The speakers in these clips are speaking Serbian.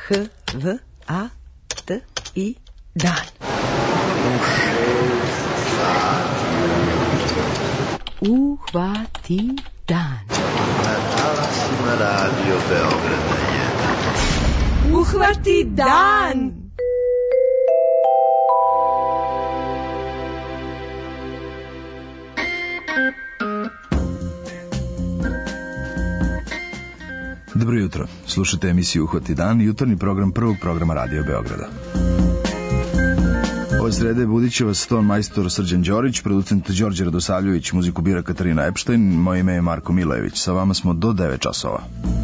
U-H-V-A-T-I dan. Uhvati dan. Na talasima Radio Beograda 1. Uhvati dan. Dobro jutro, slušate emisiju Uhvati dan, jutarnji program prvog programa Radio Beograda. Ove srede budit će vas ton majstor Srđan Đorić, producent Đorđe Radosavljević, muziku bira Katarina Epštajn, moje ime je Marko Milejević, sa vama smo do 9 časova.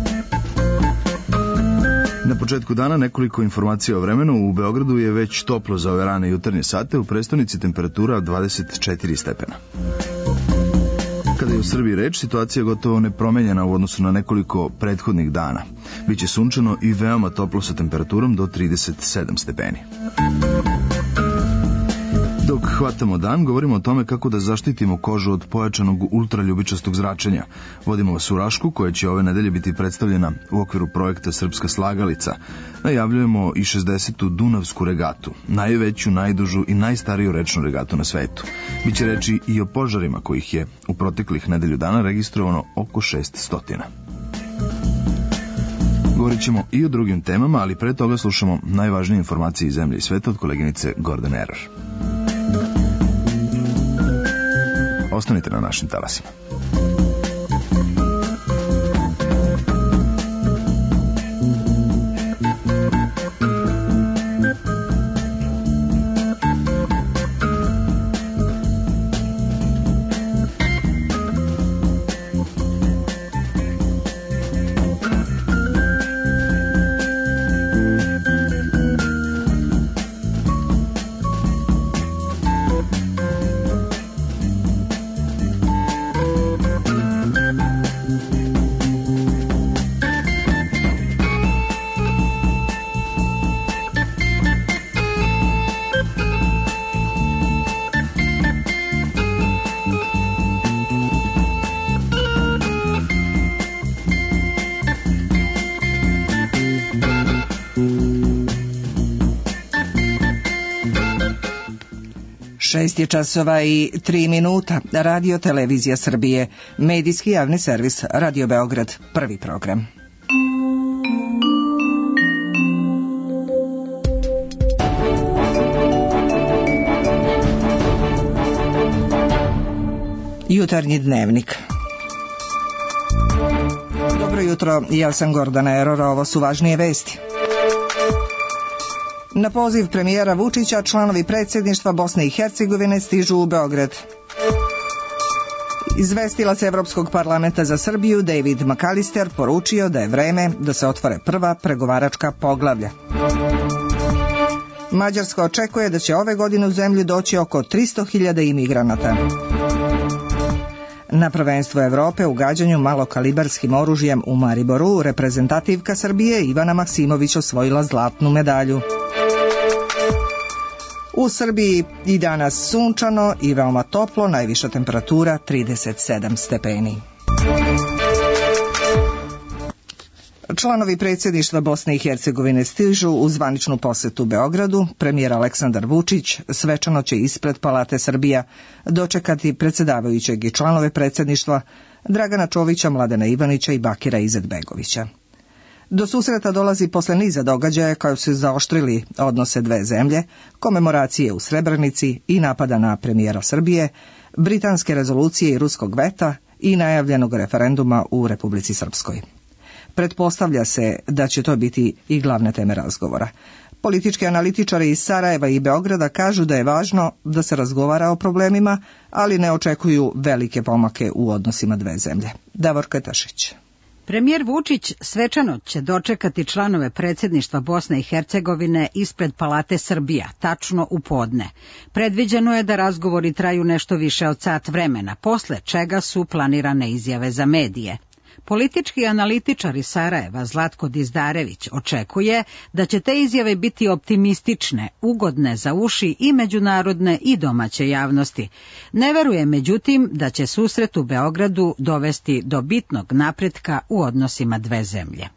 Na početku dana nekoliko informacija o vremenu. U Beogradu je već toplo za ove rane jutarnje sate, u prestonici temperatura 24 stepena. Kada je u Srbiji reč, situacija je gotovo nepromenjena u odnosu na nekoliko prethodnih dana. Biće sunčano i veoma toplo sa temperaturom do 37 stepeni. Dok hvatamo dan, govorimo o tome kako da zaštitimo kožu od pojačanog ultraljubičastog zračenja. Vodimo vas u Rašku, koja će ove nedelje biti predstavljena u okviru projekta Srpska slagalica. Najavljujemo i 60. Dunavsku regatu, najveću, najdužu i najstariju rečnu regatu na svetu. Biće reči i o požarima, kojih je u proteklih nedelju dana registrovano oko 600. Govorit ćemo i o drugim temama, ali pre toga slušamo najvažnije informacije iz zemlje i sveta od koleginice Gordane Erar. Ostanite na našim talasima. Šest je časova i 3 minuta. Radio Televizija Srbije. Medijski javni servis Radio Beograd. Prvi program. Jutarnji dnevnik. Dobro jutro, ja sam Gordana Erar, ovo su važnije vesti. Na poziv premijera Vučića, članovi predsjedništva Bosne i Hercegovine stižu u Beograd. Izvestilac Evropskog parlamenta za Srbiju David McAllister poručio da je vreme da se otvore prva pregovaračka poglavlja. Mađarska očekuje da će ove godine u zemlju doći oko 300.000 imigranata. Na prvenstvu Evrope u gađanju malokalibarskim oružjem u Mariboru reprezentativka Srbije Ivana Maksimović osvojila zlatnu medalju. U Srbiji i danas sunčano i veoma toplo, najviša temperatura 37 stepeni. Članovi predsjedništva Bosne i Hercegovine stižu u zvaničnu posetu Beogradu. Premijer Aleksandar Vučić svečano će ispred Palate Srbija dočekati predsjedavajućeg i članove predsjedništva Dragana Čovića, Mladena Ivanića i Bakira Izetbegovića. Do susreta dolazi posle niza događaja koji su zaoštrili odnose dve zemlje, komemoracije u Srebrenici i napada na premijera Srbije, britanske rezolucije i ruskog veta i najavljenog referenduma u Republici Srpskoj. Pretpostavlja se da će to biti i glavne teme razgovora. Politički analitičari iz Sarajeva i Beograda kažu da je važno da se razgovara o problemima, ali ne očekuju velike pomake u odnosima dve zemlje. Davor Katašić. Premijer Vučić svečano će dočekati članove predsjedništva Bosne i Hercegovine ispred Palate Srbija, tačno u podne. Predviđeno je da razgovori traju nešto više od sat vremena, posle čega su planirane izjave za medije. Politički analitičar iz Sarajeva Zlatko Dizdarević očekuje da će te izjave biti optimistične, ugodne za uši i međunarodne i domaće javnosti. Ne veruje međutim da će susret u Beogradu dovesti do bitnog napretka u odnosima dve zemlje.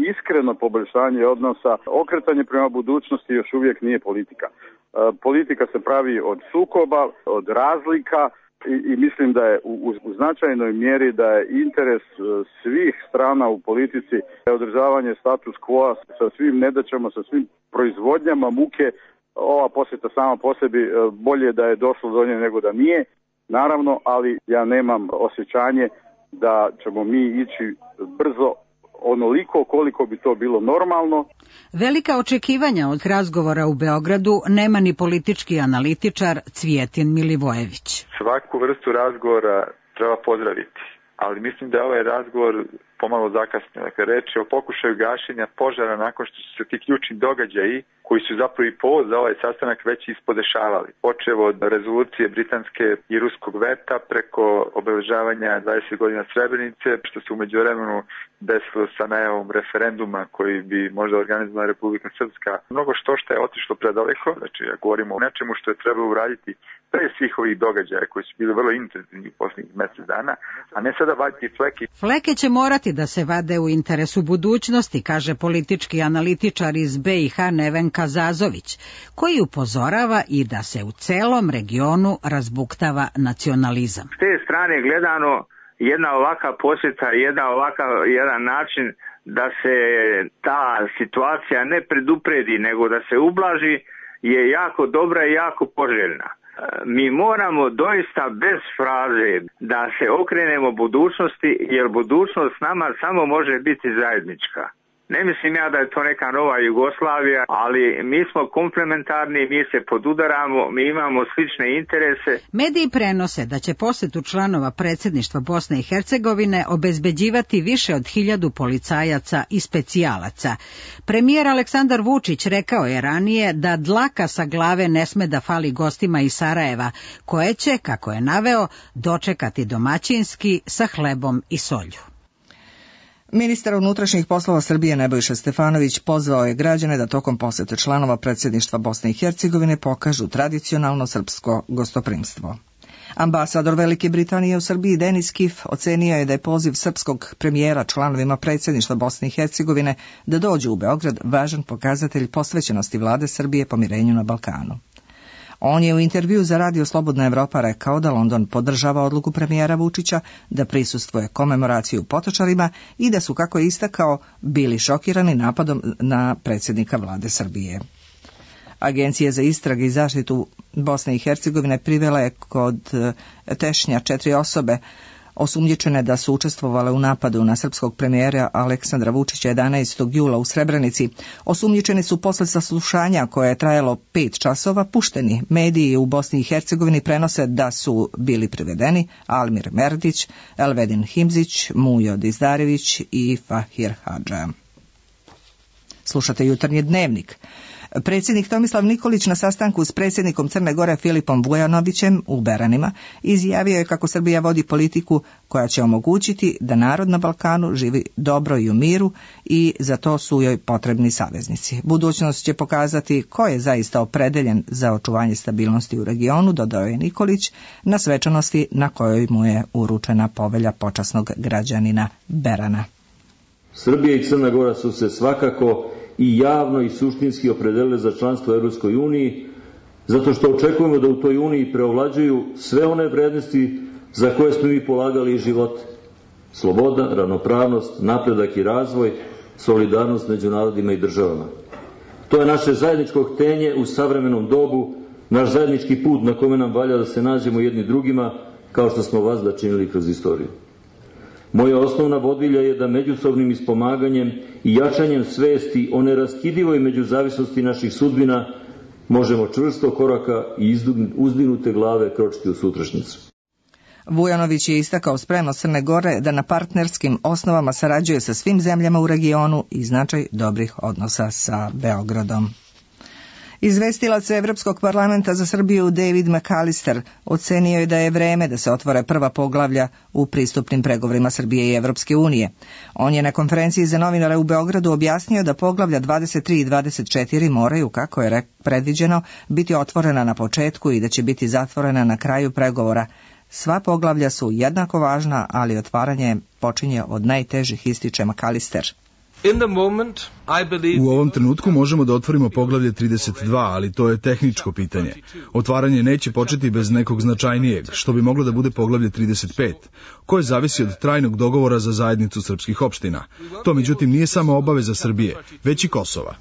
iskreno poboljšanje odnosa, okretanje prema budućnosti još uvijek nije politika. Politika se pravi od sukoba, od razlika i mislim da je u značajnoj mjeri da je interes svih strana u politici održavanje status quo sa svim nedaćama, sa svim proizvodnjama muke. Ova posjeta sama po sebi bolje da je došlo do nje nego da nije, naravno, ali ja nemam osjećanje da ćemo mi ići brzo onoliko koliko bi to bilo normalno. Velika očekivanja od razgovora u Beogradu nema ni politički analitičar Cvijetin Milivojević. Svaku vrstu razgovora treba pozdraviti, ali mislim da je ovaj razgovor pomalo zakasnio. Dakle, reč je o pokušaju gašenja požara nakon što su se ti ključni događaji koji su zapravo i povod za ovaj sastanak već ispodešavali. Počevo od rezolucije britanske i ruskog veta preko obeležavanja 20 godina Srebrenice, što se u međuvremenu desilo sa najavom referenduma koji bi možda organizovala Republika Srpska. Mnogo što je otišlo predaleko, znači ja govorimo o nečemu što je trebalo uraditi pre svih ovih događaja koji su bili vrlo intenzivni u posljednjih mjesec dana, a ne sada vaditi fleke. Fleke će morati da se vade u interesu budućnosti, kaže politički analitičar iz BiH Nevenka Zazović, koji upozorava i da se u celom regionu razbuktava nacionalizam. S te strane gledano, jedna ovaka posjeta, jedan način da se ta situacija ne predupredi, nego da se ublaži, je jako dobra i jako poželjna. Mi moramo doista bez fraze da se okrenemo budućnosti, jer budućnost nama samo može biti zajednička. Ne mislim ja da je to neka nova Jugoslavija, ali mi smo komplementarni, mi se podudaramo, mi imamo slične interese. Mediji prenose da će posjetu članova predsjedništva Bosne i Hercegovine obezbeđivati više od 1000 policajaca i specijalaca. Premijer Aleksandar Vučić rekao je ranije da dlaka sa glave ne sme da fali gostima iz Sarajeva, koje će, kako je naveo, dočekati domaćinski sa hlebom i solju. Ministar unutrašnjih poslova Srbije Nebojša Stefanović pozvao je građane da tokom posjete članova predsjedništva Bosne i Hercegovine pokažu tradicionalno srpsko gostoprimstvo. Ambasador Velike Britanije u Srbiji Denis Kif ocenio je da je poziv srpskog premijera članovima predsjedništva Bosne i Hercegovine da dođu u Beograd važan pokazatelj posvećenosti vlade Srbije pomirenju na Balkanu. On je u intervju za Radio Slobodna Evropa rekao da London podržava odluku premijera Vučića da prisustvuje komemoraciju u Potočarima i da su, kako je istakao, bili šokirani napadom na predsjednika vlade Srbije. Agencija za istrage i zaštitu Bosne i Hercegovine privela je kod Tešnja 4 osobe osumnjičene da su učestvovale u napadu na srpskog premijera Aleksandra Vučića 11. jula u Srebrenici. Osumnjičeni su posle saslušanja koje je trajalo 5 časova pušteni. Mediji u Bosni i Hercegovini prenose da su bili privedeni Almir Merdić, Elvedin Himzić, Mujo Dizdarević i Fahir Hadža. Slušate Jutarnji dnevnik. Predsjednik Tomislav Nikolić na sastanku s predsjednikom Crne Gore Filipom Vujanovićem u Beranima izjavio je kako Srbija vodi politiku koja će omogućiti da narod na Balkanu živi dobro i u miru i za to su joj potrebni saveznici. Budućnost će pokazati ko je zaista opredeljen za očuvanje stabilnosti u regionu, dodao je Nikolić na svečanosti na kojoj mu je uručena povelja počasnog građanina Berana. Srbija i Crna Gora su se svakako i javno i suštinski opredelile za članstvo u Europskoj uniji, zato što očekujemo da u toj uniji preovlađuju sve one vrednosti za koje smo mi polagali život. Sloboda, ravnopravnost, napredak i razvoj, solidarnost među narodima i državama. To je naše zajedničko htenje u savremenom dobu, naš zajednički put na kome nam valja da se nađemo jedni drugima, kao što smo vazda činili kroz istoriju. Moja osnovna vodilja je da međusobnim ispomaganjem i jačanjem svesti o neraskidivoj međuzavisnosti naših sudbina možemo čvrsto koraka i uzdignute glave kročiti u sutrašnjicu. Vujanović je istakao spremnost Crne Gore da na partnerskim osnovama sarađuje sa svim zemljama u regionu i značaj dobrih odnosa sa Beogradom. Izvestilac Evropskog parlamenta za Srbiju David McAllister ocenio je da je vreme da se otvore prva poglavlja u pristupnim pregovorima Srbije i Evropske unije. On je na konferenciji za novinare u Beogradu objasnio da poglavlja 23 i 24 moraju, kako je predviđeno, biti otvorena na početku i da će biti zatvorena na kraju pregovora. Sva poglavlja su jednako važna, ali otvaranje počinje od najtežih, ističe McAllister. U ovom trenutku možemo da otvorimo poglavlje 32, ali to je tehničko pitanje. Otvaranje neće početi bez nekog značajnijeg, što bi moglo da bude poglavlje 35, koje zavisi od trajnog dogovora za zajednicu srpskih opština. To međutim nije samo obaveza Srbije, već i Kosova.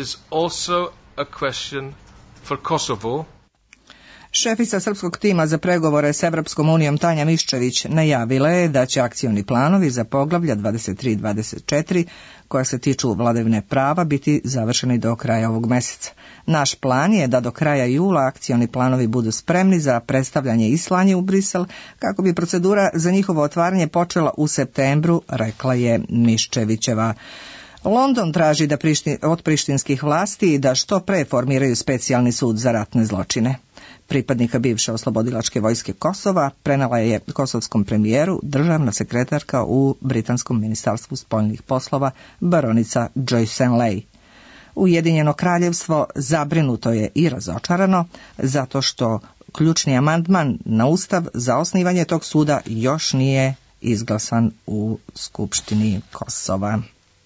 Šefica srpskog tima za pregovore s Evropskom unijom Tanja Miščević najavila je da će akcioni planovi za poglavlja 23 i 24, koja se tiču vladavine prava, biti završeni do kraja ovog meseca. Naš plan je da do kraja jula akcioni planovi budu spremni za predstavljanje i slanje u Brisel, kako bi procedura za njihovo otvaranje počela u septembru, rekla je Miščevićeva. London traži od prištinskih vlasti da što pre formiraju specijalni sud za ratne zločine. Pripadnika bivše oslobodilačke vojske Kosova prenela je kosovskom premijeru državna sekretarka u Britanskom ministarstvu spoljnih poslova baronica Joyce Ley. Ujedinjeno kraljevstvo zabrinuto je i razočarano zato što ključni amandman na ustav za osnivanje tog suda još nije izglasan u Skupštini Kosova.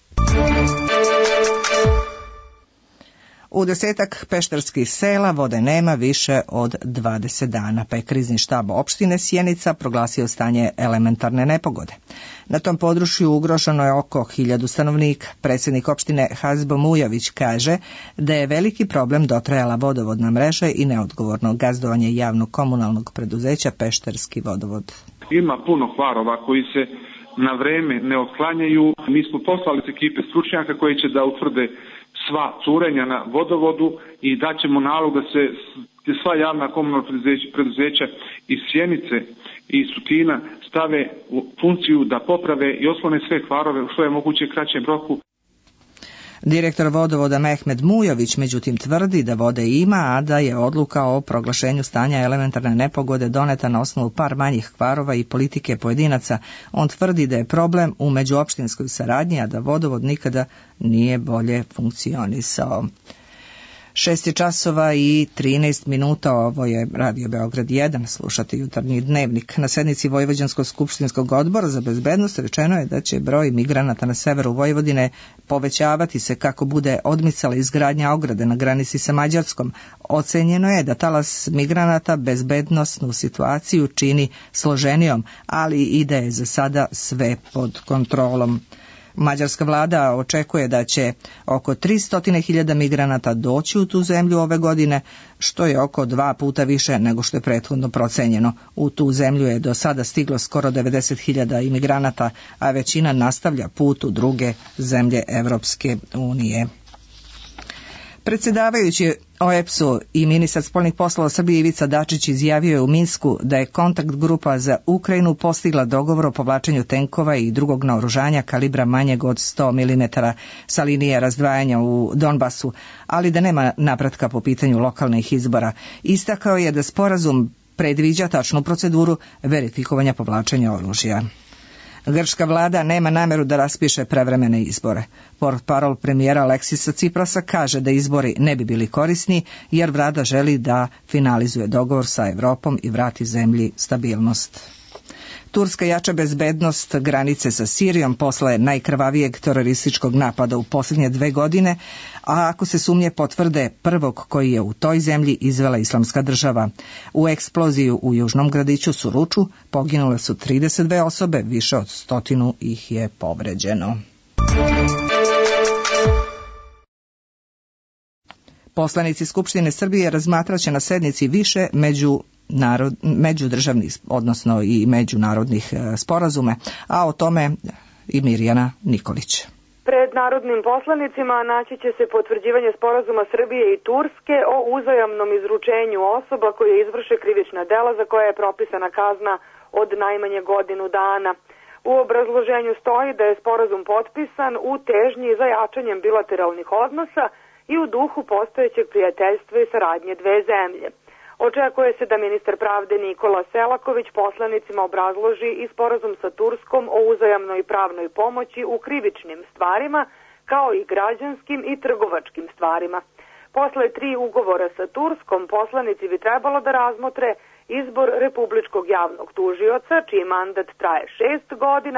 U 10 pešterskih sela vode nema više od 20 dana, pa je krizni štab opštine Sjenica proglasio stanje elementarne nepogode. Na tom području ugroženo je oko 1000 stanovnika. Predsjednik opštine Hazbo Mujović kaže da je veliki problem dotrajala vodovodna mreža i neodgovorno gazdovanje javnog komunalnog preduzeća Pešterski vodovod. Ima puno kvarova koji se na vreme ne otklanjaju. Mi smo poslali ekipe stručnjaka koji će da utvrde sva curenja na vodovodu i daćemo nalog da se sva javna komunalna preduzeća iz Sjenice i Sutina stave u funkciju da poprave i otklone sve kvarove u što je moguće kraćem roku. Direktor vodovoda Mehmed Mujović međutim tvrdi da vode ima, a da je odluka o proglašenju stanja elementarne nepogode doneta na osnovu par manjih kvarova i politike pojedinaca. On tvrdi da je problem u međuopštinskoj saradnji, a da vodovod nikada nije bolje funkcionisao. 6:13, ovo je Radio Beograd 1, slušate jutarnji dnevnik. Na sednici Vojvođanskog skupštinskog odbora za bezbednost rečeno je da će broj migranata na severu Vojvodine povećavati se kako bude odmicala izgradnja ograde na granici sa Mađarskom. Ocenjeno je da talas migranata bezbednosnu situaciju čini složenijom, ali i da je za sada sve pod kontrolom. Mađarska vlada očekuje da će oko 300.000 migranata doći u tu zemlju ove godine, što je oko 2 puta više nego što je prethodno procenjeno. U tu zemlju je do sada stiglo skoro 90.000 imigranata, a većina nastavlja put u druge zemlje Evropske unije. Predsjedavajući OEBS-u i ministar spoljnih poslova Srbije Ivica Dačić izjavio je u Minsku da je kontakt grupa za Ukrajinu postigla dogovor o povlačenju tenkova i drugog naoružanja kalibra manjeg od 100 mm sa linije razdvajanja u Donbasu, ali da nema napretka po pitanju lokalnih izbora. Istakao je da sporazum predviđa tačnu proceduru verifikovanja povlačenja oružja. Grčka vlada nema nameru da raspiše prevremene izbore. Portparol premijera Aleksisa Ciprasa kaže da izbori ne bi bili korisni jer vlada želi da finalizuje dogovor sa Evropom i vrati zemlji stabilnost. Turska jača bezbednost granice sa Sirijom posle najkrvavijeg terorističkog napada u posljednje 2 godine, a ako se sumnje potvrde prvog koji je u toj zemlji izvela Islamska država. U eksploziju u južnom gradiću Suruču poginule su 32 osobe, više od 100 ih je povređeno. Poslanici Skupštine Srbije razmatraće na sednici više međudržavnih, odnosno i međunarodnih sporazume, a o tome i Mirjana Nikolić. Pred narodnim poslanicima naći će se potvrđivanje sporazuma Srbije i Turske o uzajamnom izručenju osoba koje izvrše krivična dela za koje je propisana kazna od najmanje godinu dana. U obrazloženju stoji da je sporazum potpisan u težnji za jačanjem bilateralnih odnosa i u duhu postojećeg prijateljstva i saradnje dve zemlje. Očekuje se da ministar pravde Nikola Selaković poslanicima obrazloži i sporazum sa Turskom o uzajamnoj pravnoj pomoći u krivičnim stvarima, kao i građanskim i trgovačkim stvarima. Posle 3 ugovora sa Turskom, poslanici bi trebalo da razmotre izbor Republičkog javnog tužioca, čiji mandat traje 6 godina,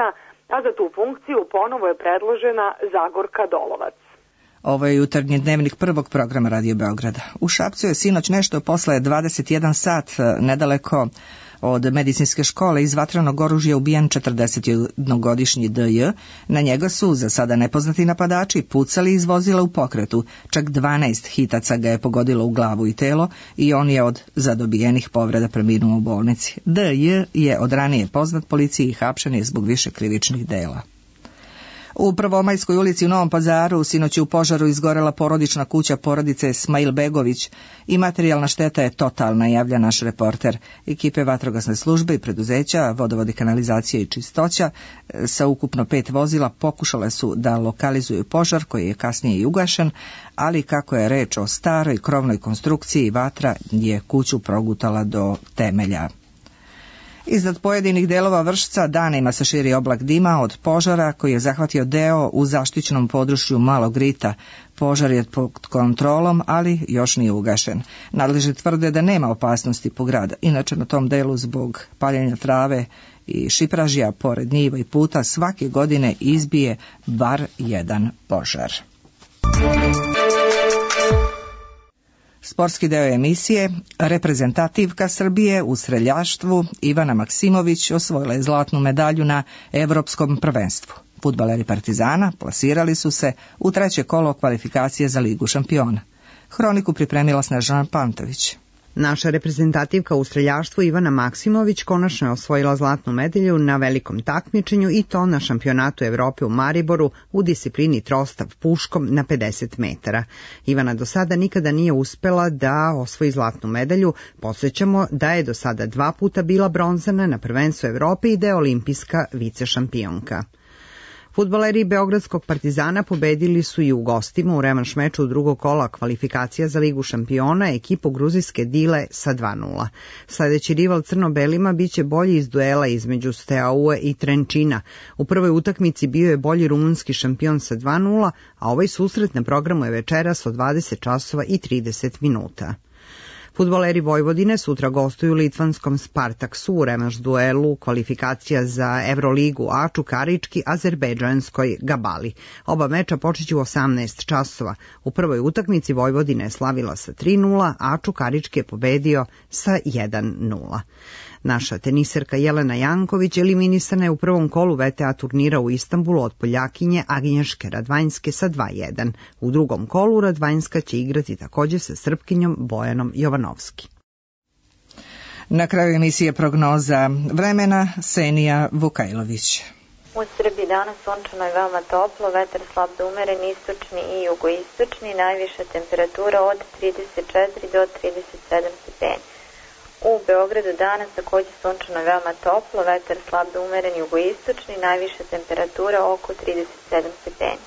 a za tu funkciju ponovo je predložena Zagorka Dolovac. Ovo je jutarnji dnevnik prvog programa Radio Beograda. U Šapcu je sinoć nešto posle 21 sat nedaleko od medicinske škole iz vatrenog oružja ubijen 41-godišnji DJ. Na njega su, za sada nepoznati napadači, pucali iz vozila u pokretu. Čak 12 hitaca ga je pogodilo u glavu i telo i on je od zadobijenih povreda preminuo u bolnici. DJ je od ranije poznat policiji i hapšen je zbog više krivičnih dela. U Prvomajskoj ulici u Novom Pazaru sinoć je u požaru izgorela porodična kuća porodice Smail Begović i materijalna šteta je totalna, javlja naš reporter. Ekipe vatrogasne službe i preduzeća, vodovod i kanalizacija i čistoća sa ukupno 5 vozila pokušale su da lokalizuju požar koji je kasnije i ugašen, ali kako je reč o staroj krovnoj konstrukciji, vatra je kuću progutala do temelja. Iznad pojedinih delova Vršca danima se širi oblak dima od požara koji je zahvatio deo u zaštićenom području Malog Rita. Požar je pod kontrolom, ali još nije ugašen. Nadležni tvrde da nema opasnosti po grad. Inače na tom delu zbog paljenja trave i šipražija pored njiva i puta svake godine izbije bar jedan požar. Sportski deo emisije, reprezentativka Srbije u streljaštvu Ivana Maksimović osvojila je zlatnu medalju na Evropskom prvenstvu. Fudbaleri Partizana plasirali su se u 3. kolo kvalifikacije za Ligu šampiona. Hroniku pripremila Snežana Pantović. Naša reprezentativka u streljaštvu Ivana Maksimović konačno je osvojila zlatnu medalju na velikom takmičenju i to na šampionatu Evrope u Mariboru u disciplini trostav puškom na 50 metara. Ivana do sada nikada nije uspela da osvoji zlatnu medalju. Podsjećamo da je do sada 2 puta bila bronzana na prvenstvu Evrope i da je olimpijska vicešampionka. Fudbaleri Beogradskog Partizana pobedili su i u gostima u revanš meču drugog kola kvalifikacija za Ligu šampiona ekipu gruzijske Dile sa 2:0. Sledeći rival crno-belima biće bolji iz duela između Steaue i Trenčina. U prvoj utakmici bio je bolji rumunski šampion sa 2:0, a ovaj susret na programu je večeras od 20 časova i 30 minuta. Fudbaleri Vojvodine sutra gostuju litvanskom Spartaksu u revanš duelu kvalifikacija za Evroligu A Čukarički azerbejdžanskoj Gabali. Oba meča počeću u 18 časova. U prvoj utakmici Vojvodina je slavila sa 3:0, a Čukarički je pobedio sa 1:0. Naša teniserka Jelena Janković eliminisana je u prvom kolu VTA turnira u Istanbulu od Poljakinje Agnješke Radvanjske sa 2:1. U drugom kolu Radvanjska će igrati također sa Srpkinjom Bojanom Jovanovski. Na kraju emisije prognoza vremena Senija Vukajlović. U Srbiji danas sunčano i veoma toplo, vetar slab do umeren, istočni i jugoistočni, najviša temperatura od 34 do 37 stepeni. U Beogradu danas također sunčano i veoma toplo, vetar slab do umeren, jugoistočni, najviša temperatura oko 37 stepeni.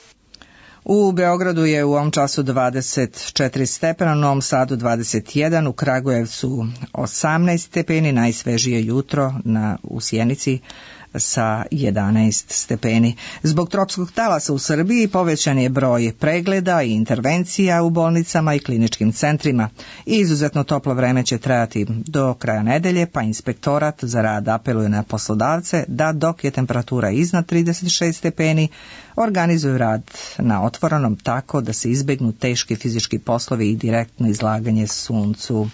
U Beogradu je u ovom času 24 stepena, u Novom Sadu 21, u Kragujevcu 18 stepeni, najsvežije jutro u Sjenici sa 11 stepeni. Zbog tropskog talasa u Srbiji povećan je broj pregleda i intervencija u bolnicama i kliničkim centrima. I izuzetno toplo vreme će trajati do kraja nedelje, pa inspektorat za rad apeluje na poslodavce da dok je temperatura iznad 36 stepeni, organizuju rad na otvorenom tako da se izbegnu teški fizički poslovi i direktno izlaganje suncu.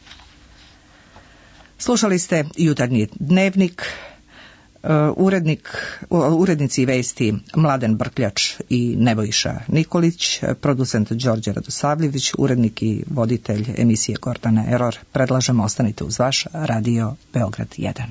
Slušali ste jutarnji dnevnik. Urednici vesti Mladen Brkljač i Nebojša Nikolić, producent Đorđe Radosavljević, urednik i voditelj emisije Gordana Error. Predlažemo ostanite uz vaš Radio Beograd 1.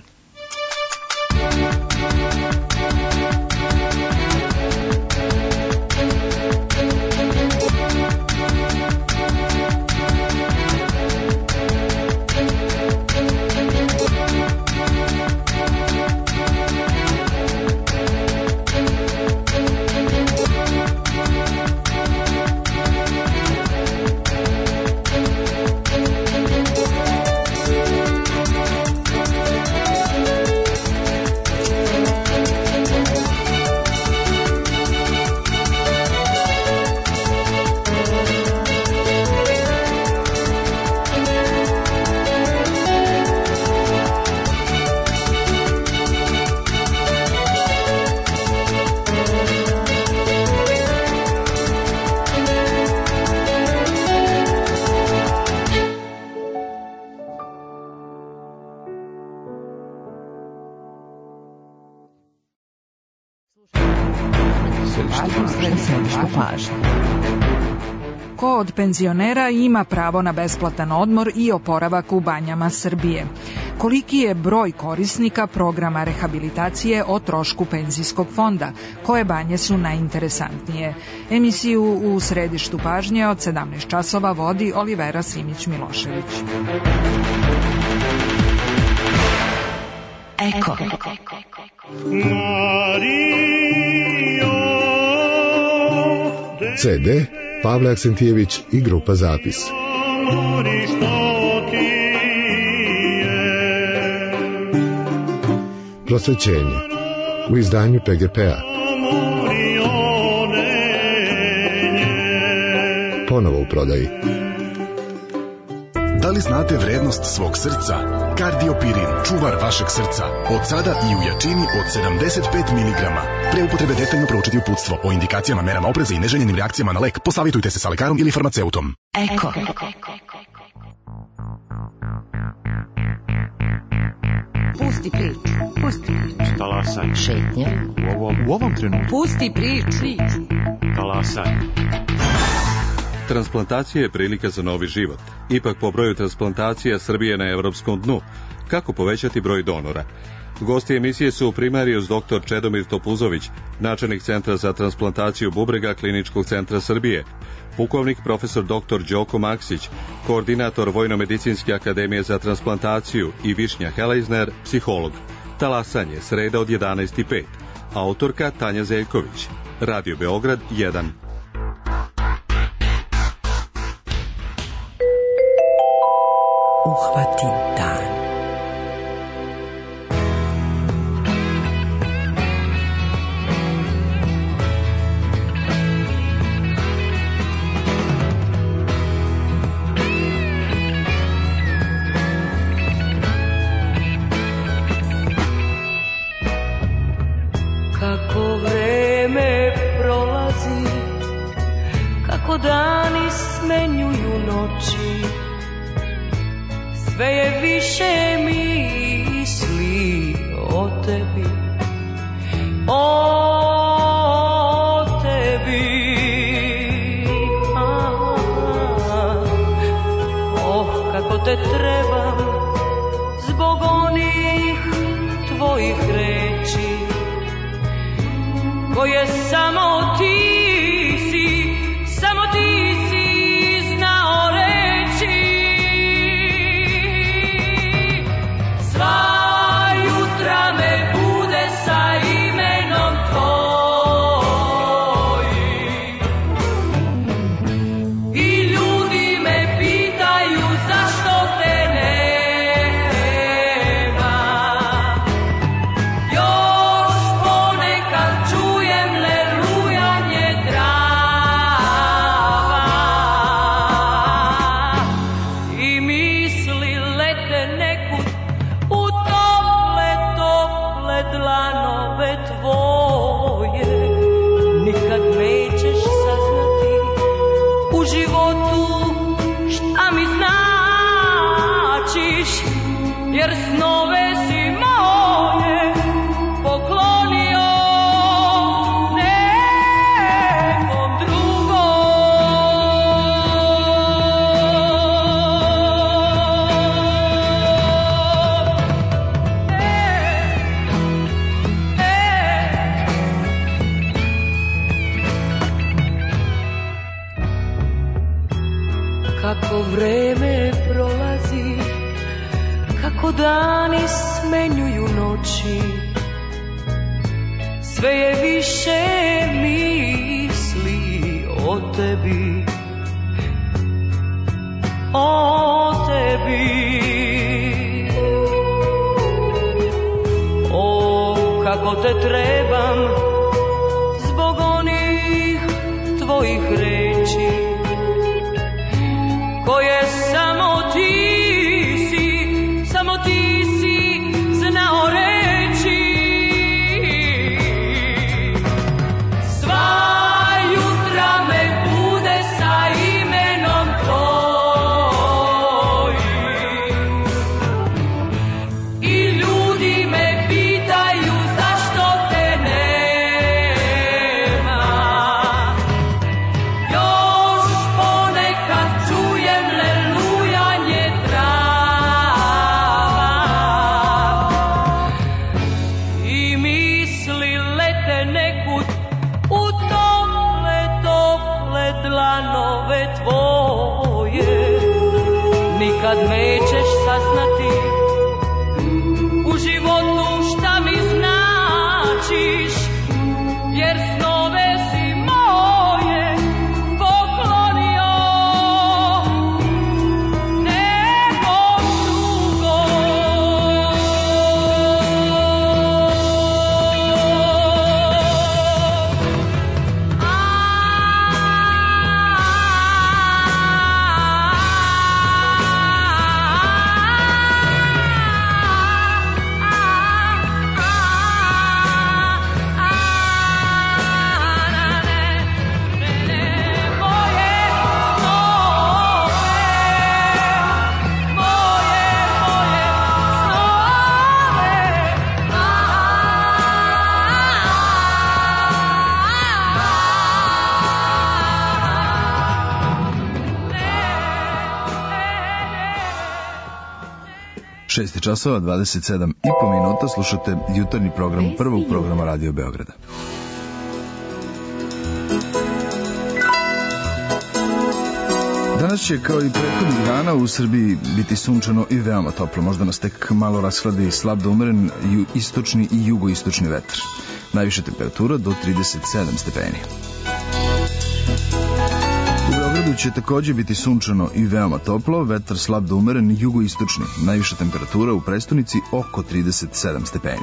središtu pažnje. Ko od penzionera ima pravo na besplatan odmor i oporavak u banjama Srbije? Koliki je broj korisnika programa rehabilitacije o trošku penzijskog fonda? Koje banje su najinteresantnije? Emisiju u središtu pažnje od 17 časova vodi Olivera Simić-Milošević. Eko. CD Pavle Aksentijević i grupa Zapis. Prosvećenje u izdanju PGP-a. Ponovo u prodaji. Da li znate vrednost svog srca? Kardiopirin, čuvar vašeg srca. Od sada i u jačini od 75 mg. Pre upotrebe detaljno proučiti uputstvo o indikacijama, merama opreza i neželjenim reakcijama na lek. Posavitujte se sa lekarom ili farmaceutom. Eko. Pusti priču. Pusti priču. Talasaj. Šetnja. U ovom trenutku. Pusti priču. Talasaj. Transplantacija je prilika za novi život. Ipak po broju transplantacija Srbije na evropskom dnu. Kako povećati broj donora? Gosti emisije su primarijus dr. Čedomir Topuzović, načelnik Centra za transplantaciju bubrega Kliničkog centra Srbije, pukovnik profesor dr. Đoko Maksić, koordinator Vojno-medicinske akademije za transplantaciju i Višnja Helejzner, psiholog. Talasanje, sreda od 11:05. Autorka Tanja Zeljković. Radio Beograd 1. Uhvati dan. Kako vreme prolazi, kako dani smenjuju noći, sve je više misli o tebi, o tebi. Kako te trebam zbog onih tvojih reči, koje samo ti si, samo ti si znao reći. Sva jutra me bude sa imenom tvojim i ljudi me pitaju zašto te nema. Još ponekad čujem lerujanje trava i misli lete nekud u tople, tople dlanove tvoje. Nikad nećeš saznati u životu šta mi značiš, jer snove si moje poklonio nekom Kako vreme prolazi, kako dani smenjuju noći, sve je više misli o tebi, o tebi. O, kako te trebam zbog onih tvojih reči, koje samo ti si, samo ti si znao reći. Sva jutra me bude sa imenom tvojim i ljudi me pitaju zašto te nema. nikad nećeš saznati u životu šta mi značiš, jer snove si moje poklonio nekom drugom. Šest časova, 27,5 minuta, slušate jutarnji program prvog programa Radio Beograda. Danas će, kao i prethodnih dana, u Srbiji biti sunčano i veoma toplo. Možda nas tek malo rashladi slab do umeren istočni i jugoistočni vetar. Najviša temperatura do 37 stepeni. U Beogradu će takođe biti sunčano i veoma toplo, vetar slab do umeren jugoistočni. Najviša temperatura u prestonici oko 37 stepeni.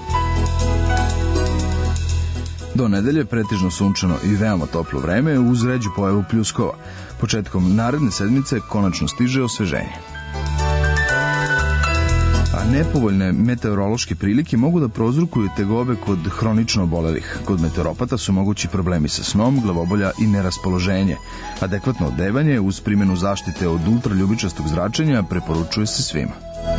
Do nedelje pretežno sunčano i veoma toplo vreme uz ređu pojavu pljuskova. Početkom naredne sedmice konačno stiže osveženje. A nepovoljne meteorološke prilike mogu da prouzrokuju tegobe kod hronično obolelih. Kod meteoropata su mogući problemi sa snom, glavobolja i neraspoloženje. Adekvatno odevanje uz primjenu zaštite od ultraljubičastog zračenja preporučuje se svima.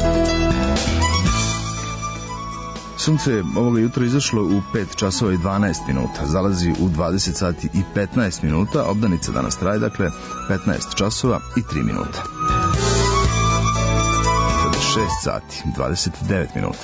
Sunce je ovoga jutra izašlo u 5 časova i 12 minuta, zalazi u 20 sati i 15 minuta, obdanica danas traje, dakle, 15 časova i 3 minuta. 6 sati, 29 minuta.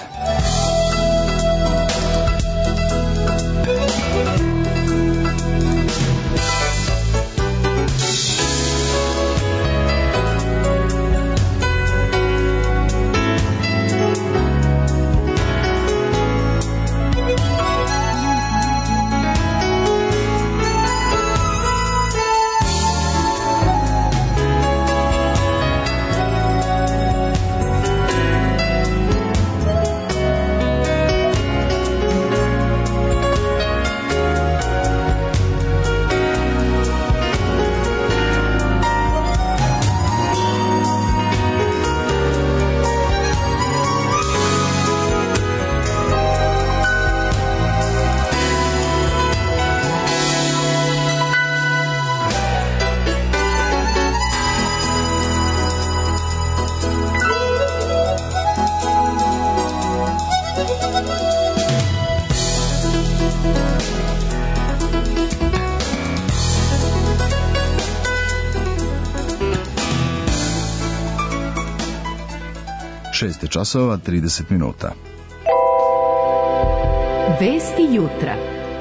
Šest časova, 30 minuta. Vesti jutra.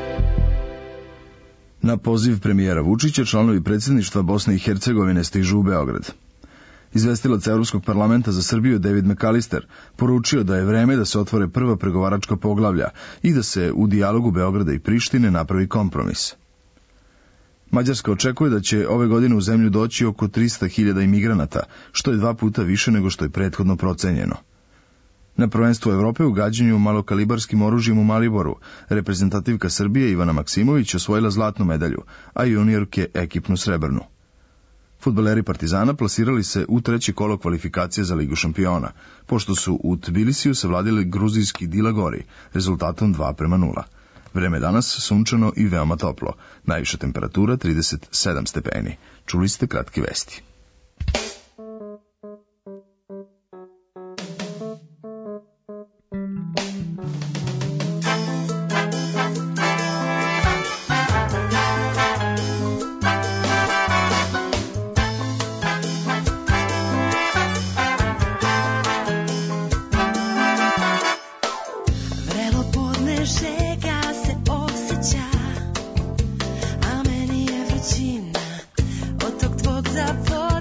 Na poziv premijera Vučića članovi predsjedništva Bosne i Hercegovine stižu u Beograd. Izvestilac Evropskog parlamenta za Srbiju David McAllister poručio da je vreme da se otvore prva pregovaračka poglavlja i da se u dijalogu Beograda i Prištine napravi kompromis. Mađarska očekuje da će ove godine u zemlju doći oko 300.000 imigranata, što je 2 puta više nego što je prethodno procenjeno. Na prvenstvu Evrope u gađanju malokalibarskim oružjem u Mariboru reprezentativka Srbije Ivana Maksimović osvojila zlatnu medalju, a juniorke ekipnu srebrnu. Fudbaleri Partizana plasirali se u 3. kolo kvalifikacije za Ligu šampiona, pošto su u Tbilisiju savladili gruzijski Dilagori rezultatom 2:0. Vreme danas sunčano i veoma toplo. Najviša temperatura 37 stepeni. Čuli ste kratke vesti. Od tog tvog zatvora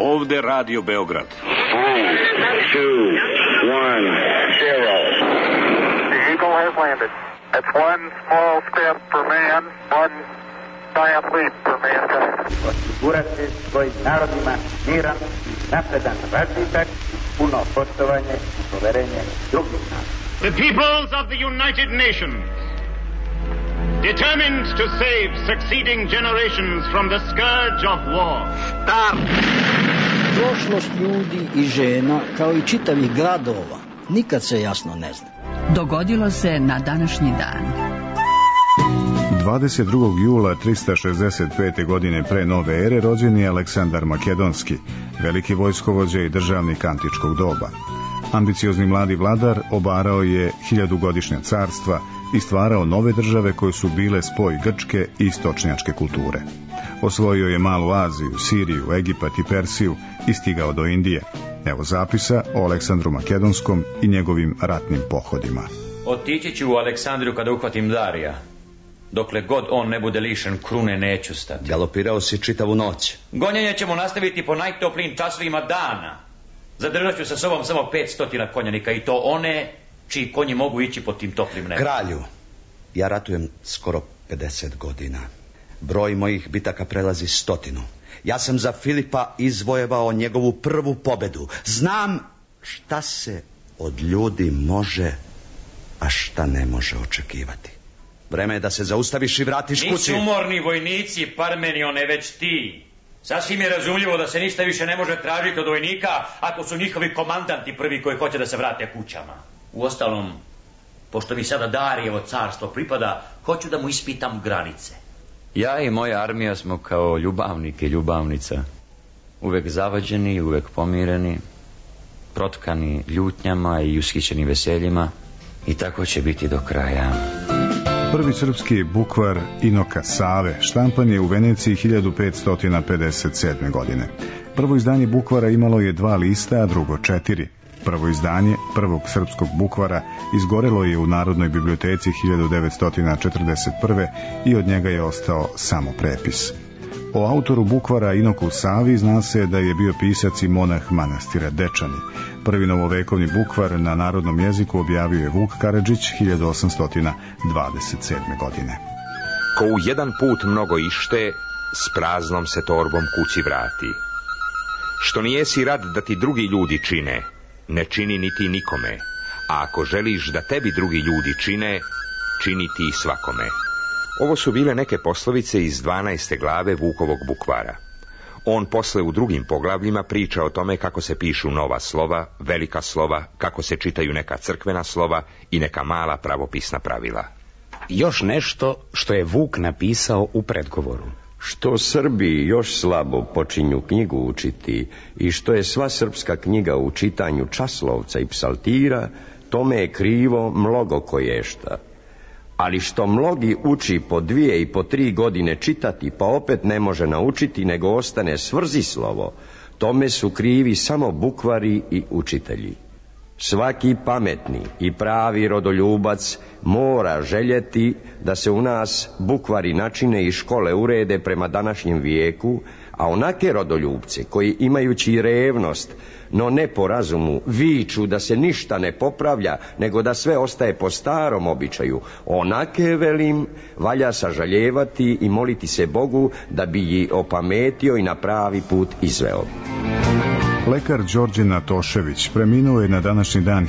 Ovde Radio Beograd. 3, 2, 1, 0. The Eagle has landed. That's one small step for man, one giant leap for mankind. Osigurati svojim narodima miran, napredan razvitak, puno poštovanje i poverenje drugih naroda. The peoples of the United Nations, determined to save succeeding generations from the scourge of war. Start! Prošlost ljudi i žena, kao i čitavih gradova, nikad se jasno ne zna. Dogodilo se na današnji dan. 22. jula 365. godine pre nove ere rođen je Aleksandar Makedonski, veliki vojskovođa i državnik antičkog doba. Ambiciozni mladi vladar obarao je 1000-godišnja carstva i stvarao nove države koje su bile spoj grčke i istočnjačke kulture. Osvojio je Malu Aziju, Siriju, Egipat i Persiju i stigao do Indije. Evo zapisa o Aleksandru Makedonskom i njegovim ratnim pohodima. Otići ću u Aleksandriju kada uhvatim Darija. Dokle god on ne bude lišen krune, neću stati. Galopirao si čitavu noć. Gonjenje ćemo nastaviti po najtoplijim časovima dana. Zadržat ću sa sobom samo 500 konjanika i to one čiji konji mogu ići pod tim toplim nebom. Kralju, ja ratujem skoro 50 godina. Broj mojih bitaka prelazi 100. Ja sam za Filipa izvojevao njegovu prvu pobedu. Znam šta se od ljudi može, a šta ne može očekivati. Vreme je da se zaustaviš i vratiš kući. Nisu umorni vojnici, Parmenione, već ti. Sasvim je razumljivo da se ništa više ne može tražiti od vojnika ako su njihovi komandanti prvi koji hoće da se vrate kućama. Uostalom, pošto mi sada Darijevo carstvo pripada, hoću da mu ispitam granice. Ja i moja armija smo kao ljubavnik i ljubavnica. Uvek zavađeni i uvek pomireni, protkani ljutnjama i ushićeni veseljima, i tako će biti do kraja. Prvi srpski bukvar Inoka Save štampan je u Veneciji 1557. godine. Prvo izdanje bukvara imalo je 2 lista, a drugo 4. Prvo izdanje prvog srpskog bukvara izgorelo je u Narodnoj biblioteci 1941. i od njega je ostao samo prepis. O autoru bukvara Inoku Savi zna se da je bio pisac i monah manastira Dečani. Prvi novovekovni bukvar na narodnom jeziku objavio je Vuk Karadžić 1827. godine. Ko u jedan put mnogo ište, s praznom se torbom kući vrati. Što nijesi rad da ti drugi ljudi čine, ne čini niti nikome, a ako želiš da tebi drugi ljudi čine, čini ti svakome. Ovo su bile neke poslovice iz 12. glave Vukovog bukvara. On posle u drugim poglavljima priča o tome kako se pišu nova slova, velika slova, kako se čitaju neka crkvena slova i neka mala pravopisna pravila. Još nešto što je Vuk napisao u predgovoru. Što Srbi još slabo počinju knjigu učiti i što je sva srpska knjiga u čitanju časlovca i psaltira, tome je krivo mnogo koješta. Ali što mnogi uči po 2 i po 3 godine čitati, pa opet ne može naučiti, nego ostane svrzislovo, tome su krivi samo bukvari i učitelji. Svaki pametni i pravi rodoljubac mora željeti da se u nas bukvari načine i škole urede prema današnjem vijeku, a onake rodoljubce koji imajući revnost, no ne po razumu, viču da se ništa ne popravlja, nego da sve ostaje po starom običaju, onake, velim, valja sažaljevati i moliti se Bogu da bi ji opametio i na pravi put izveo. Lekar Đorđe Natošević preminuo je na današnji dan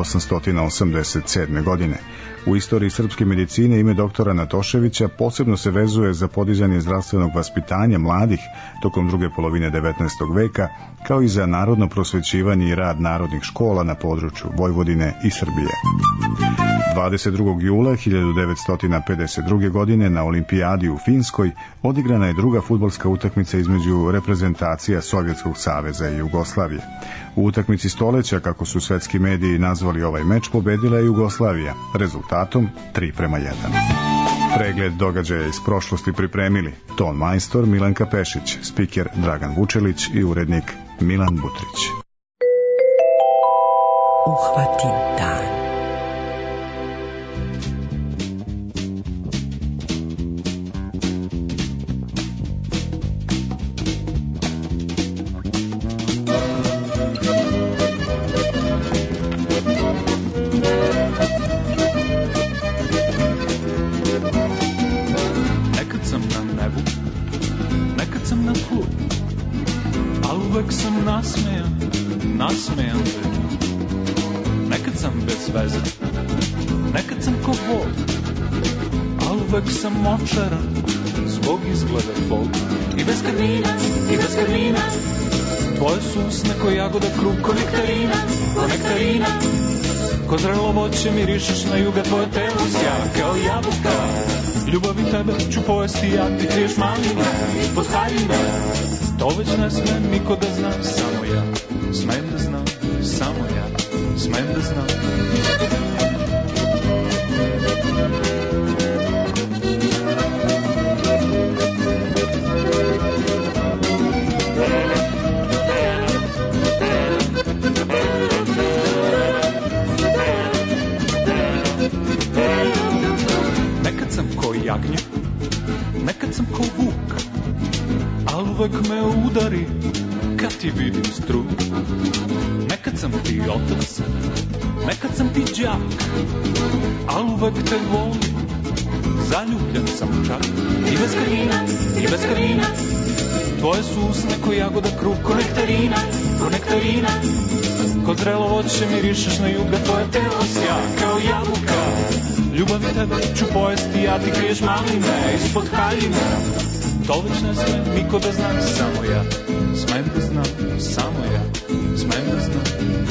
1887. godine. U istoriji srpske medicine ime doktora Natoševića posebno se vezuje za podizanje zdravstvenog vaspitanja mladih tokom druge polovine 19. veka, kao i za narodno prosvećivanje i rad narodnih škola na području Vojvodine i Srbije. 22. jula 1952. godine na Olimpijadi u Finskoj odigrana je druga fudbalska utakmica između reprezentacija Sovjetskog saveza i Jugoslavije. U utakmici stoleća, kako su svetski mediji nazvali ovaj meč, pobedila je Jugoslavija, rezultatom 3:1. Pregled događaja iz prošlosti pripremili ton majstor Milanka Pešić, spiker Dragan Vučelić i urednik Milan Butrić. Uhvati dan. nasmejan već. Nekad sam bez veze, nekad sam ko Bog, al uvek sam očaran zbog izgleda tvog. I bez karmina, tvoje su usne ko jagoda, krug ko nektarina, ko zrelo voće mirišeš na juga, tvoje telo sja kao jabuka. Ljubavi tebe ću pojesti, ja ti kriješ maline ispod haljine. To već ne smem niko da zna, samo ja smem da znam, samo ja smem da znam. Nekad sam ko jagnje, nekad sam ko vuk, al uvek me udari kad ti vidim struk. Nekad sam ti otac, nekad sam ti đak, al uvek te volim, zaljubljen sam čak. I bez karina, tvoje su usne ko jagoda, krug ko nektarina, ko zrelo voće mirišeš na juga, tvoje telo sja kao jabuka. Ljubavi tebe ću pojesti, ja ti kriješ maline ispod haljine. To već ne smem niko da zna, samo ja smem da znam, samo ja smem da znam.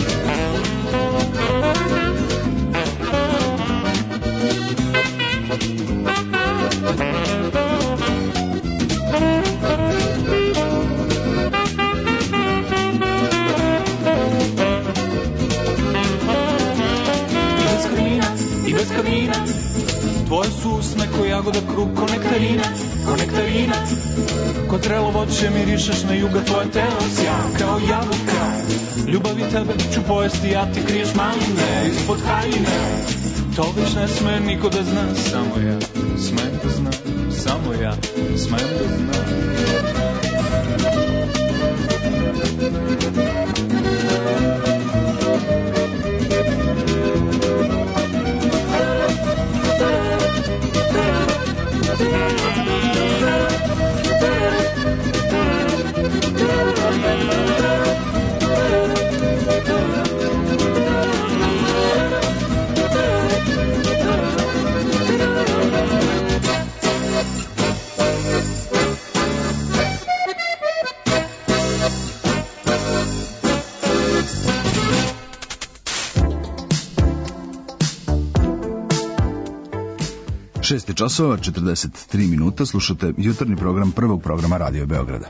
I bez kamina, tvoje su usne ko jagoda, krug ko nektarina, ko trelo voće mirišeš na juga, tvoje telo sja kao jabuka. Ljubavi tebe ću pojesti, ja ti kriješ maline ispod haljine. To već ne sme niko da zna, samo ja smem da znam, samo ja smem da znam. Šest je časova, 43 minuta, slušate jutarnji program prvog programa Radio Beograda.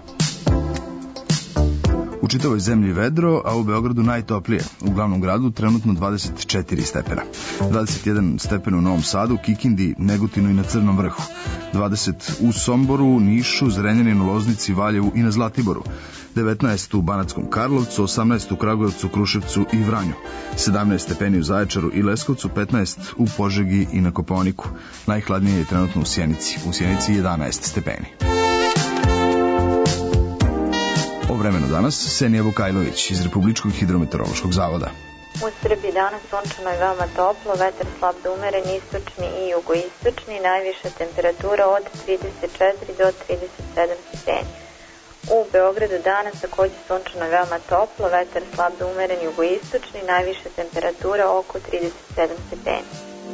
U čitavoj zemlji vedro, a u Beogradu najtoplije. U glavnom gradu trenutno 24 stepena. 21 stepen u Novom Sadu, Kikindi, Negotinu i na Crnom vrhu. 20 u Somboru, Nišu, Zrenjaninu, Loznici, Valjevu i na Zlatiboru. 19 u Banatskom Karlovcu, 18 u Kragujevcu, Kruševcu i Vranju. 17 stepeni u Zaječaru i Leskovcu, 15 u Požegi i na Kopaoniku. Najhladnije je trenutno u Sjenici. U Sjenici 11 stepeni. O vremenu danas Senija Vukajlović iz Republičkog hidrometeorološkog zavoda. U Srbiji danas sunčano i veoma toplo, vetar slab do umeren, istočni i jugoistočni, najviša temperatura od 34 do 37 stepeni. U Beogradu danas takođe sunčano i veoma toplo, vetar slab do umeren, jugoistočni, najviša temperatura oko 37 stepeni.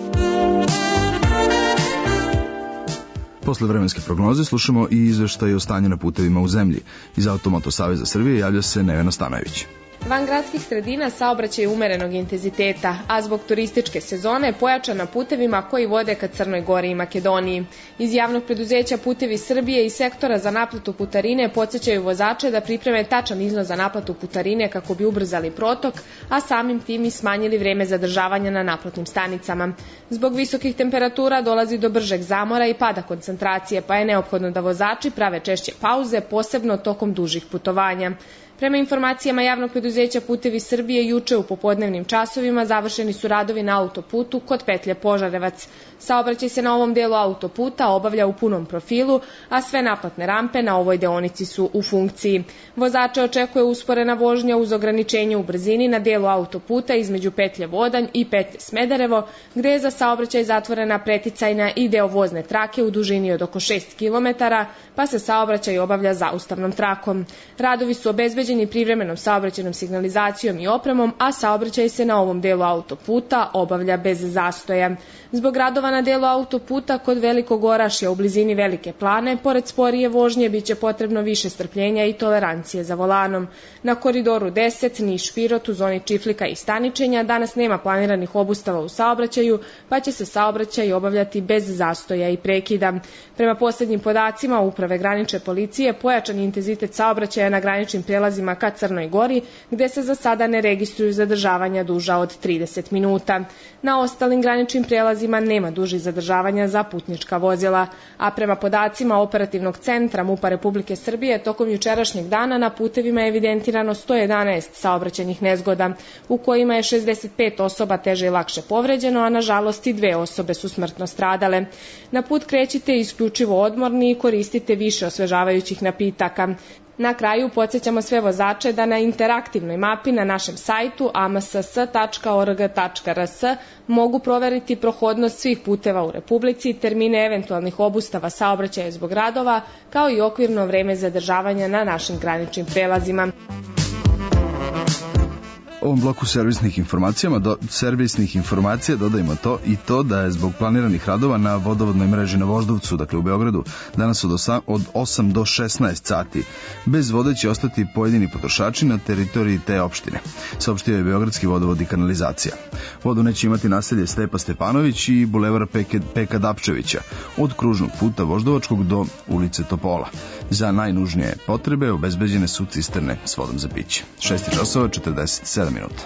Posle vremenske prognoze slušamo i izveštaj o stanju na putevima u zemlji. Iz Automoto Saveza Srbije javlja se Nevena Stanojević. Van gradskih sredina saobraćaj umerenog intenziteta, a zbog turističke sezone pojačan na putevima koji vode ka Crnoj Gori i Makedoniji. Iz javnog preduzeća Putevi Srbije i sektora za naplatu putarine podsjećaju vozače da pripreme tačan iznos za naplatu putarine kako bi ubrzali protok, a samim tim i smanjili vreme zadržavanja na naplatnim stanicama. Zbog visokih temperatura dolazi do bržeg zamora i pada koncentracije, pa je neophodno da vozači prave češće pauze, posebno tokom dužih putovanja. Prema informacijama javnog preduzeća Putevi Srbije, juče u popodnevnim časovima završeni su radovi na autoputu kod petlje Požarevac. Saobraćaj se na ovom delu autoputa obavlja u punom profilu, a sve naplatne rampe na ovoj deonici su u funkciji. Vozače očekuje usporena vožnja uz ograničenje u brzini na delu autoputa između petlje Vodanj i petlje Smederevo, gde je za saobraćaj zatvorena preticajna i deo vozne trake u dužini od oko 6 km, pa se saobraćaj obavlja zaustavnom trakom. Radovi su obezbeđeni privremenom saobraćajnom signalizacijom i opremom, a saobraćaj se na ovom delu autoputa obavlja bez zastoja. Zbog radova na delu autoputa kod Velikog Orašja u blizini Velike Plane, pored sporije vožnje, biće potrebno više strpljenja i tolerancije za volanom. Na koridoru 10 Niš-Pirot u zoni Čiflika i Staničenja danas nema planiranih obustava u saobraćaju, pa će se saobraćaj obavljati bez zastoja i prekida. Prema poslednjim podacima Uprave granične policije, pojačan intenzitet saobraćaja na graničnim prelazima ka Crnoj Gori, gde se za sada ne registruju zadržavanja duža od 30 minuta. Na ostalim graničnim prelazima nema dužih zadržavanja za putnička vozila, a prema podacima Operativnog centra MUP-a Republike Srbije, tokom jučerašnjeg dana na putevima je evidentirano 111 saobraćajnih nezgoda, u kojima je 65 osoba teže i lakše povređeno, a nažalost i 2 osobe su smrtno stradale. Na put krećite isključivo odmorni i koristite više osvežavajućih napitaka. Na kraju podsjećamo sve vozače da na interaktivnoj mapi na našem sajtu amss.org.rs mogu proveriti prohodnost svih puteva u Republici, termine eventualnih obustava saobraćaja zbog radova, kao i okvirno vreme zadržavanja na našim graničnim prelazima. Ovom bloku servisnih informacija dodajemo to da je zbog planiranih radova na vodovodnoj mreži na Voždovcu, dakle u Beogradu, danas od 8 do 16 sati. Bez vode će ostati pojedini potrošači na teritoriji te opštine. Saopštio je Beogradski vodovod i kanalizacija. Vodu neće imati naselje Stepa Stepanović i bulevara Peka Dapčevića, od kružnog puta Voždovačkog do ulice Topola. Za najnužnije potrebe obezbeđene su cisterne s vodom za piće. 6 časova 47 minuta.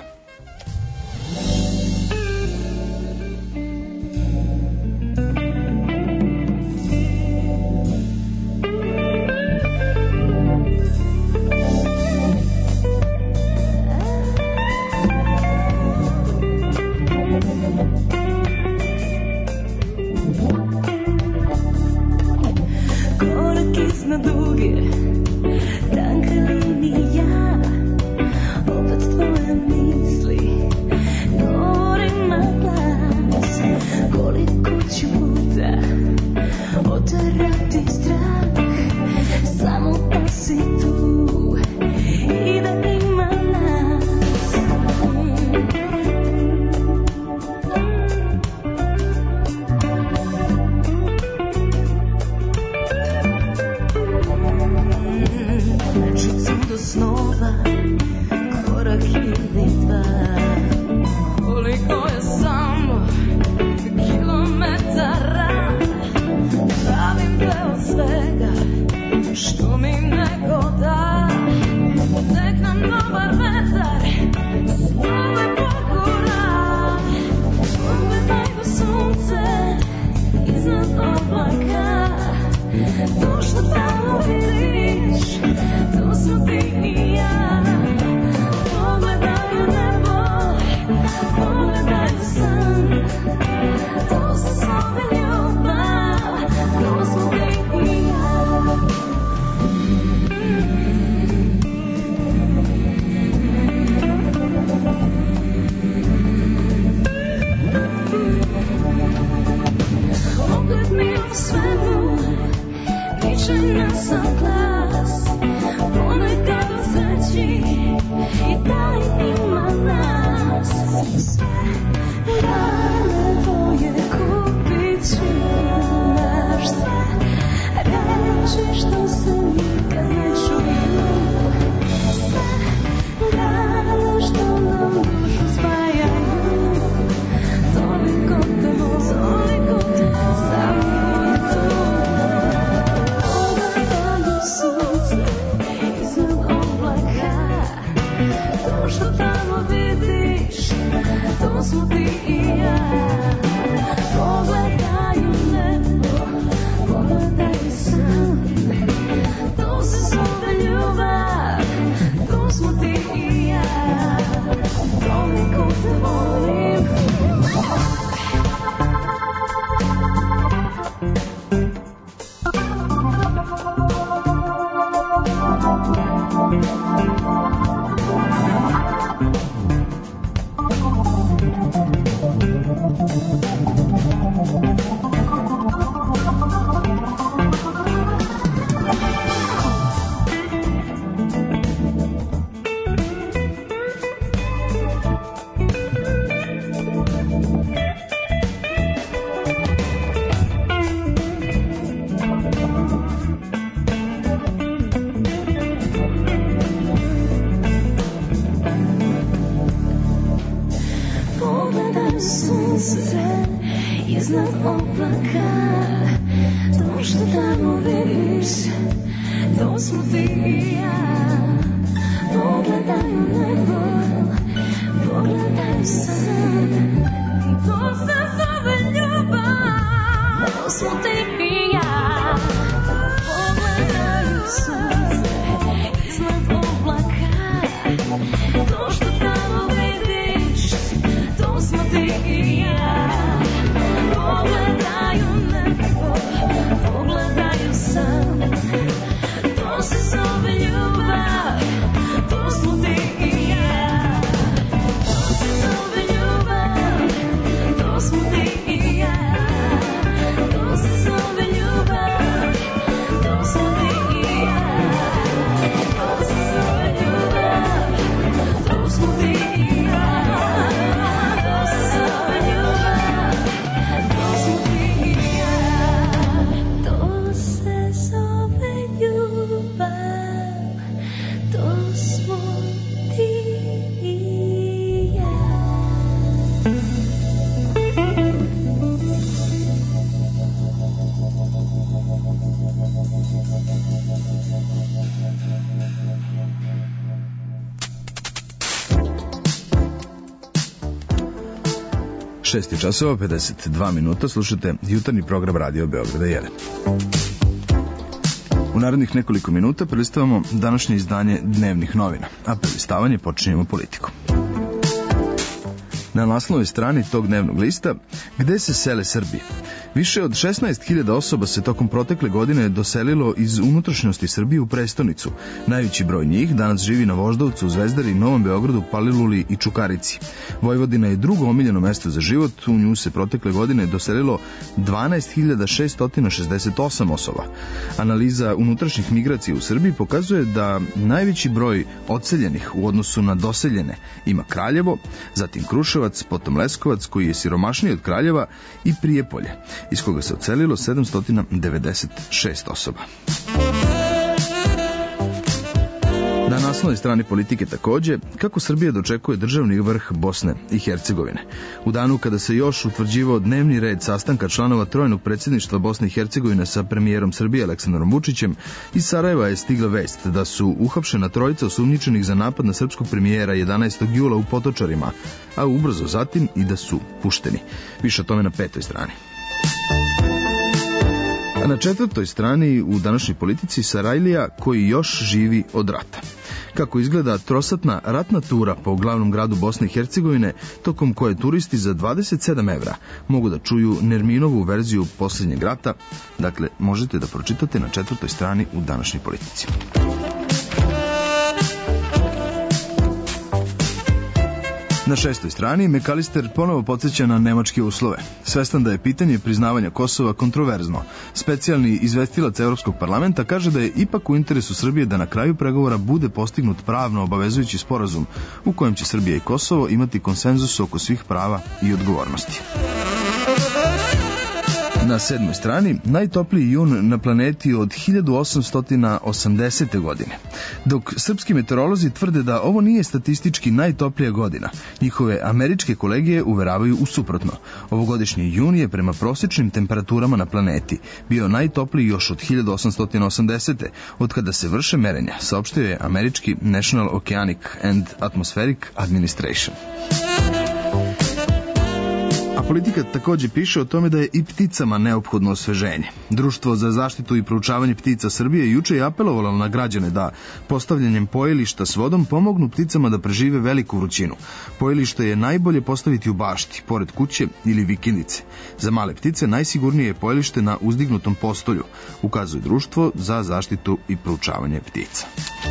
vidiš, to smo ti i ja. Pogledaju nebo, pogledaju san, i to se zove ljubav. To smo ti i ja. Pogledaju sunce iznad oblaka, to što tamo vidiš, to smo ti i ja. Pogledaju nebo, pogledaju san, to se zove ljubav, to smo ti i ja. To se zove ljubav, to smo ti i ja. To se zove ljubav, to smo ti i ja. To se zove ljubav, to smo ti i ja. To se zove ljubav, to smo ti i ja. To se zove ljubav, to smo ti i ja. 6 časova, 52 minuta, slušate jutarnji program Radio Beograda 1. U narednih nekoliko minuta prelistavamo današnje izdanje dnevnih novina, a prelistavanje počinjemo politikom. Na naslovnoj strani tog dnevnog lista, gde se sele Srbi? Više od 16.000 osoba se tokom protekle godine doselilo iz unutrašnjosti Srbije u prestonicu. Najveći broj njih danas živi na Voždovcu, Zvezdari, Novom Beogradu, Paliluli i Čukarici. Vojvodina je drugo omiljeno mesto za život, u nju se protekle godine doselilo 12.668 osoba. Analiza unutrašnjih migracija u Srbiji pokazuje da najveći broj odseljenih u odnosu na doseljene ima Kraljevo, zatim Kruševac, potom Leskovac koji je siromašniji od Kraljeva i Prijepolje, iz koga se odselilo 796 osoba. Na naslovnoj strani Politike takođe, kako Srbija dočekuje državni vrh Bosne i Hercegovine. U danu kada se još utvrđivao dnevni red sastanka članova trojnog predsjedništva Bosne i Hercegovine sa premijerom Srbije Aleksandrom Vučićem, iz Sarajeva je stigla vest da su uhapšena trojica osumnjičenih za napad na srpskog premijera 11. jula u Potočarima, a ubrzo zatim i da su pušteni. Više o tome na 5. strani. A na 4. strani u današnjoj Politici Sarajlija koji još živi od rata. Kako izgleda trosatna ratna tura po glavnom gradu Bosne i Hercegovine, tokom koje turisti za 27 evra mogu da čuju Nerminovu verziju posljednjeg rata, dakle možete da pročitate na 4. strani u današnjoj Politici. Na 6. strani Mekalister ponovo podsjeća na nemačke uslove. Svestan da je pitanje priznavanja Kosova kontroverzno, specijalni izvestilac Evropskog parlamenta kaže da je ipak u interesu Srbije da na kraju pregovora bude postignut pravno obavezujući sporazum u kojem će Srbija i Kosovo imati konsenzus oko svih prava i odgovornosti. Na 7. strani najtopliji jun na planeti od 1880. godine. Dok srpski meteorolozi tvrde da ovo nije statistički najtoplija godina, njihove američke kolege uveravaju u suprotno. Ovogodišnji jun je prema prosječnim temperaturama na planeti bio najtopliji još od 1880. od kada se vrše merenja, saopštio je američki National Oceanic and Atmospheric Administration. A Politika takođe piše o tome da je i pticama neophodno osveženje. Društvo za zaštitu i proučavanje ptica Srbije juče je apelovalo na građane da postavljanjem pojilišta s vodom pomognu pticama da prežive veliku vrućinu. Pojilište je najbolje postaviti u bašti, pored kuće ili vikendice. Za male ptice najsigurnije je pojilište na uzdignutom postolju, ukazuje Društvo za zaštitu i proučavanje ptica.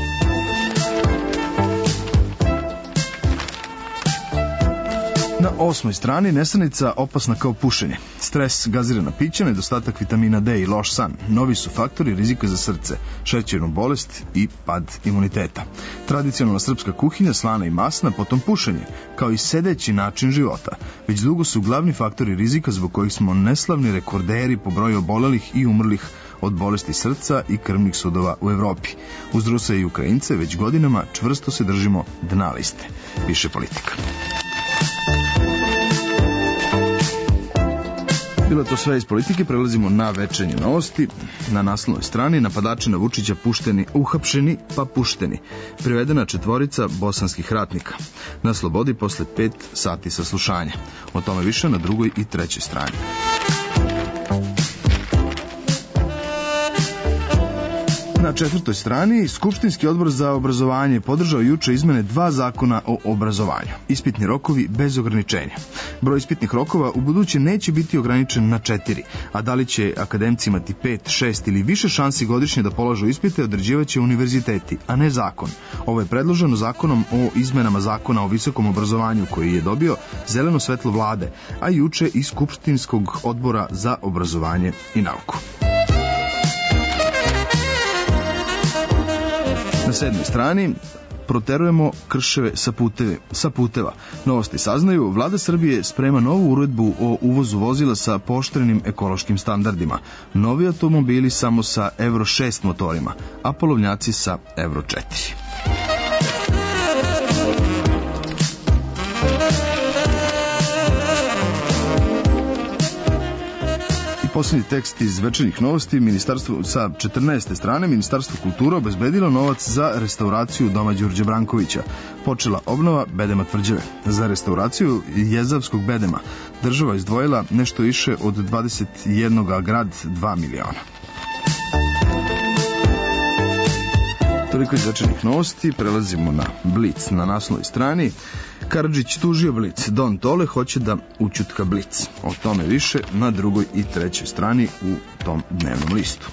Na 8. strani nesanica opasna kao pušenje. Stres, gazirana pića, nedostatak vitamina D i loš san. Novi su faktori rizika za srce, šećernu bolest i pad imuniteta. Tradicionalna srpska kuhinja, slana i masna, potom pušenje, kao i sedeći način života. Već dugo su glavni faktori rizika zbog kojih smo neslavni rekorderi po broju obolelih i umrlih od bolesti srca i krvnih sudova u Evropi. Uz Ruse i Ukrajince već godinama čvrsto se držimo dna liste, piše Politika. Bilo to sve iz politike, prelazimo na večernje novosti. Na naslovnoj strani napadači na Vučića uhapšeni pa pušteni. Privedena 4 bosanskih ratnika. Na slobodi posle 5 sati saslušanja. O tome više na 2. i 3. strani. Na 4. strani Skupštinski odbor za obrazovanje podržao juče izmene 2 zakona o obrazovanju. Ispitni rokovi bez ograničenja. Broj ispitnih rokova u buduće neće biti ograničen na 4, a da li će akademci imati 5, 6 ili više šansi godišnje da polažu ispite određivaće univerziteti, a ne zakon. Ovo je predloženo zakonom o izmenama zakona o visokom obrazovanju koji je dobio zeleno svetlo vlade, a juče i Skupštinskog odbora za obrazovanje i nauku. Na 7. strani proterujemo krševe sa puteva. Novosti saznaju, vlada Srbije sprema novu uredbu o uvozu vozila sa pooštrenim ekološkim standardima. Novi automobili samo sa Euro 6 motorima, a polovnjaci sa Euro 4. Posljednji tekst iz večernjih novosti, sa 14. strane Ministarstvo kulture obezbedilo novac za restauraciju doma Đurđe Brankovića. Počela obnova bedema Tvrđave. Za restauraciju jezavskog bedema država izdvojila nešto više od 21 grad 2 miliona. Toliko iz večernjih novosti, prelazimo na Blic. Na naslovnoj strani Karadžić tužio Blic, Don Tole hoće da učutka Blic. O tome više na 2. i 3. strani u tom dnevnom listu.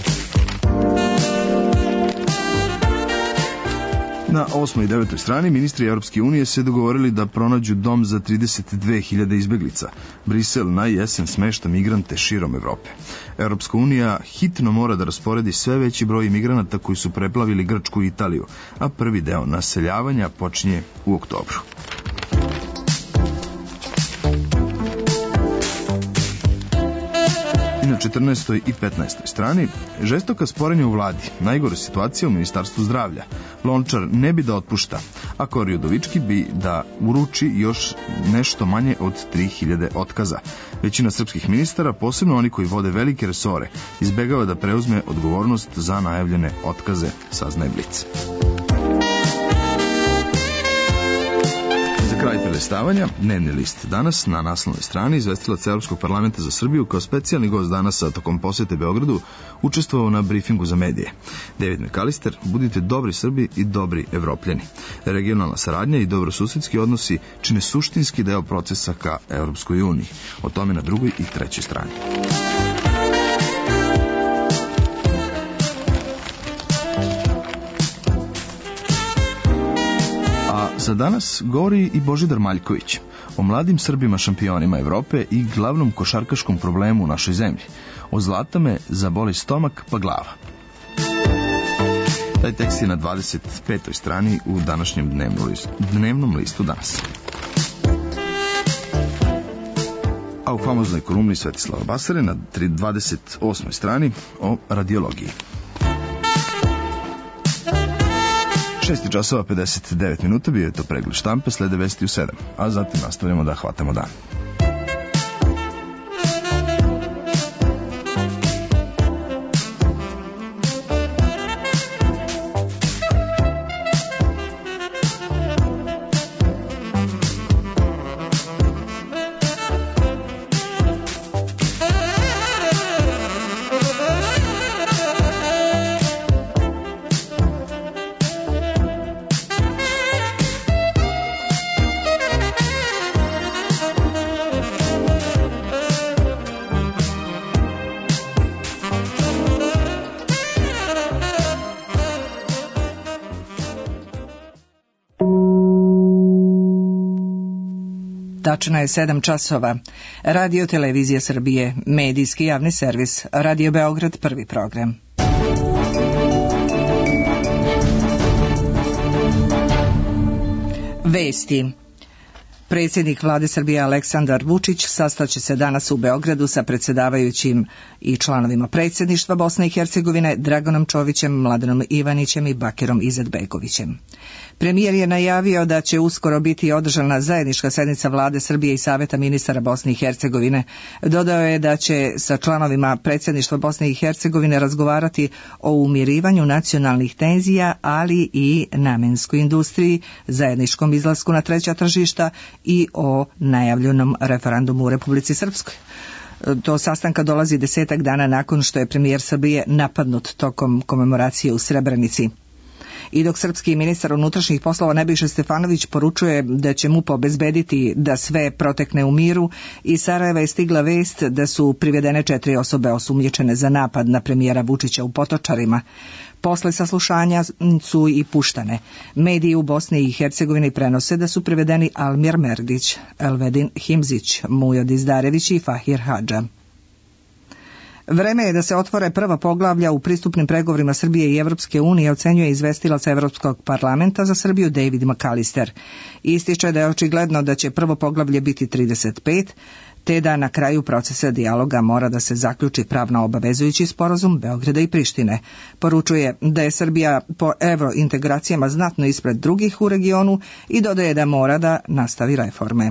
Na 8. i 9. strani ministri Europske unije se dogovorili da pronađu dom za 32.000 izbeglica. Brisel na jesen smešta migrante širom Evrope. Europska unija hitno mora da rasporedi sve veći broj imigranata koji su preplavili Grčku i Italiju, a prvi deo naseljavanja počinje u oktobru. Na 14. i 15. strani žestoka sporenja u vladi, najgore situacija u Ministarstvu zdravlja. Lončar ne bi da otpušta, a Kori Udovički bi da uruči još nešto manje od 3.000 otkaza. Većina srpskih ministara, posebno oni koji vode velike resore, izbegava da preuzme odgovornost za najavljene otkaze, saznaje Blic. Kraj prelistavanja, dnevni list danas na naslovnoj strani izvestilac Evropskog parlamenta za Srbiju kao specijalni gost danas tokom posete Beogradu učestvovao na briefingu za medije. David McAllister, budite dobri Srbi i dobri Evropljani. Regionalna saradnja i dobrosusedski odnosi čine suštinski deo procesa ka Evropskoj uniji. O tome na 2. i 3. strani. Za danas govori i Božidar Maljković o mladim Srbima šampionima Evrope i glavnom košarkaškom problemu u našoj zemlji. Od zlata me zaboli stomak pa glava. Taj tekst je na 25. strani u današnjem dnevnom listu danas. A u famoznoj kolumni Svetislava Basare na 28. strani o radiologiji. 6 časova 59 minuta bio je to pregled štampe, slede vesti u 7, a zatim nastavljamo da hvatamo dan. Tačno je 7 časova. Radio Televizija Srbije, medijski javni servis, Radio Beograd, prvi program. Vesti. Predsjednik vlade Srbije Aleksandar Vučić sastaće se danas u Beogradu sa predsjedavajućim i članovima predsjedništva Bosne i Hercegovine Draganom Čovićem, Mladenom Ivanićem i Bakirom Izetbegovićem. Premijer je najavio da će uskoro biti održana zajednička sednica vlade Srbije i Saveta ministara Bosne i Hercegovine. Dodao je da će sa članovima predsjedništva Bosne i Hercegovine razgovarati o umirivanju nacionalnih tenzija, ali i namenskoj industriji, zajedničkom izlasku na treća tržišta i o najavljenom referendumu u Republici Srpskoj. Do sastanka dolazi 10 dana nakon što je premijer Srbije napadnut tokom komemoracije u Srebrenici. I dok srpski ministar unutrašnjih poslova Nebojša Stefanović poručuje da će MUP obezbediti da sve protekne u miru, iz Sarajeva je stigla vest da su privedene 4 osobe osumnjičene za napad na premijera Vučića u Potočarima. Posle saslušanja su i puštane. Mediji u Bosni i Hercegovini prenose da su privedeni Almir Merdić, Elvedin Himzić, Mujo Dizdarević i Fahir Hadža. Vreme je da se otvore prva poglavlja u pristupnim pregovorima Srbije i Evropske unije, ocenjuje izvestilac Evropskog parlamenta za Srbiju David McAllister. Ističe da je očigledno da će prvo poglavlje biti 35, te da na kraju procesa dijaloga mora da se zaključi pravno obavezujući sporazum Beograda i Prištine. Poručuje da je Srbija po evrointegracijama znatno ispred drugih u regionu i dodaje da mora da nastavi reforme.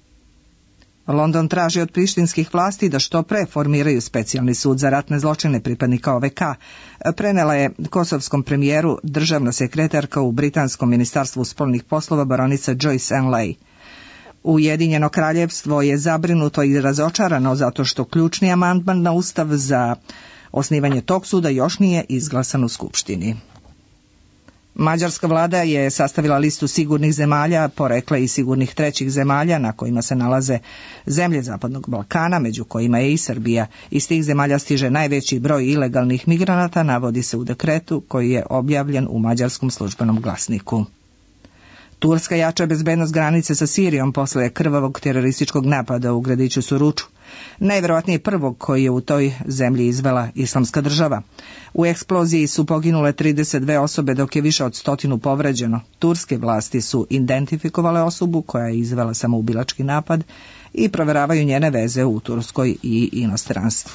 London traži od prištinskih vlasti da što pre formiraju specijalni sud za ratne zločine pripadnika OVK, prenela je kosovskom premijeru državna sekretarka u Britanskom ministarstvu spoljnih poslova baronica Joyce Anley. Ujedinjeno kraljevstvo je zabrinuto i razočarano zato što ključni amandman na ustav za osnivanje tog suda još nije izglasan u Skupštini. Mađarska vlada je sastavila listu sigurnih zemalja, porekla i sigurnih trećih zemalja na kojima se nalaze zemlje Zapadnog Balkana, među kojima je i Srbija. Iz tih zemalja stiže najveći broj ilegalnih migranata, navodi se u dekretu koji je objavljen u mađarskom službenom glasniku. Turska jača bezbednost granice sa Sirijom posle krvavog terorističkog napada u gradiću Suruču. Najvjerojatnije prvog koji je u toj zemlji izvela Islamska država. U eksploziji su poginule 32 osobe dok je više od 100 povređeno. Turske vlasti su identifikovale osobu koja je izvela samoubilački napad i proveravaju njene veze u Turskoj i inostranstvu.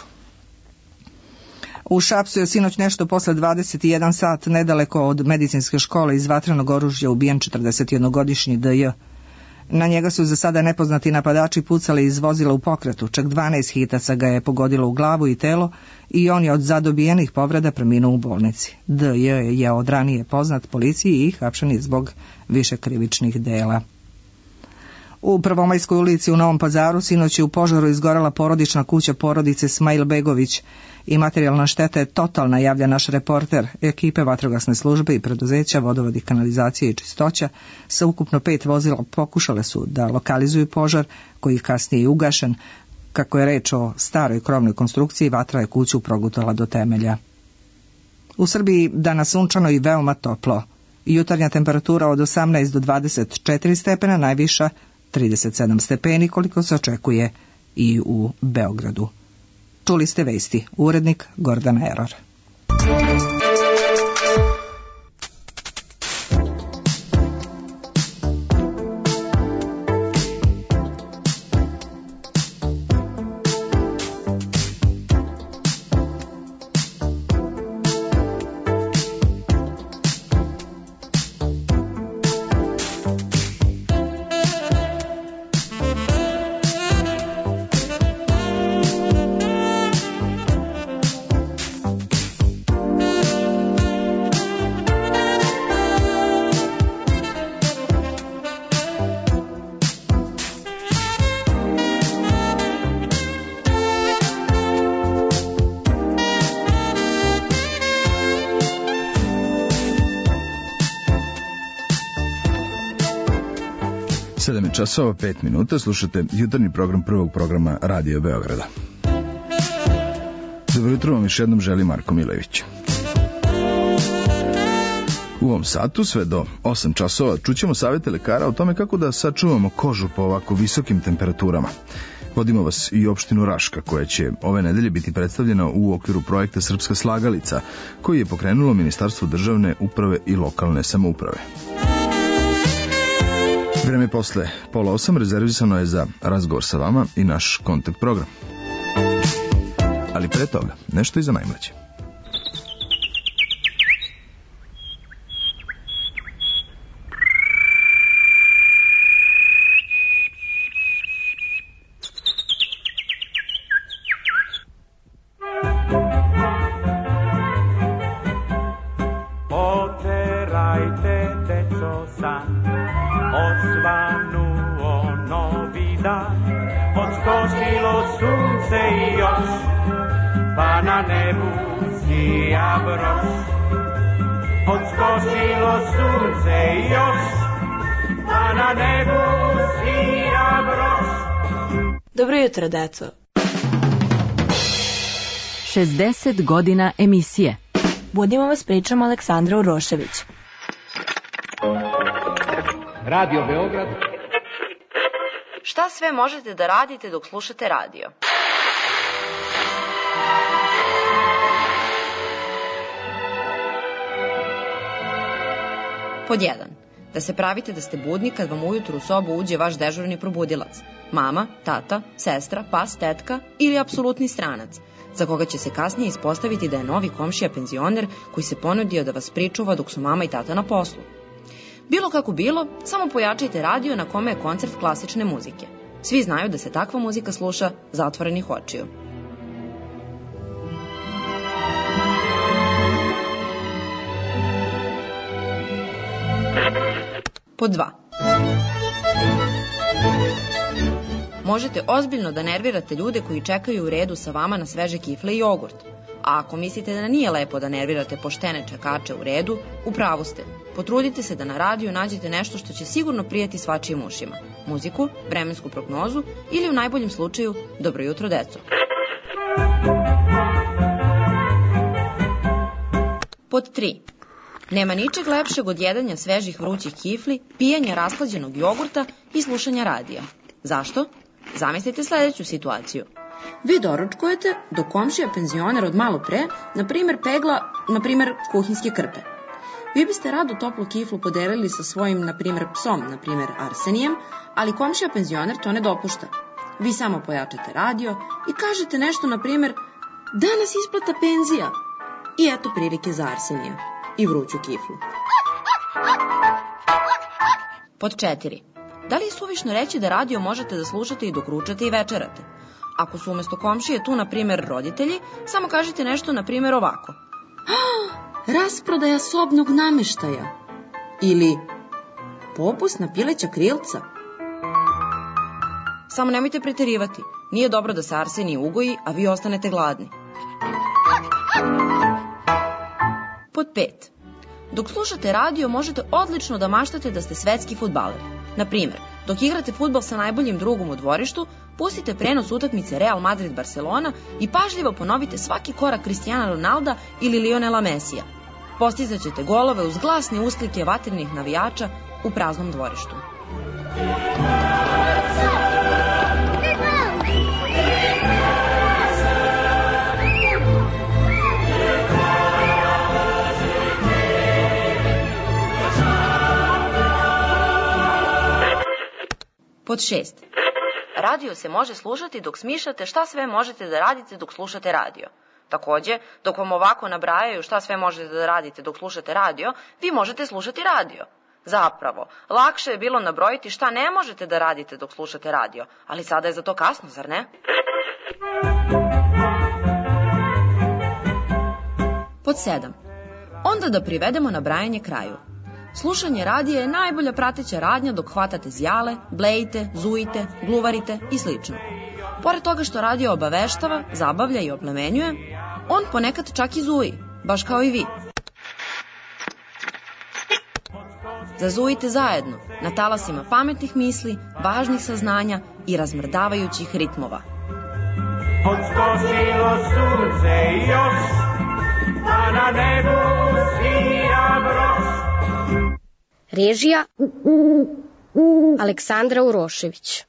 U Šapcu je sinoć nešto posle 21 sat nedaleko od medicinske škole iz vatrenog oružja ubijen 41-godišnji DJ. Na njega su za sada nepoznati napadači pucali iz vozila u pokretu, čak 12 hitaca ga je pogodilo u glavu i telo i on je od zadobijenih povreda preminuo u bolnici. DJ je od ranije poznat policiji i hapšen je zbog više krivičnih dela. U Prvomajskoj ulici u Novom Pazaru sinoć je u požaru izgorela porodična kuća porodice Smajlbegović i materijalna šteta je totalna, javlja naš reporter. Ekipe vatrogasne službe i preduzeća Vodovod i kanalizacije i čistoća sa ukupno 5 vozila pokušale su da lokalizuju požar koji kasnije je ugašen. Kako je reč o staroj krovnoj konstrukciji, vatra je kuću progutala do temelja. U Srbiji danas sunčano i veoma toplo. Jutarnja temperatura od 18 do 24 stepena, najviša 37 stepeni, koliko se očekuje i u Beogradu. Čuli ste vesti, urednik Gordana Eror. Časova 5 minuta, slušate jutarnji program prvog programa Radio Beograda. Dobro jutro vam još jednom želi Marko Milević. U ovom satu sve do 8 časova čućemo savjete lekara o tome kako da sačuvamo kožu po ovako visokim temperaturama. Vodimo vas i u opštinu Raška, koja će ove nedelje biti predstavljena u okviru projekta Srpska slagalica, koji je pokrenulo Ministarstvo državne uprave i lokalne samouprave. Vreme posle 7:30 rezervisano je za razgovor sa vama i naš kontakt program. Ali pre toga, nešto i za najmlađe. Dobro jutro, deco. 60 godina emisije. Budimo vas pričom Aleksandra Urošević. Radio Beograd. Šta sve možete da radite dok slušate radio? Pod 1. Da se pravite da ste budni kad vam ujutru u sobu uđe vaš dežurni probudilac. Mama, tata, sestra, pas, tetka ili apsolutni stranac, za koga će se kasnije ispostaviti da je novi komšija penzioner koji se ponudio da vas pričuva dok su mama i tata na poslu. Bilo kako bilo, samo pojačajte radio na kome je koncert klasične muzike. Svi znaju da se takva muzika sluša zatvorenih očiju. Pod 2. Možete ozbiljno da nervirate ljude koji čekaju u redu sa vama na sveže kifle i jogurt. A ako mislite da nije lepo da nervirate poštene čekače u redu, u pravu ste. Potrudite se da na radiju nađete nešto što će sigurno prijati svačijim ušima. Muziku, vremensku prognozu ili u najboljem slučaju dobro jutro, deco. Pod 3. Nema ničeg lepšeg od jedanja svežih vrućih kifli, pijanja rashlađenog jogurta i slušanja radija. Zašto? Zamislite sledeću situaciju. Vi doručkujete dok komšija penzioner od malo pre, na primjer, pegla, kuhinjske krpe. Vi biste rado toplu kiflu podelili sa svojim, na primjer, psom, na primjer, Arsenijem, ali komšija penzioner to ne dopušta. Vi samo pojačate radio i kažete nešto, na primjer, danas isplata penzija. I eto prilike za Arsenija i vruću kiflu. Pod 4. Da li je suvišno reći da radio možete da slušate i dok ručate i večerate? Ako su umesto komšije tu, na primjer, roditelji, samo kažite nešto, na primjer, ovako. Rasprodaja sobnog nameštaja. Ili popust na pileća krilca. Samo nemojte preterivati. Nije dobro da se Arsenij ugoji, a vi ostanete gladni. Pod 5. Dok slušate radio možete odlično da maštate da ste svetski fudbaler. Na primjer, dok igrate fudbal sa najboljim drugom u dvorištu, pustite prenos utakmice Real Madrid-Barcelona i pažljivo ponovite svaki korak Cristiana Ronalda ili Lionela Messija. Postizat ćete golove uz glasne usklike vatrenih navijača u praznom dvorištu. Pod 6. Radio se može slušati dok smišljate šta sve možete da radite dok slušate radio. Takođe, dok vam ovako nabrajaju šta sve možete da radite dok slušate radio, vi možete slušati radio. Zapravo, lakše je bilo nabrojiti šta ne možete da radite dok slušate radio, ali sada je za to kasno, zar ne? Pod 7. Onda da privedemo nabrajanje kraju. Slušanje radija je najbolja prateća radnja dok hvatate zjale, blejite, zujite, gluvarite i slično. Pored toga što radio obaveštava, zabavlja i oplemenjuje, on ponekad čak i zuji, baš kao i vi. Zazujite zajedno, na talasima pametnih misli, važnih saznanja i razmrdavajućih ritmova. Odskočilo sunce još, a na nebu svira broš. Režija Aleksandra Urošević.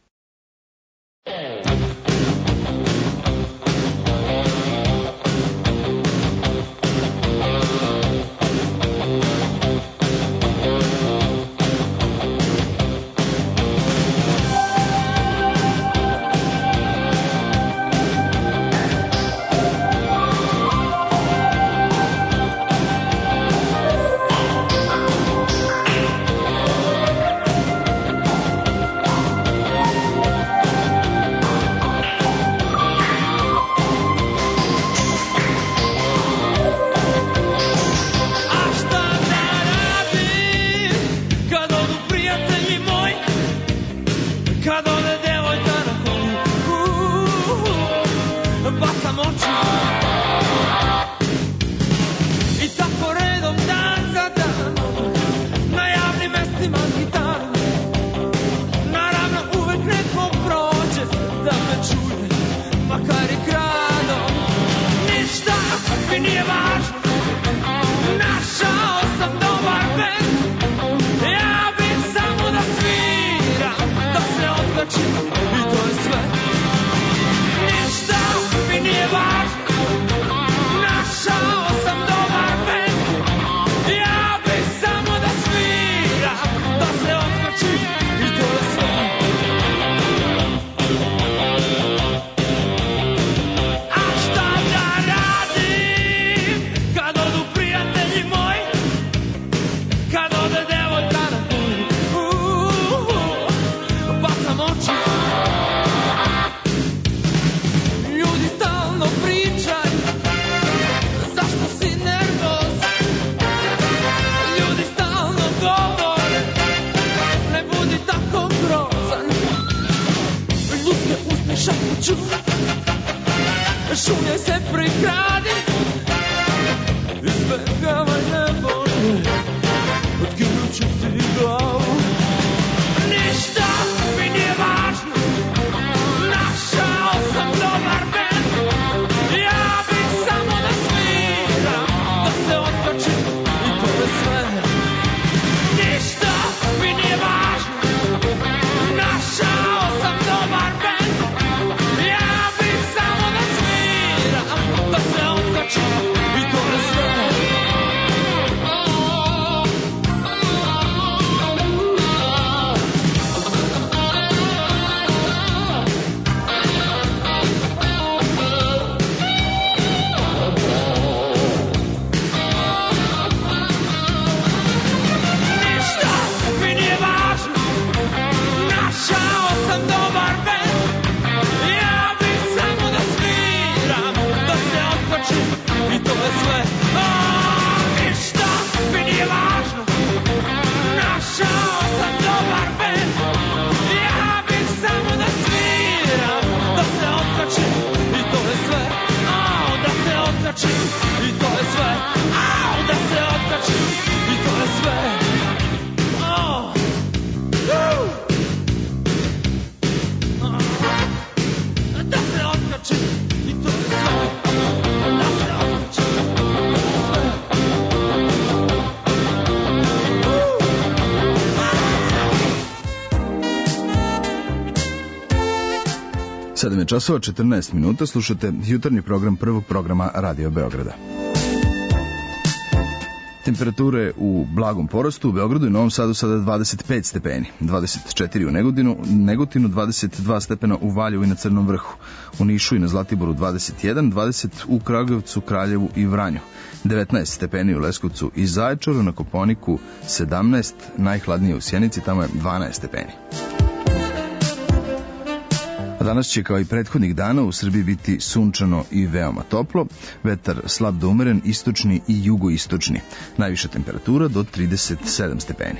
nije važno. Našao sam dobar bend, ja bih samo da sviram, da se otkačim i to je sve. Ništa mi nije važno, našao sam dobar bend, ja bih samo da sviram, da se otkačim i to je sve. A šta da radim kad odu prijatelji moji, kad ode devojka na put, bacam oči. Ljudi stalno pričaju, zašto si nervozan. Ljudi stalno govore, ne budi tako grozan. Ljudske usne šapuću, šunjaj se prikradi, izbegavaj nevolje, otkinut ću ti glavu. Ništa mi nije važno, našao sam dobar bend, ja bih samo da sviram, da se otkačim i to je sve. Ništa mi nije važno, našao sam dobar bend, ja bih samo da sviram, da se otkačim i to je sve. Ništa mi nije važno, našao sam dobar bend, ja bih samo da sviram, da se otkačim i to je sve. Ništa mi nije važno, našao sam dobar bend, ja bih samo da sviram, da se otkačim i to je sve. Da se otkačim i to je sve. Da se otkačim i to je sve. Da se otkačim i to je sve. Da se otkačim i to je sve. 7 je časova 14 minuta, slušate jutarnji program prvog programa Radio Beograda. Temperature u blagom porastu u Beogradu i Novom Sadu sada 25 stepeni, 24 u Negotinu 22 stepena u Valjevu i na Crnom vrhu, u Nišu i na Zlatiboru 21, 20 u Kragujevcu, Kraljevu i Vranju, 19 stepeni u Leskovcu i Zaječaru, na Kopaoniku 17, najhladnije u Sjenici, tamo je 12 stepeni. A danas će kao i prethodnih dana u Srbiji biti sunčano i veoma toplo, vetar slab do umeren, istočni i jugoistočni, najviša temperatura do 37 stepeni.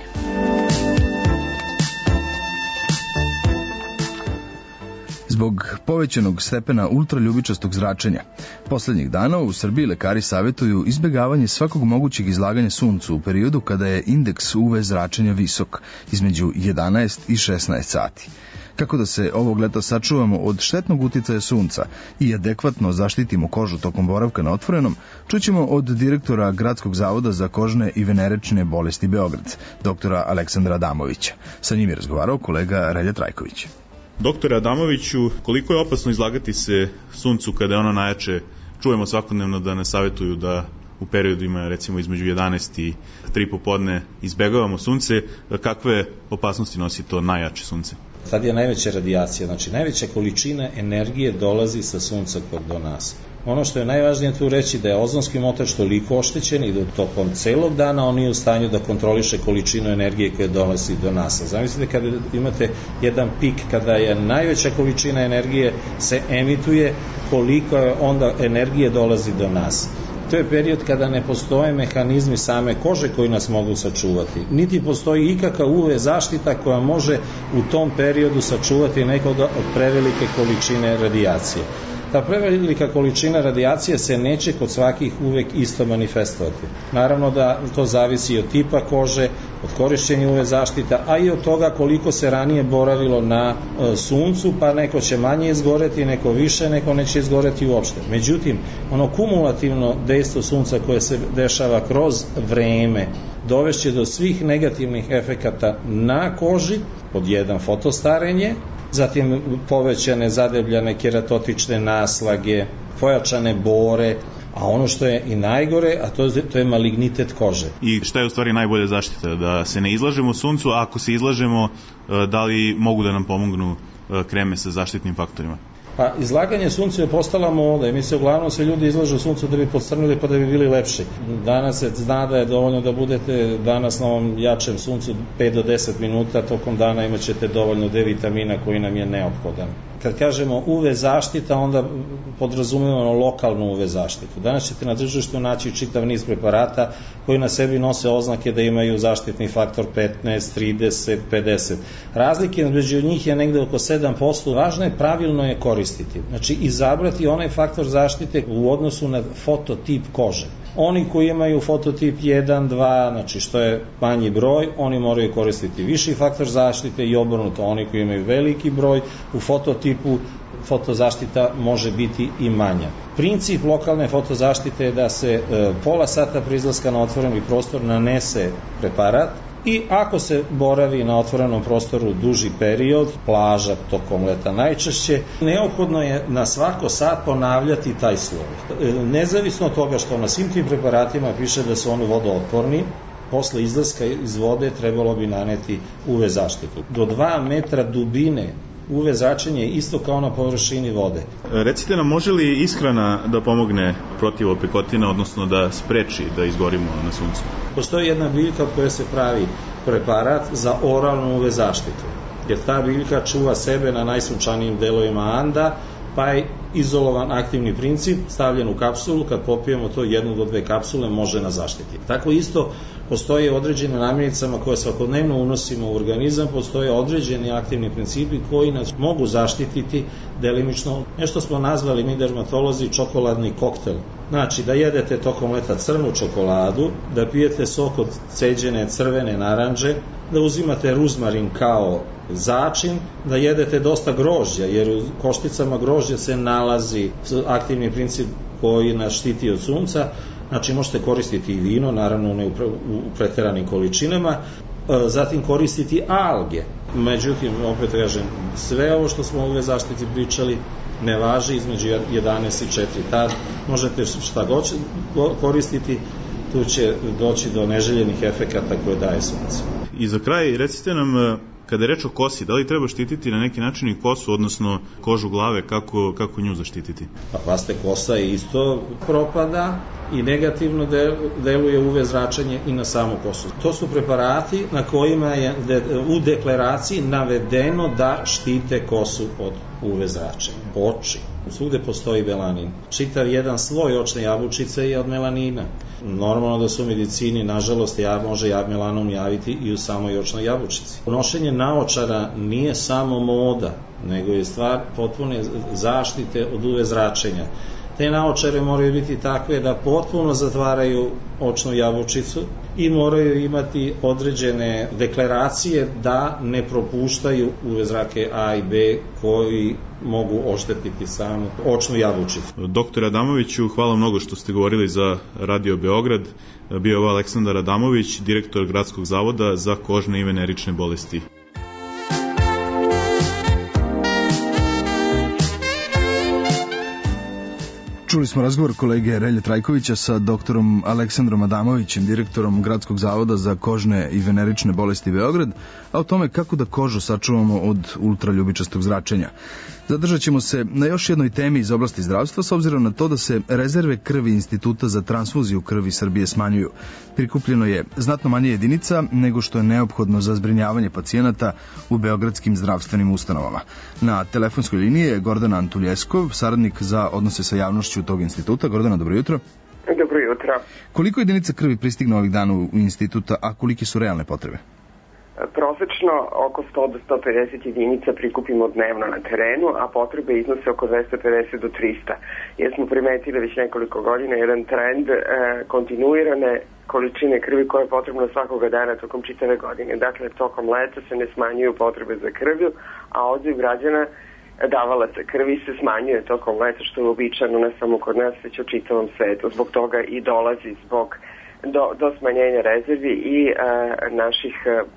Zbog povećanog stepena ultraljubičastog zračenja, poslednjih dana u Srbiji lekari savjetuju izbjegavanje svakog mogućeg izlaganja suncu u periodu kada je indeks UV zračenja visok, između 11 i 16 sati. Kako da se ovog leta sačuvamo od štetnog uticaja sunca i adekvatno zaštitimo kožu tokom boravka na otvorenom, čućemo od direktora Gradskog zavoda za kožne i venerečne bolesti Beograd, doktora Aleksandra Adamovića. Sa njim je razgovarao kolega Relja Trajković. Doktore Adamoviću, koliko je opasno izlagati se suncu kada je ono najjače? Čujemo svakodnevno da nas savjetuju da u periodima recimo između 11 i 3 popodne izbegavamo sunce. Kakve opasnosti nosi to najjače sunce? Tad je najveća radijacija, znači najveća količina energije dolazi sa sunca do nas. Ono što je najvažnije tu reći da je ozonski omotač toliko oštećen i da tokom celog dana on nije u stanju da kontroliše količinu energije koja dolazi do nas. Zamislite kada imate jedan pik kada je najveća količina energije se emituje, koliko je onda energije dolazi do nas. To je period kada ne postoje mehanizmi same kože koji nas mogu sačuvati. Niti postoji ikakva UV zaštita koja može u tom periodu sačuvati nekoga od prevelike količine radijacije. Ta prevelika količina radijacije se neće kod svakih uvek isto manifestovati. Naravno da to zavisi od tipa kože od korišćenja UV zaštita, a i od toga koliko se ranije boravilo na suncu, pa neko će manje izgoreti, neko više, neko neće izgoreti uopšte. Međutim, ono kumulativno dejstvo sunca koje se dešava kroz vreme dovešće do svih negativnih efekata na koži, pod jedan fotostarenje, zatim povećane zadebljane keratotične naslage, pojačane bore, a ono što je i najgore, a to je malignitet kože. I šta je u stvari najbolja zaštita? Da se ne izlažemo suncu, a ako se izlažemo, da li mogu da nam pomognu kreme sa zaštitnim faktorima? Pa izlaganje suncu je postala moda i mi se uglavnom sve ljudi izlažu suncu da bi podcrnili pa da bi bili lepši. Danas se zna da je dovoljno da budete danas na ovom jačem suncu 5 do 10 minuta, tokom dana imat ćete dovoljno D vitamina koji nam je neophodan. Kad kažemo UV zaštita, onda podrazumevamo lokalnu UV zaštitu. Danas ćete na tržištu naći čitav niz preparata koji na sebi nose oznake da imaju zaštitni faktor 15, 30, 50. Razlike među njih je negde oko 7%. Važno je pravilno je koristiti. Znači, izabrati onaj faktor zaštite u odnosu na fototip kože. Oni koji imaju fototip 1, 2, znači što je manji broj, oni moraju koristiti viši faktor zaštite i obrnuto. Oni koji imaju veliki broj, u fototipu fotozaštita može biti i manja. Princip lokalne fotozaštite je da se pola sata pre izlaska na otvoreni prostor nanese preparat i ako se boravi na otvorenom prostoru duži period, plaža tokom leta najčešće, neophodno je na svako sat ponavljati taj sloj. Nezavisno od toga što na svim tim preparatima piše da su oni vodootporni, posle izlaska iz vode trebalo bi naneti UV zaštitu. Do 2 metra dubine UV zračenje je isto kao na površini vode. Recite nam, može li ishrana da pomogne protiv opekotina, odnosno da spreči da izgorimo na suncu? Postoji jedna biljka od koje se pravi preparat za oralnu UV zaštitu, jer ta biljka čuva sebe na najsunčanijim delovima anda, pa je izolovan aktivni princip stavljen u kapsulu, kad popijemo to 1 do 2 kapsule može nas zaštiti. Tako isto postoje određene namirnicama koje svakodnevno unosimo u organizam, postoje određeni aktivni principi koji nas mogu zaštititi delimično. Nešto smo nazvali mi dermatolozi čokoladni koktel. Znači da jedete tokom leta crnu čokoladu, da pijete sok od ceđene crvene naranđe, da uzimate ruzmarin kao začin, da jedete dosta grožđa, jer u košticama grožđa se nalazi aktivni princip koji nas štiti od sunca. Znači možete koristiti i vino, naravno ne u preteranim količinama, zatim koristiti alge. Međutim, opet kažem, sve ovo što smo u UV zaštiti pričali ne važi između 11 i 4. Tad možete šta god koristiti, tu će doći do neželjenih efekata koje daje sunce. I za kraj, recite nam, kada je reč o kosi, da li treba štititi na neki način i kosu, odnosno kožu glave, kako nju zaštititi? Pa paste, kosa isto propada i negativno deluje UV zračenje i na samu kosu. To su preparati na kojima je u deklaraciji navedeno da štite kosu od UV zračenja. Oči. Svugde postoji melanin. Čitav jedan sloj očne jabučice je od melanina. Normalno da se u medicini, nažalost, može melanom javiti i u samoj očnoj jabučici. Nošenje naočara nije samo moda, nego je stvar potpune zaštite od UV zračenja. Te naočare moraju biti takve da potpuno zatvaraju očnu jabučicu i moraju imati određene deklaracije da ne propuštaju UV zrake A i B koji mogu oštetiti samu očnu jabučicu. Doktor Adamoviću, hvala mnogo što ste govorili za Radio Beograd. Bio je ovo Aleksandar Adamović, direktor Gradskog zavoda za kožne i venerične bolesti. Čuli smo razgovor kolege Relje Trajkovića sa doktorom Aleksandrom Adamovićem, direktorom Gradskog zavoda za kožne i venerične bolesti Beograd, a o tome kako da kožu sačuvamo od ultraljubičastog zračenja. Zadržat ćemo se na još jednoj temi iz oblasti zdravstva, s obzirom na to da se rezerve krvi Instituta za transfuziju krvi Srbije smanjuju. Prikupljeno je znatno manje jedinica nego što je neophodno za zbrinjavanje pacijenata u beogradskim zdravstvenim ustanovama. Na telefonskoj liniji je Gordana Antuljeskov, saradnik za odnose sa javnošću tog instituta. Gordana, dobro jutro. Dobro jutro. Koliko jedinica krvi pristigne ovih dana u instituta, a kolike su realne potrebe? Prosečno oko 100 do 150 jedinica prikupimo dnevno na terenu, a potrebe iznose oko 250 do 300. Jer smo primetili već nekoliko godina jedan trend količine krvi koja je potrebna svakoga dana tokom čitave godine. Dakle, tokom leta se ne smanjuju potrebe za krvlju, a odziv građana davalaca krvi se smanjuje tokom leta, što je uobičajeno ne samo kod nas, već u čitavom svetu. Zbog toga i dolazi do smanjenja rezervi i naših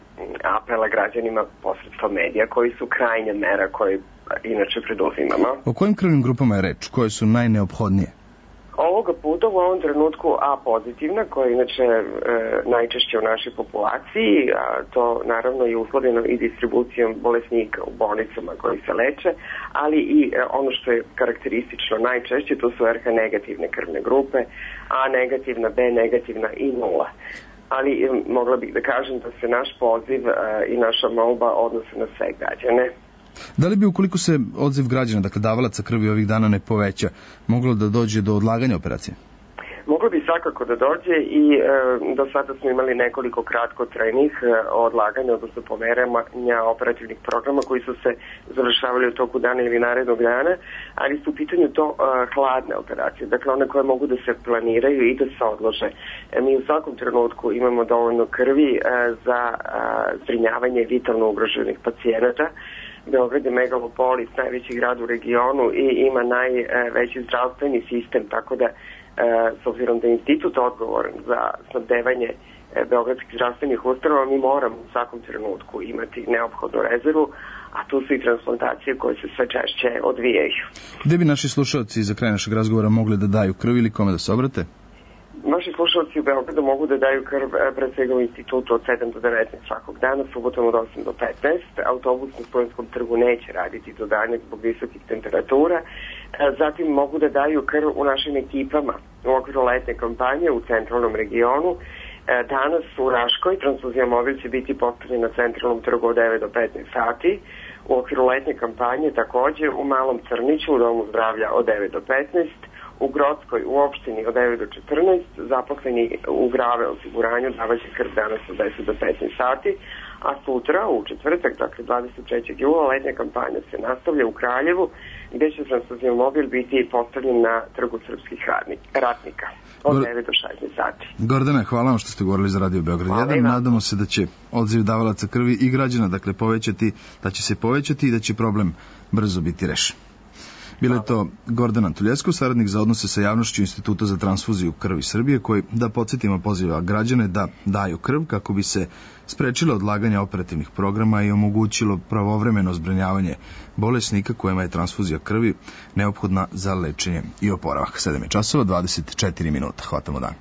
apela građanima posredstvom medija, koji su krajnja mera koje inače preduzimamo. O kojim krvnim grupama je reč? Koje su najneophodnije? Ovoga puta u ovom trenutku A pozitivna, koja je inače najčešće u našoj populaciji, a to naravno je uslovljeno i distribucijom bolesnika u bolnicama koji se leče, ali i ono što je karakteristično najčešće, to su RH negativne krvne grupe, A negativna, B negativna i 0. Ali mogla bih da kažem da se naš poziv i naša molba odnose na sve građane. Da li bi, ukoliko se odziv građana, dakle davalaca krvi ovih dana ne poveća, moglo da dođe do odlaganja operacije? Moglo bi svakako da dođe i do sada smo imali nekoliko kratkotrajnih odlaganja, odnosno pomeranja operativnih programa koji su se završavali u toku dana ili narednog dana, ali su u pitanju to hladne operacije, dakle one koje mogu da se planiraju i da se odlože. Mi u svakom trenutku imamo dovoljno krvi za zbrinjavanje vitalno ugroženih pacijenata. Beograd je megalopolis, najveći grad u regionu i ima najveći zdravstveni sistem, tako da s obzirom da je institut odgovoran za snabdevanje beogradskih zdravstvenih ustanova, mi moramo u svakom trenutku imati neophodnu rezervu, a tu su i transplantacije koje se sve češće odvijaju. Gde bi naši slušalci za kraj našeg razgovora mogli da daju krv ili kome da se obrate? Naši slušalci u Beogradu mogu da daju krv pre svega u institutu od 7 do 19 svakog dana, subotom od 8 do 15. Autobus na Studenskom trgu neće raditi do dana zbog visokih temperatura. Zatim mogu da daju krv u našim ekipama u okviru letnje kampanje u centralnom regionu. Danas u Raškoj transfuzija mobil će biti postavljen na centralnom trgu od 9 do 15 sati. U okviru letnje kampanje takođe u Malom Crniću u Domu zdravlja od 9 do 15. U Grodskoj u opštini od 9 do 14, zaposleni u Grave osiguranju davaće krv danas od 10 do 15 sati, a sutra u četvrtak, dakle 23. jula, letnja kampanja se nastavlja u Kraljevu, gde će transfuzijom mobil biti postavljen na trgu srpskih ratnika od 9 do 16 sati. Gordana, hvala vam što ste govorili za Radio Beograd 1. Nadamo se da će odziv davalaca krvi i građana, dakle, da će se povećati i da će problem brzo biti rešen. Bila je to Gordana Antuljesko, saradnik za odnose sa javnošću Instituta za transfuziju krvi Srbije, koji, da podsjetimo, poziva građane da daju krv kako bi se sprečilo odlaganje operativnih programa i omogućilo pravovremeno zbrinjavanje bolesnika kojima je transfuzija krvi neophodna za lečenje i oporavak. 7 časova, 24 minuta. Hvatamo dan.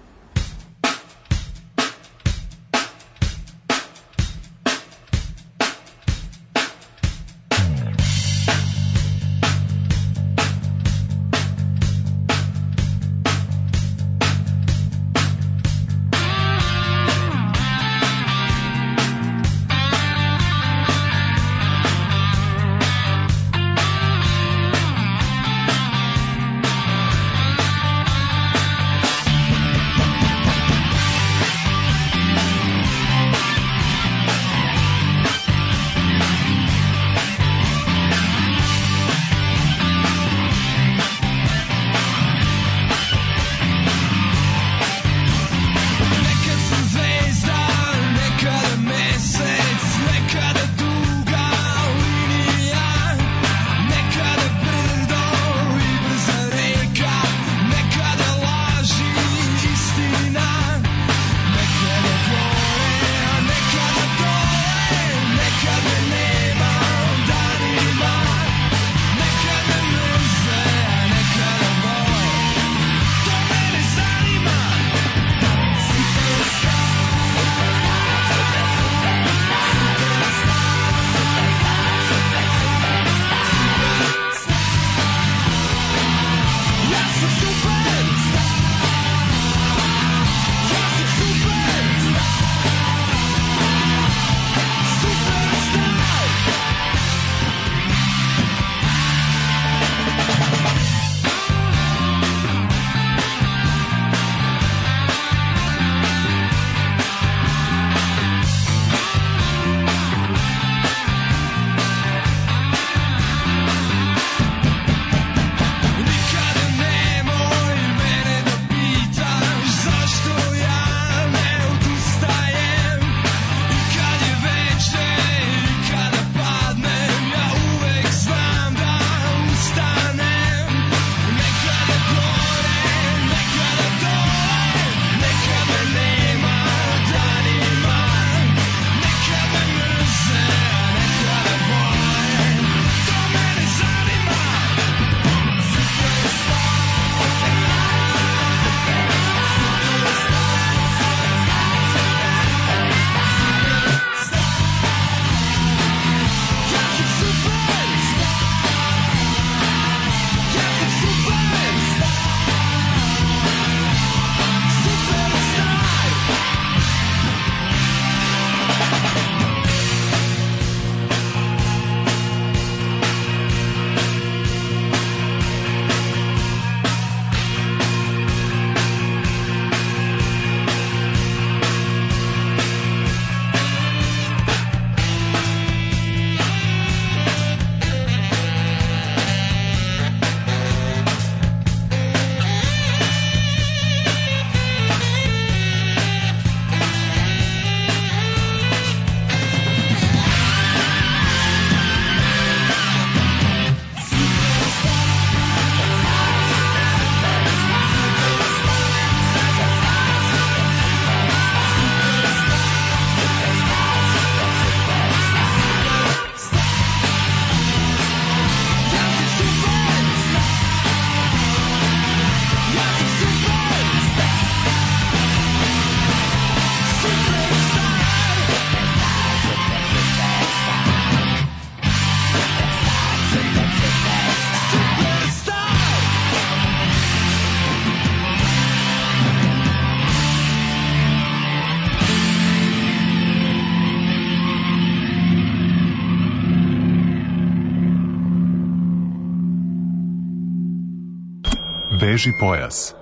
Beži pojas.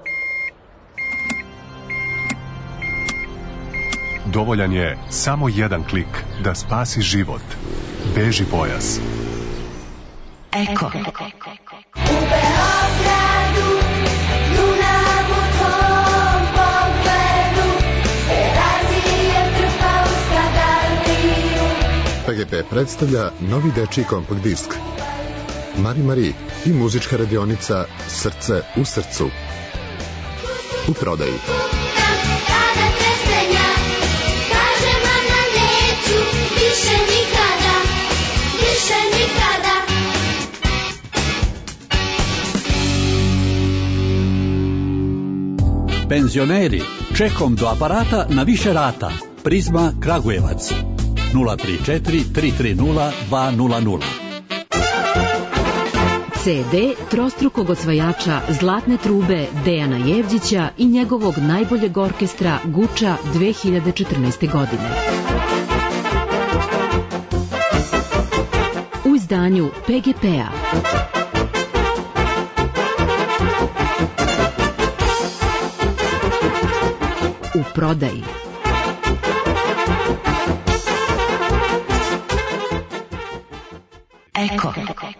Dovoljan je samo jedan klik da spasi život. Beži pojas. Eko. U Beogradu, Dunav u tvom pogledu, se razvije trpa u skadaliju. PGP predstavlja novi dečiji kompakt disk. Mari Mari i muzička radionica Srce u srcu. U prodaji. Kada trestenja, kaže mama neću, više nikada, više nikada. Penzioneri, čekom do aparata na više rata. Prizma Kragujevac 034 330 200. CD trostrukog osvajača Zlatne trube Dejana Jevđića i njegovog najboljeg orkestra Guča 2014. godine. U izdanju PGP-a. U prodaji. Eko.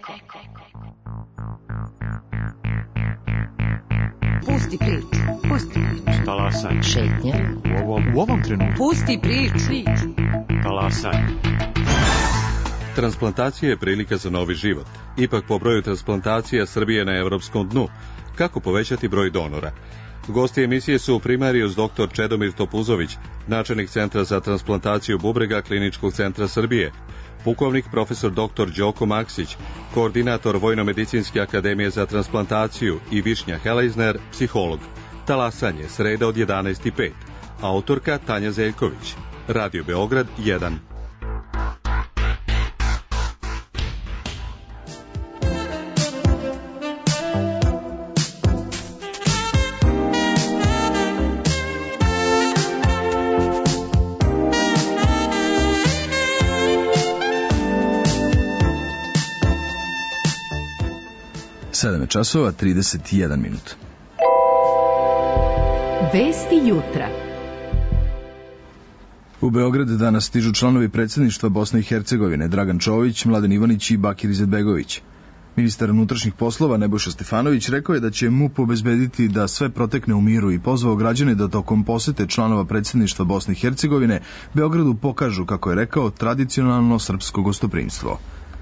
Pusti priču. Pusti priču. Talasaj. Šetnja. U ovom trenutku. Pusti priču. Talasaj. Transplantacija je prilika za novi život. Ipak po broju transplantacija Srbije na evropskom dnu. Kako povećati broj donora? Gosti emisije su primarius dr. Čedomir Topuzović, načelnik Centra za transplantaciju bubrega Kliničkog centra Srbije, pukovnik profesor dr. Đoko Maksić, koordinator Vojno-medicinske akademije za transplantaciju i Višnja Helajzner, psiholog. Talasanje, sreda od 11:05. Autorka Tanja Zeljković. Radio Beograd 1. Sedam je časova, 31 minut. Vesti jutra. U Beograd danas stižu članovi predsjedništva Bosne i Hercegovine Dragan Čović, Mladen Ivanić i Bakir Izetbegović. Ministar unutrašnjih poslova Nebojša Stefanović rekao je da će MUP obezbediti da sve protekne u miru i pozvao građane da tokom posete članova predsjedništva Bosne i Hercegovine Beogradu pokažu, kako je rekao, tradicionalno srpsko gostoprimstvo.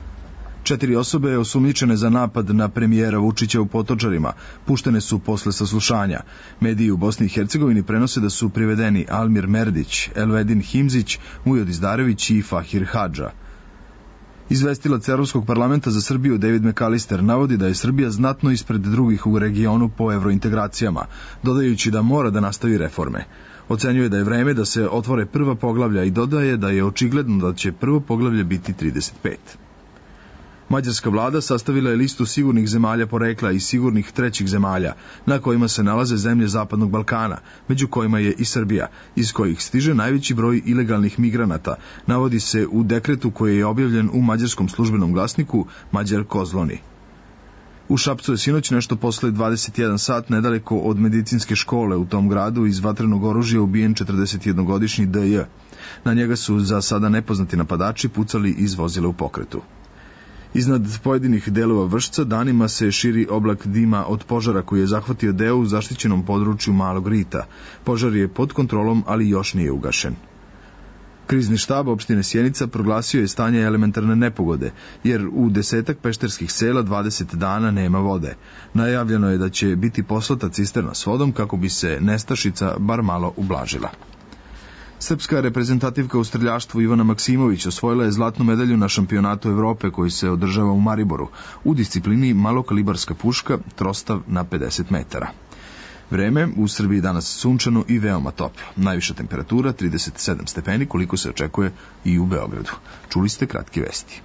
4 osobe osumnjičene za napad na premijera Vučića u Potočarima puštene su posle saslušanja. Mediji u Bosni i Hercegovini prenose da su privedeni Almir Merdić, Elvedin Himzić, Mujod Izdarević i Fahir Hadža. Izvestilac Evropskog parlamenta za Srbiju David McAllister navodi da je Srbija znatno ispred drugih u regionu po evrointegracijama, dodajući da mora da nastavi reforme. Ocenjuje da je vreme da se otvore prva poglavlja i dodaje da je očigledno da će prvo poglavlje biti 35. Mađarska vlada sastavila je listu sigurnih zemalja porekla i sigurnih trećih zemalja, na kojima se nalaze zemlje Zapadnog Balkana, među kojima je i Srbija, iz kojih stiže najveći broj ilegalnih migranata, navodi se u dekretu koji je objavljen u mađarskom službenom glasniku Mađar Kozloni. U Šapcu je sinoć nešto posle 21 sat nedaleko od medicinske škole u tom gradu iz vatrenog oružja ubijen 41-godišnji DJ. Na njega su za sada nepoznati napadači pucali iz vozila u pokretu. Iznad pojedinih delova Vršca danima se širi oblak dima od požara koji je zahvatio deo u zaštićenom području Malog Rita. Požar je pod kontrolom, ali još nije ugašen. Krizni štab opštine Sjenica proglasio je stanje elementarne nepogode, jer u 10 pešterskih sela 20 dana nema vode. Najavljeno je da će biti poslata cisterna s vodom kako bi se nestašica bar malo ublažila. Srpska reprezentativka u streljaštvu Ivana Maksimović osvojila je zlatnu medalju na šampionatu Evrope koji se održava u Mariboru u disciplini malokalibarska puška trostav na 50 metara. Vreme u Srbiji danas sunčano i veoma toplo. Najviša temperatura 37 stepeni, koliko se očekuje i u Beogradu. Čuli ste kratke vesti.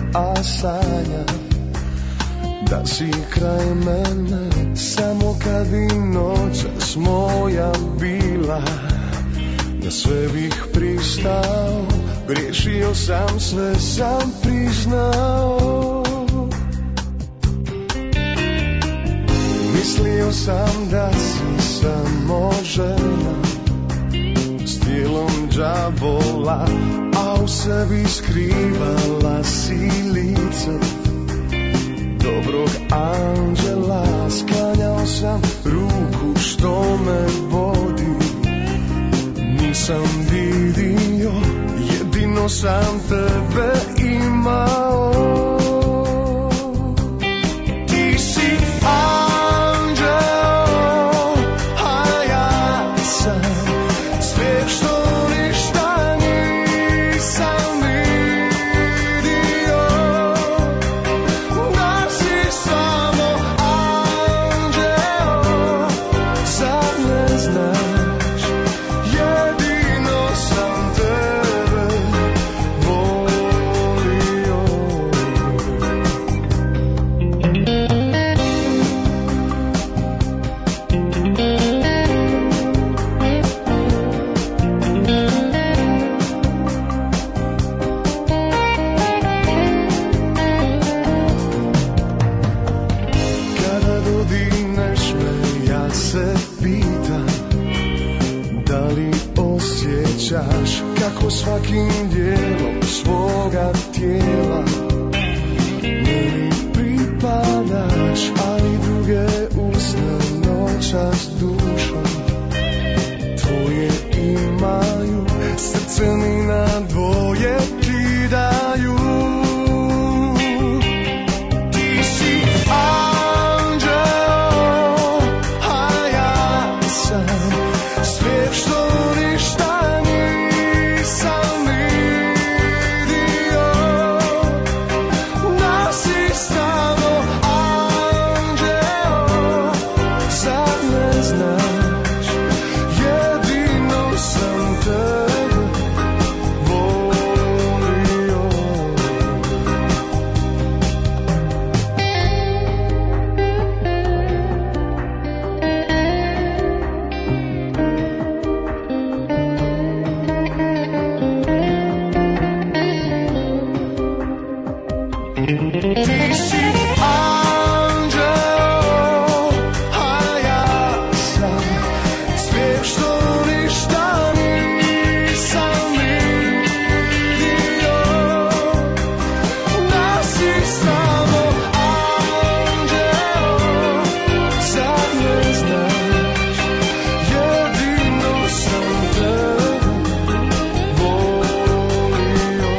a sanjam da si kraj mene, samo kad bi noćas moja bila, na sve bih pristao, griješio sam, sve sam priznao. Mislio sam da si samo žena s tijelom đavola, a u sebi skrivala si lice dobrog anđela. Sklanjao sam ruku što me vodi, nisam vidio, jedino sam tebe imao. Ti si anđeo, a ja sam sve što ništa nisam vidio. Da si samo anđeo, sad ne znaš, jedino sam tebe volio. Kada dodirneš me, ja se pitam, da li osjećaš kako svakim dijelom svoga tijela meni pripadaš, a i druge usne noćas dušom tvoje imaju, srce mi na dvoje kidaju. Ti si anđeo, a ja sam svijet što ništa nisam vidio. Da si samo anđeo, sad ne znaš, jedino sam tebe volio. Ti si anđeo, a ja sam svijet što ništa nisam vidio. Da si samo anđeo, sad ne znaš, jedino sam tebe volio.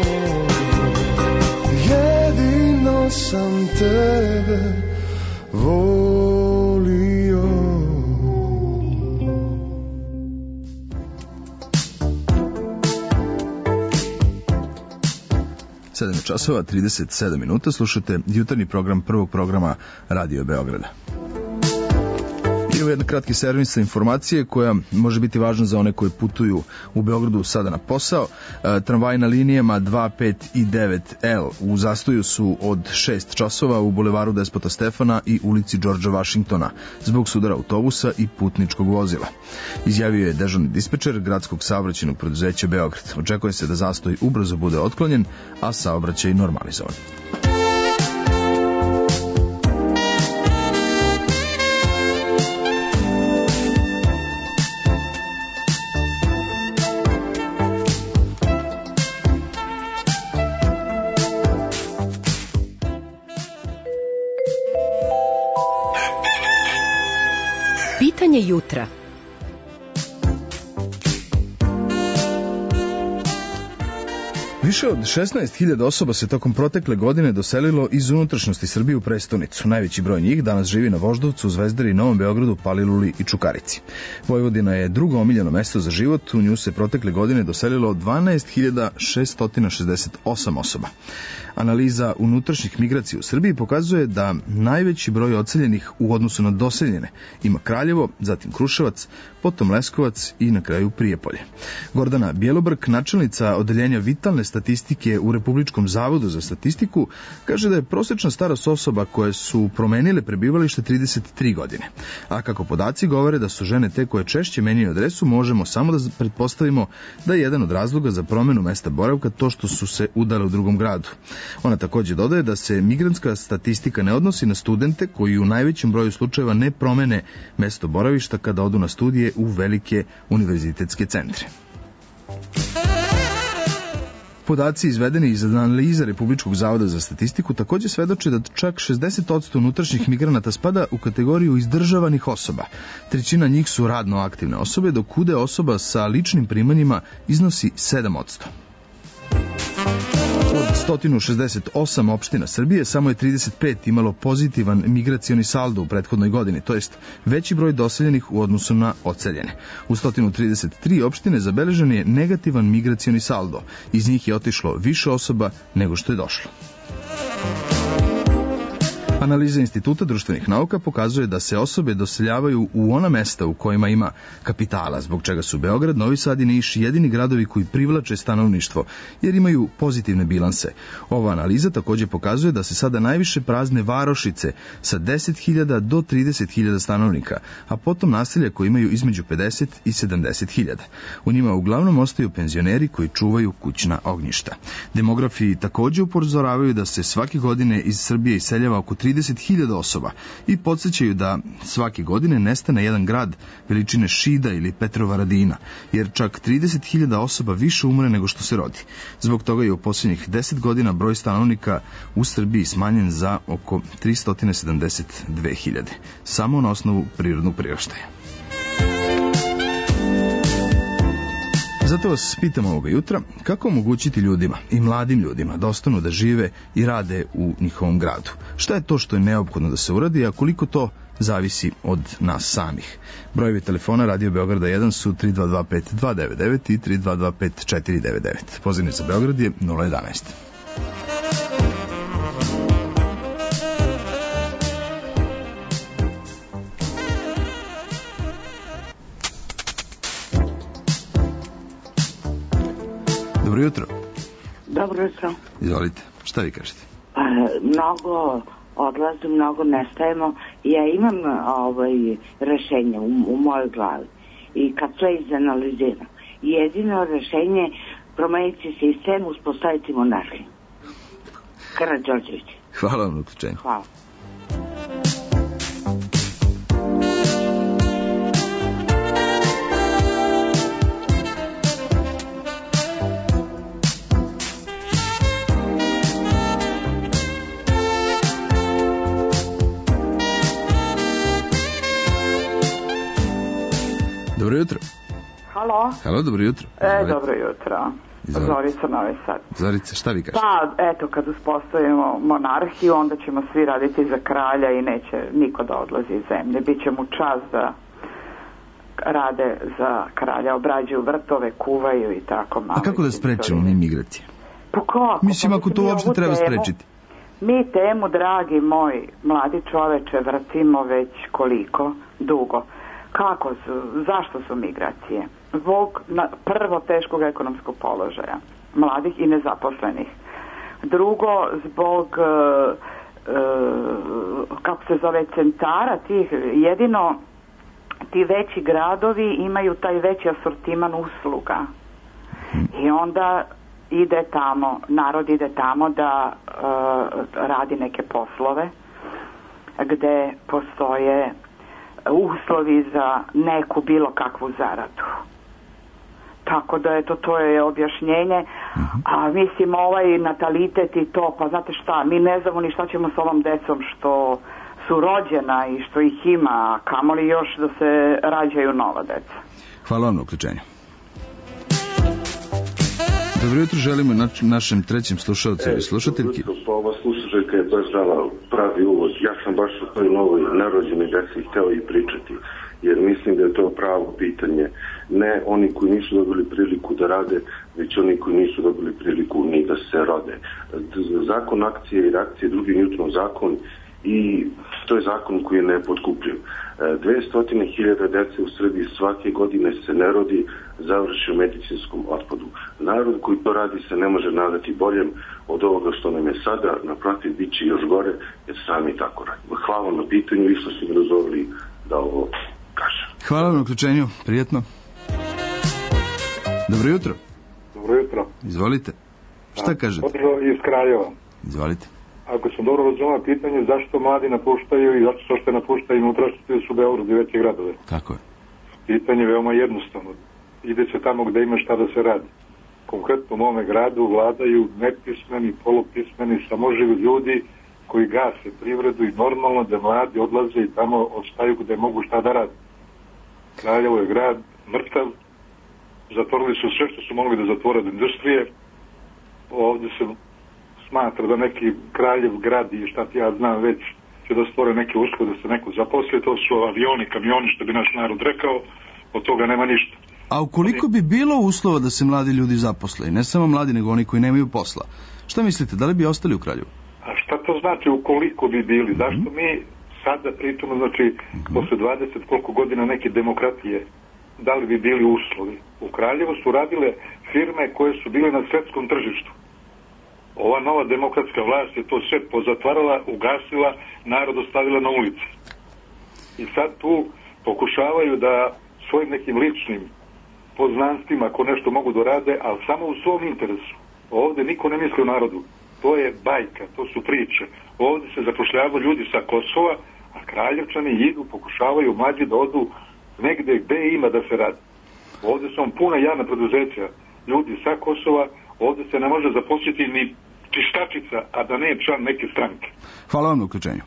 Jedino sam tebe volio. 7 časova 37 minuta, slušate jutarnji program prvog programa Radio Beograda. I ovo je jedan kratki servis sa informacije koja može biti važna za one koji putuju u Beogradu sada na posao. Tramvaji na linijama 2, 5 i 9L u zastoju su od 6 časova u bulevaru Despota Stefana i ulici Đorđa Vašingtona zbog sudara autobusa i putničkog vozila. Izjavio je dežurni dispečer gradskog saobraćajnog preduzeća Beograd. Očekuje se da zastoj ubrzo bude otklonjen, a saobraćaj normalizovan. Pitanje jutra. Više od 16.000 osoba se tokom protekle godine doselilo iz unutrašnjosti Srbije u prestonicu. Najveći broj njih danas živi na Voždovcu, Zvezdari, Novom Beogradu, Paliluli i Čukarici. Vojvodina je drugo omiljeno mesto za život, u nju se protekle godine doselilo 12.668 osoba. Analiza unutrašnjih migracija u Srbiji pokazuje da najveći broj odseljenih u odnosu na doseljene ima Kraljevo, zatim Kruševac, potom Leskovac i na kraju Prijepolje. Gordana Bjelobrk, načelnica odeljenja vitalne statistike u Republičkom zavodu za statistiku kaže da je prosečna starost osoba koje su promenile prebivalište 33 godine. A kako podaci govore da su žene te koje češće menjaju adresu, možemo samo da pretpostavimo da je jedan od razloga za promenu mesta boravka to što su se udale u drugom gradu. Ona takođe dodaje da se migrantska statistika ne odnosi na studente koji u najvećem broju slučajeva ne promene mesto boravišta kada odu na studije u velike univerzitetske centre. Podaci izvedeni iz analiza Republičkog zavoda za statistiku takođe svedoče da čak 60% unutrašnjih migranata spada u kategoriju izdržavanih osoba. Trećina njih su radno aktivne osobe, dok udeo osoba sa ličnim primanjima iznosi 7%. Od 168 opština Srbije samo je 35 imalo pozitivan migracioni saldo u prethodnoj godini, to jest veći broj doseljenih u odnosu na odseljene. U 133 opštine zabeležen je negativan migracioni saldo. Iz njih je otišlo više osoba nego što je došlo. Analiza Instituta društvenih nauka pokazuje da se osobe doseljavaju u ona mesta u kojima ima kapitala, zbog čega su Beograd, Novi Sad i Niš jedini gradovi koji privlače stanovništvo, jer imaju pozitivne bilanse. Ova analiza takođe pokazuje da se sada najviše prazne varošice sa 10.000 do 30.000 stanovnika, a potom naselja koji imaju između 50 i 70.000. U njima uglavnom ostaju penzioneri koji čuvaju kućna ognjišta. Demografi takođe upozoravaju da se svake godine iz Srbije iseljava oko 30.000 osoba i podsjećaju da svake godine nestane jedan grad veličine Šida ili Petrovaradina, jer čak 30.000 osoba više umre nego što se rodi. Zbog toga je u posljednjih 10 godina broj stanovnika u Srbiji smanjen za oko 372.000, samo na osnovu prirodnog priraštaja. Zato vas pitam ovoga jutra kako omogućiti ljudima i mladim ljudima da ostanu da žive i rade u njihovom gradu. Šta je to što je neophodno da se uradi, a koliko to zavisi od nas samih. Brojevi telefona Radio Beograda 1 su 3225-299 i 3225-499. Pozivni za Beograd je 011. Dobro jutro. Dobro jutro. Izvolite, šta vi kažete? Mnogo odlazi, mnogo nestajemo. Ja imam rešenje u mojoj glavi. I kad sve izanaliziram, jedino rešenje promeniti sistem, uspostaviti monarhiju. Karađorđević. Hvala vam na uključenju. Hvala. Dobro jutro. Halo? Halo, dobro jutro. Dobro jutro. Zorica, Novi Sad. Zorica, šta vi kažete? Pa, eto, kad uspostavimo monarhiju, onda ćemo svi raditi za kralja i neće niko da odlazi iz zemlje. Biće mu čast da rade za kralja, obrađuju vrtove, kuvaju i tako malo. A kako da sprečimo mi migracije? Pa kako? Mislim, ako to uopšte treba sprečiti. Mi temu, dragi moj mladi čoveče, vrtimo već koliko? Dugo. Kako su, zašto su migracije? Zbog prvo teškog ekonomskog položaja mladih i nezaposlenih. Drugo, zbog kako se zove, centara tih, jedino ti veći gradovi imaju taj veći asortiman usluga. I onda ide tamo, narod ide tamo da radi neke poslove gde postoje uslovi za neku bilo kakvu zaradu. Tako da eto, to je objašnjenje. A mislim, ovaj natalitet i to, pa znate šta, mi ne znamo ni šta ćemo s ovom decom što su rođena i što ih ima, kamoli još da se rađaju nova deca. Hvala vam na uključenju. Dobro jutro, želimo našem trećem slušalcu i slušateljki. Pa ova slušateljka je baš dala pravi uvod. Ja sam baš o toj novoj narođenoj deci hteo i pričati, jer mislim da je to pravo pitanje. Ne oni koji nisu dobili priliku da rade, već oni koji nisu dobili priliku ni da se rode. Zakon akcije i reakcije, drugi Newtonov zakon, i to je zakon koji je nepotkupljiv. 200.000 dece u Srbiji svake godine se ne rodi, završi u medicinskom otpadu. Narod koji to radi se ne može nadati boljem od ovoga što nam je sada, naprotiv, bit će još gore, jer sami tako radimo. Hvala na pitanju i što ste mi dozvolili da ovo kažem. Hvala na uključenju, prijetno. Dobro jutro. Dobro jutro. Izvolite. Šta kažete? Dobro iz Kraljeva. Izvolite. Ako sam dobro razumio pitanje, zašto mladi napuštaju i zašto što napuštaju unutrašnjosti su Beograd i veće gradove? Tako je. Pitanje je veoma jednostavno. Ide se tamo gde ima šta da se radi. Konkretno u mome gradu vladaju nepismeni, polupismeni, samoživi ljudi koji gase privredu i normalno da mladi odlaze i tamo ostaju gde mogu šta da radi. Kraljevo je grad mrtav, zatvorili su sve što su mogli da zatvore od industrije. Ovdje se smatra da neki Kraljev grad i šta ti ja znam već će da stvore neke uslove da se neko zaposli, to su avioni, kamioni, što bi naš narod rekao, od toga nema ništa. A ukoliko bi bilo uslova da se mladi ljudi zaposle, i ne samo mladi, nego oni koji nemaju posla, šta mislite, da li bi ostali u Kraljevu? A šta to znači ukoliko bi bili? Zašto mi sada pričamo, znači, posle 20 koliko godina neke demokratije, da li bi bili uslovi? U Kraljevu su radile firme koje su bile na svetskom tržištu. Ova nova demokratska vlast je to sve pozatvarala, ugasila, narod ostavila na ulici. I sad tu pokušavaju da svojim nekim ličnim poznanstvima, ako nešto mogu da rade, ali samo u svom interesu. Ovde niko ne misli o narodu. To je bajka, to su priče. Ovde se zapošljavaju ljudi sa Kosova, a Kraljevčani idu, pokušavaju mlađi da odu negde gde ima da se radi. Ovde su vam puna javna preduzeća, ljudi sa Kosova, ovde se ne može zaposliti ni čistačica, a da ne je član neke stranke. Hvala vam na uključenju.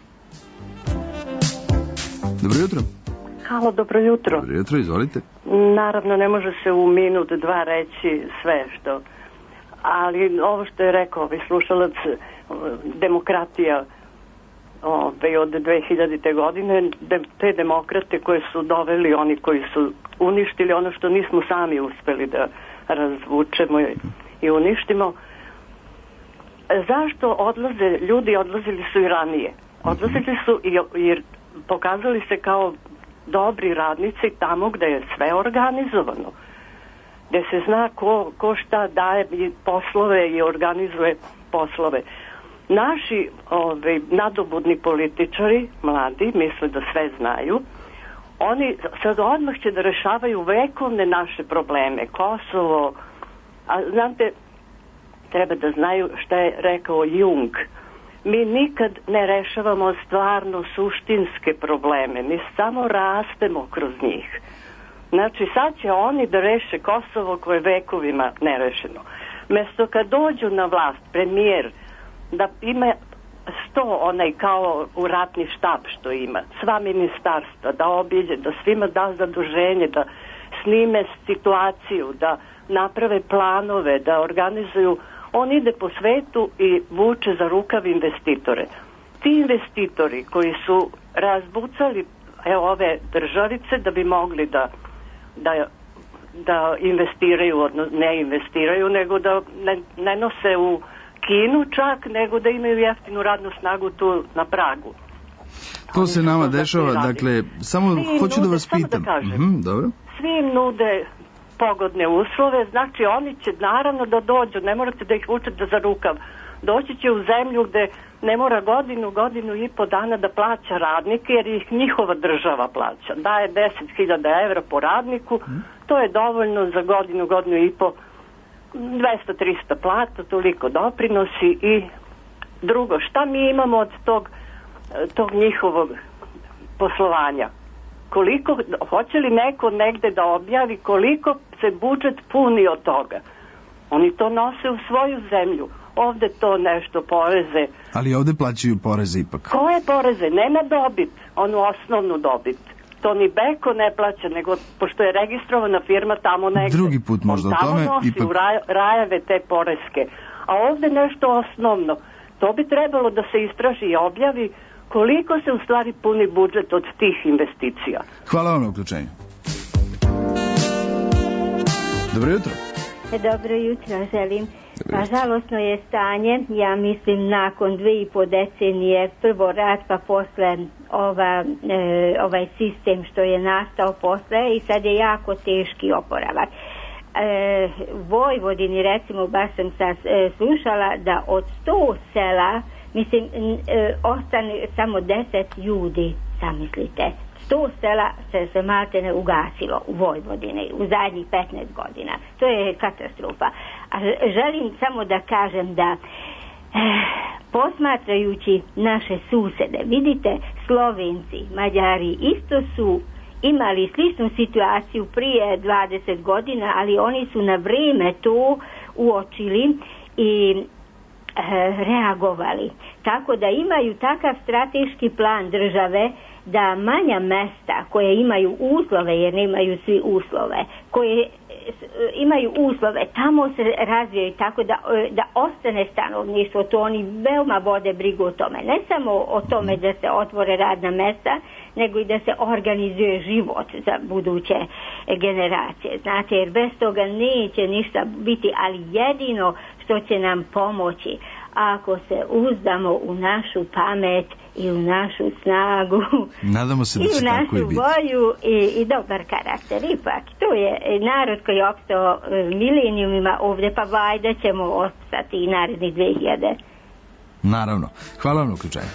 Dobro jutro. Halo, dobro jutro. Dobro jutro, izvolite. Naravno, ne može se u minut, dva reći sve što... Ali ovo što je rekao ovaj slušalac, demokratija od 2000. godine, te demokrate koje su doveli oni koji su uništili ono što nismo sami uspeli da razvučemo i uništimo. Zašto odlaze ljudi? Odlazili su i ranije. Odlazili su jer pokazali se kao dobri radnici tamo gde je sve organizovano, gde se zna ko šta daje poslove i organizuje poslove. Naši nadobudni političari, mladi, misle da sve znaju, oni sad odmah će da rešavaju vekovne naše probleme, Kosovo, a znate, treba da znaju šta je rekao Jung. Mi nikad ne rešavamo stvarno suštinske probleme, mi samo rastemo kroz njih. Znači sad će oni da reše Kosovo koje je vekovima nerešeno. Mesto kad dođu na vlast, premijer, da ima 100 onaj kao u ratni štab što ima, sva ministarstva, da obiđe, da svima da zaduženje, da snime situaciju, da naprave planove, da organizuju. On ide po svetu i vuče za rukav investitore. Ti investitori koji su razbucali ove državice da bi mogli da investiraju, ne investiraju, nego da ne nose u Kinu čak, nego da imaju jeftinu radnu snagu tu na Pragu. To se nama dešava, dakle, samo hoću da vas pitam. Dobro. Svi im nude pogodne uslove, znači oni će naravno da dođu, ne morate da ih vučete za rukav. Doći će u zemlju gde ne mora godinu i po dana da plaća radnike, jer ih njihova država plaća. Daje 10.000 evra po radniku, to je dovoljno za godinu i po, 200-300 plata, toliko doprinosi. I drugo, šta mi imamo od tog njihovog poslovanja? Koliko, hoće li neko negde da objavi koliko se budžet puni od toga? Oni to nose u svoju zemlju. Ovde to nešto poreze. Ali ovde plaćaju poreze ipak. Koje poreze? Ne na dobit, onu osnovnu dobit. To ni Beko ne plaća, nego pošto je registrovana firma tamo negde. Drugi put možda o tome. Tamo nosi ipak u rajeve te poreske. A ovde nešto osnovno. To bi trebalo da se istraži i objavi koliko se u stvari puni budžet od tih investicija. Hvala vam na uključenju. Dobro jutro. Dobro jutro, želim. Bilić? Pa žalosno je stanje, ja mislim nakon 2,5 decenije, prvo rat pa posle ovaj sistem što je nastao posle i sad je jako teški oporavak. Vojvodini recimo baš sam sad slušala da od 100 sela mislim ostane samo 10 ljudi, zamislite. 100 sela se maltene ugasilo u Vojvodini u zadnjih 15 godina. To je katastrofa. A želim samo da kažem da posmatrajući naše susede, vidite, Slovenci, Mađari isto su imali sličnu situaciju prije 20 godina, ali oni su na vrijeme to uočili i reagovali. Tako da imaju takav strateški plan države da manja mesta koje imaju uslove, jer nemaju svi uslove, koje imaju uslove, tamo se razvijaju tako da ostane stanovništvo, to oni veoma vode brigu o tome. Ne samo o tome da se otvore radna mesta, nego i da se organizuje život za buduće generacije. Znate, jer bez toga neće ništa biti, ali jedino što će nam pomoći ako se uzdamo u našu pamet i u našu snagu. Nadamo se da će tako i biti. I u našu volju i dobar karakter. Ipak, to je narod koji je opstao milenijumima ovdje, pa vajda ćemo ostati i narednih 2000. Naravno. Hvala vam na uključenju.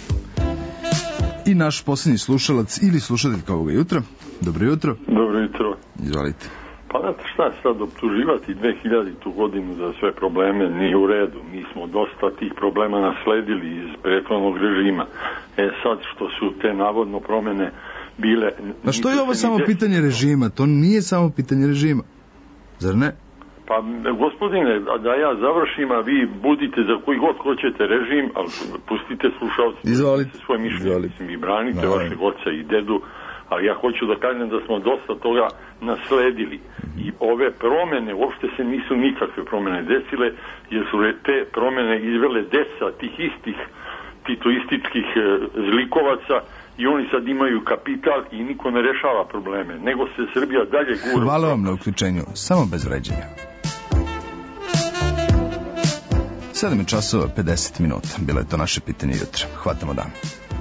I naš posljednji slušalac ili slušateljka ovoga jutra. Dobro jutro. Dobro jutro. Izvolite. Pa znate šta, sad optuživati 2000. godinu za sve probleme nije u redu. Mi smo dosta tih problema nasledili iz prethodnog režima. Sad što su te navodno promjene bile... Pa što je ovo samo pitanje režima? To nije samo pitanje režima. Zar ne? Pa gospodine, da ja završim, a vi budite za koji god hoćete režim, ali pustite slušalci svoje mišljenje. Vi branite vašeg oca i dedu, ali ja hoću da kažem da smo dosta toga nasledili i ove promjene uopšte se nisu nikakve promjene desile, jer su te promjene izvele deca tih istih titoističkih zlikovaca i oni sad imaju kapital i niko ne rešava probleme, nego se Srbija dalje gura. Hvala vam na uključenju, samo bez vređenja. 7 časova 50 minuta, bilo je to naše pitanje jutra. Hvatamo dan.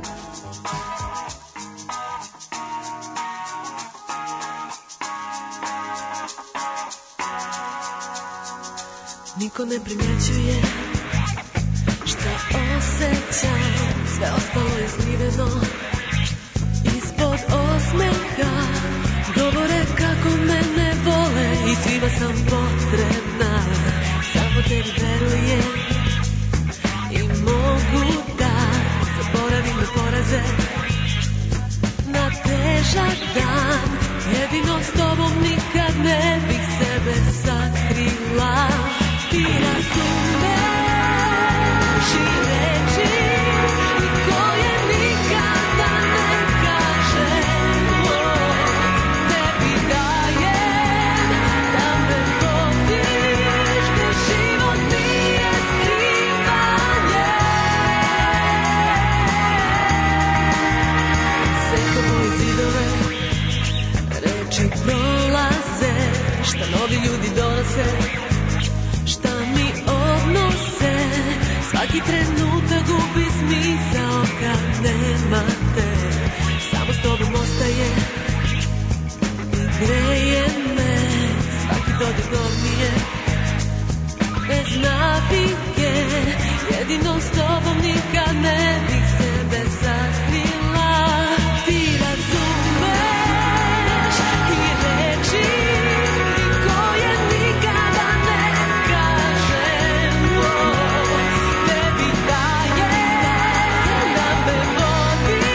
Niko ne primjećuje što osjećam, sve ostalo je skriveno ispod osmeha. Govore kako mene vole i svima sam potrebna, samo tebi verujem i mogu da zaboravim na poraze, na težak dan. Jedino s tobom nikad ne bih sebe sakrila. Ti razumeš i reči koje nikada ne kažemo. Tebi dajem da me vodiš, da život nije skrivanje. Seko moje zidove, reči prolaze, šta novi ljudi donose, šta mi odnose. Svaki trenutak gubi smisao kad nema te. Samo s tobom ostaje i greje me. Svaki dodir dormije bez navike. Jedino s tobom nikad ne bih sebe sakrila. Ti razumeš i reči koje nikada ne kažemo. Tebi dajem da me vodiš,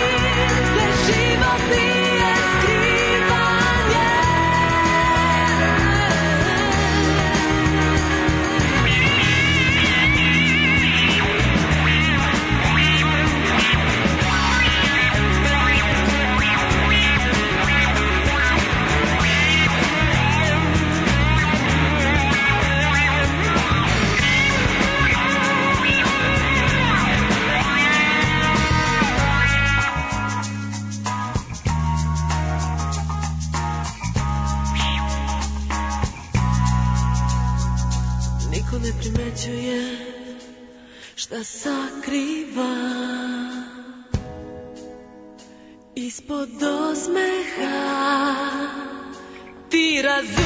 šta sakriva ispod osmeha. Ti razumeš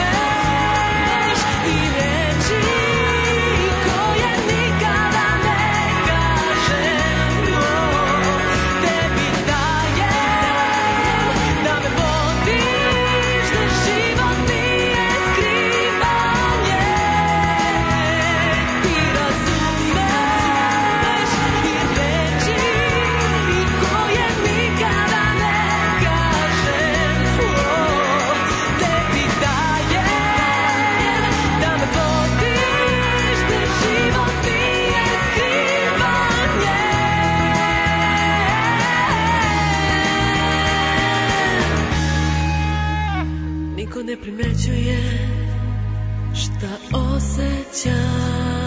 i reči koje nikada ne kažemo. Tebi dajem da me vodiš, da život nije skrivanje. Ti razumeš i reči koje nikada ne kažemo. Tebi dajem da me vodiš, da život nije skrivanje. Niko ne primećuje šta osjećam.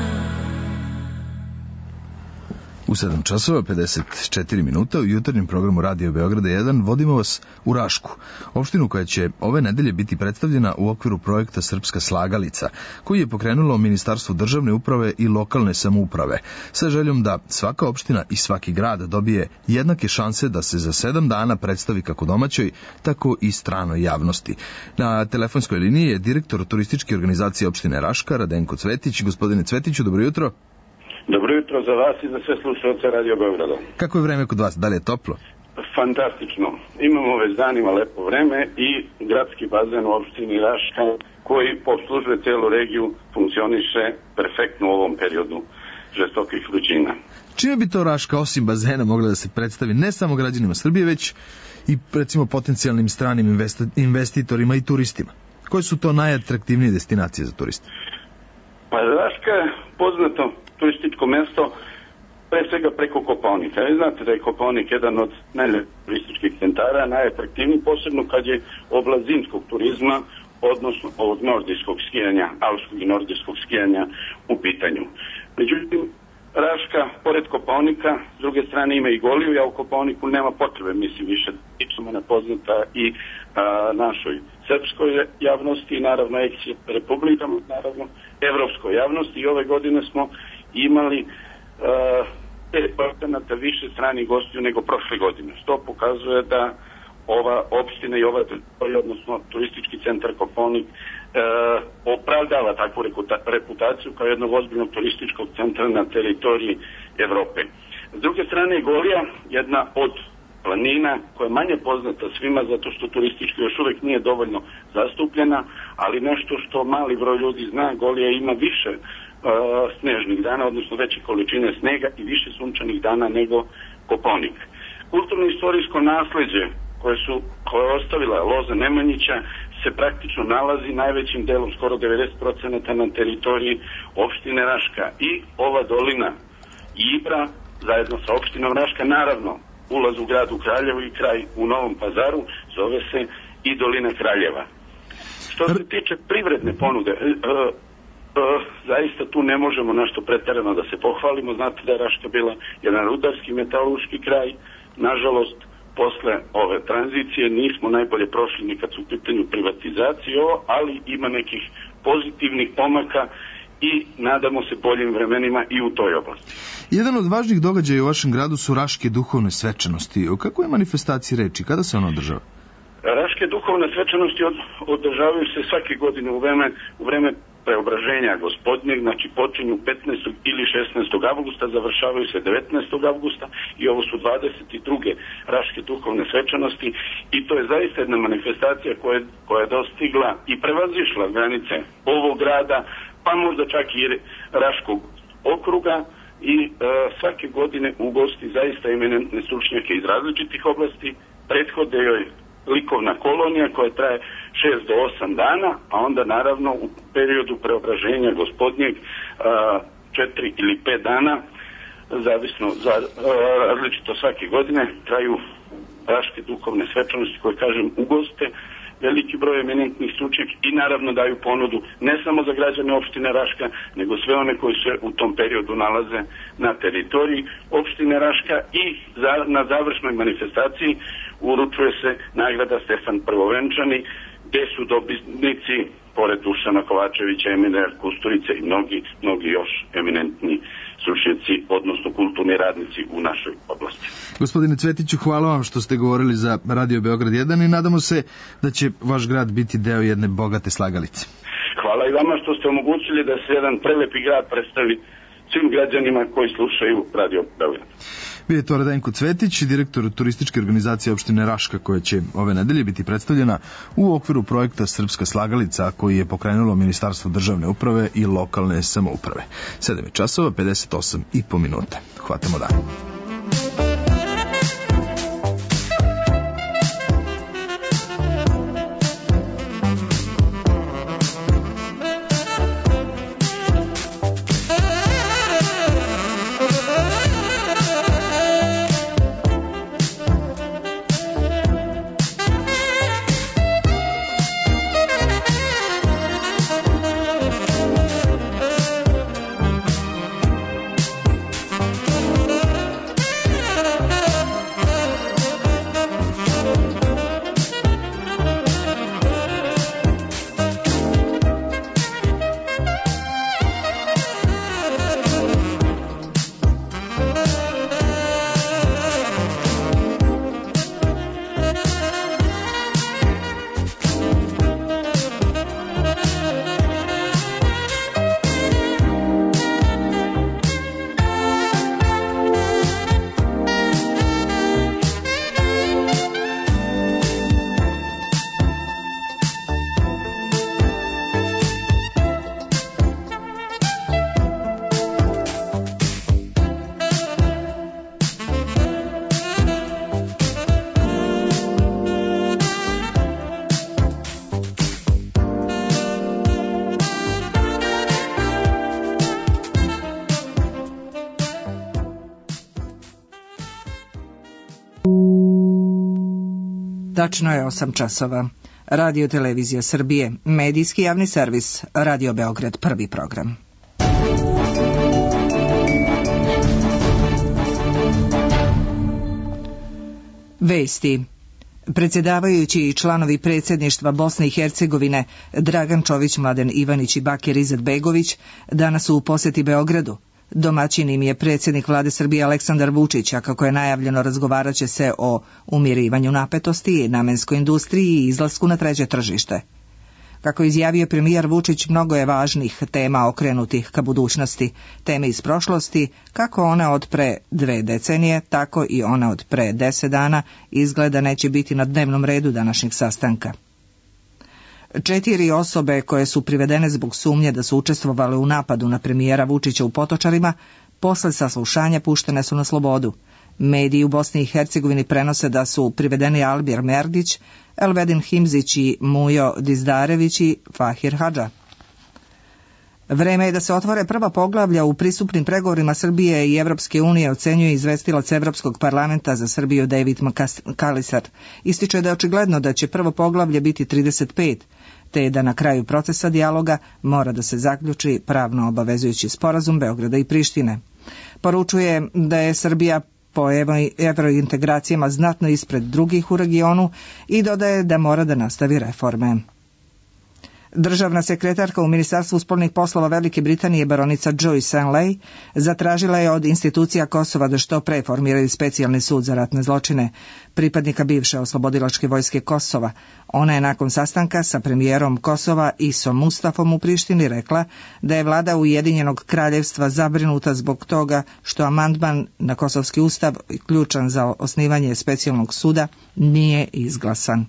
U 7 časova 54 minuta u jutarnjem programu Radio Beograda 1 vodimo vas u Rašku, opštinu koja će ove nedelje biti predstavljena u okviru projekta Srpska slagalica, koji je pokrenulo Ministarstvo državne uprave i lokalne samouprave, sa željom da svaka opština i svaki grad dobije jednake šanse da se za 7 dana predstavi kako domaćoj, tako i stranoj javnosti. Na telefonskoj liniji je direktor turističke organizacije opštine Raška, Radenko Cvetić. Gospodine Cvetiću, dobro jutro. Dobro jutro za vas i za sve slušalce Radio Beograda. Kako je vreme kod vas? Da li je toplo? Fantastično. Imamo već danima lepo vreme i gradski bazen u opštini Raška koji opslužuje celu regiju funkcioniše perfektno u ovom periodu žestokih vrućina. Čime bi to Raška osim bazena mogla da se predstavi ne samo građanima Srbije, već i recimo potencijalnim stranim investitorima i turistima? Koje su to najatraktivnije destinacije za turiste? Pa Raška je poznato turističko mesto pre svega preko Kopaonika. Znate da je Kopaonik jedan od najljepših turističkih centara, najatraktivniji, posebno kad je oblast zimskog turizma, odnosno ovog nordijskog skijanja, alpskog i nordijskog skijanja u pitanju. Međutim, Raška, pored Kopaonika, s druge strane ima i Goliju, a u Kopaoniku nema potrebe, mislim, više tičemo poznata i našoj srpskoj javnosti i naravno republikama, naravno evropskoj javnosti, i ove godine smo imali 5% više stranih gostiju nego prošle godine, što pokazuje da ova opština i ova odnosno turistički centar Kopaonik opravdava takvu reputaciju kao jednog ozbiljnog turističkog centra na teritoriji Evrope. S druge strane, Golija, jedna od planina koja je manje poznata svima zato što turistički još uvek nije dovoljno zastupljena, ali nešto što mali broj ljudi zna, Golija ima više snežnih dana, odnosno veće količine snega i više sunčanih dana nego Kopaonik. Kulturno-istorijsko nasleđe koje je ostavila Loza Nemanjića se praktično nalazi najvećim delom, skoro 90% na teritoriji opštine Raška, i ova dolina Ibra zajedno sa opštinom Raška, naravno ulaz u grad u Kraljevo i kraj u Novom Pazaru zove se i dolina Kraljeva. Što se tiče privredne ponude, zaista tu ne možemo nešto preterano da se pohvalimo. Znate da je Raška bila jedan rudarski metalurški kraj. Nažalost, posle ove tranzicije nismo najbolje prošli ni kad su u pitanju privatizacije, ali ima nekih pozitivnih pomaka i nadamo se boljim vremenima i u toj oblasti. Jedan od važnih događaja u vašem gradu su Raške duhovne svečanosti. O kakvoj manifestaciji reči? Kada se ona održava? Raške duhovne svečanosti održavaju se svake godine u vreme preobraženja Gospodnjeg, znači počinju 15. ili 16. avgusta, završavaju se 19. avgusta i ovo su 22. Raške duhovne svečanosti i to je zaista jedna manifestacija koja je dostigla i prevazišla granice ovog grada, pa možda čak i Raškog okruga, i svake godine ugosti zaista eminentne stručnjake iz različitih oblasti. Prethode joj likovna kolonija koja traje 6 do 8 dana, a onda naravno u periodu preobraženja Gospodnjeg 4 ili 5 dana, zavisno različito svake godine, traju Raške duhovne svečanosti koje, kažem, ugoste veliki broj eminentnih stručnjaka i naravno daju ponudu ne samo za građane opštine Raška, nego sve one koji se u tom periodu nalaze na teritoriji opštine Raška, i na završnoj manifestaciji uručuje se nagrada Stefan Prvovenčani, gde su dobitnici, pored Dušana Kovačevića, Emina Kusturice i mnogi još eminentni stručnjaci. umetnici, odnosno kulturni radnici u našoj oblasti. Gospodine Cvetiću, hvala vam što ste govorili za Radio Beograd 1 i nadamo se da će vaš grad biti deo jedne bogate slagalice. Hvala i vama što ste omogućili da se jedan prelepi grad predstavi svim građanima koji slušaju Radio Beograd. Bio je to Radenko Cvetić, direktor turističke organizacije opštine Raška, koja će ove nedelje biti predstavljena u okviru projekta Srpska slagalica, koji je pokrenulo Ministarstvo državne uprave i lokalne samouprave. 7:58:05. Hvatamo dan. Tačno je 8 časova. Radio Televizija Srbije, medijski javni servis, Radio Beograd, prvi program. Vesti. Predsjedavajući i članovi predsjedništva Bosne i Hercegovine Dragan Čović, Mladen Ivanić i Bakir Izetbegović danas su u posjeti Beogradu. Domaćin im je predsjednik vlade Srbije Aleksandar Vučić, a kako je najavljeno razgovarat će se o umirivanju napetosti, namenskoj industriji i izlasku na treće tržište. Kako izjavio premijer Vučić, mnogo je važnih tema okrenutih ka budućnosti, teme iz prošlosti, kako one od pre 2 decenije, tako i one od pre 10 dana, izgleda neće biti na dnevnom redu današnjeg sastanka. 4 osobe koje su privedene zbog sumnje da su učestvovale u napadu na premijera Vučića u Potočarima, posle saslušanja puštene su na slobodu. Mediji u Bosni i Hercegovini prenose da su privedeni Albir Merdić, Elvedin Himzić i Mujo Dizdarević i Fahir Hadža. Vreme je da se otvore prva poglavlja u pristupnim pregovorima Srbije i Evropske unije, ocenjuje izvestilac Evropskog parlamenta za Srbiju David McAllister. Ističe da je očigledno da će prvo poglavlje biti 35, te da na kraju procesa dijaloga mora da se zaključi pravno obavezujući sporazum Beograda i Prištine. Poručuje da je Srbija po evrointegracijama znatno ispred drugih u regionu i dodaje da mora da nastavi reforme. Državna sekretarka u Ministarstvu spoljnih poslova Velike Britanije baronica Joyce Henley zatražila je od institucija Kosova da što pre formiraju specijalni sud za ratne zločine pripadnika bivše oslobodilačke vojske Kosova. Ona je nakon sastanka sa premijerom Kosova Isom Mustafom u Prištini rekla da je vlada Ujedinjenog kraljevstva zabrinuta zbog toga što amandman na kosovski ustav, ključan za osnivanje specijalnog suda, nije izglasan.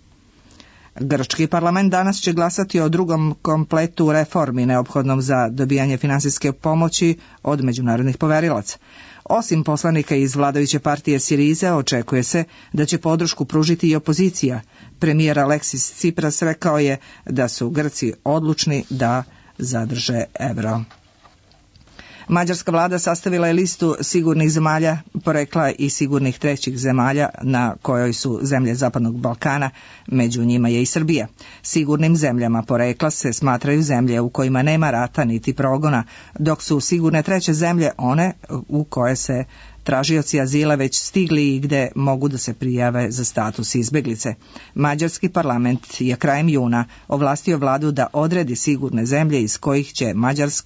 Grčki parlament danas će glasati o drugom kompletu reformi neophodnom za dobijanje finansijske pomoći od međunarodnih poverilaca. Osim poslanika iz vladajuće partije Siriza, očekuje se da će podršku pružiti i opozicija. Premijer Aleksis Tsipras rekao je da su Grci odlučni da zadrže evro. Mađarska vlada sastavila je listu sigurnih zemalja porekla i sigurnih trećih zemalja na kojoj su zemlje Zapadnog Balkana, među njima je i Srbija. Sigurnim zemljama porekla se smatraju zemlje u kojima nema rata niti progona, dok su sigurne treće zemlje one u koje se tražioci azila već stigli i gde mogu da se prijave za status izbeglice. Mađarski parlament je krajem juna ovlastio vladu da odredi sigurne zemlje iz kojih će Mađarska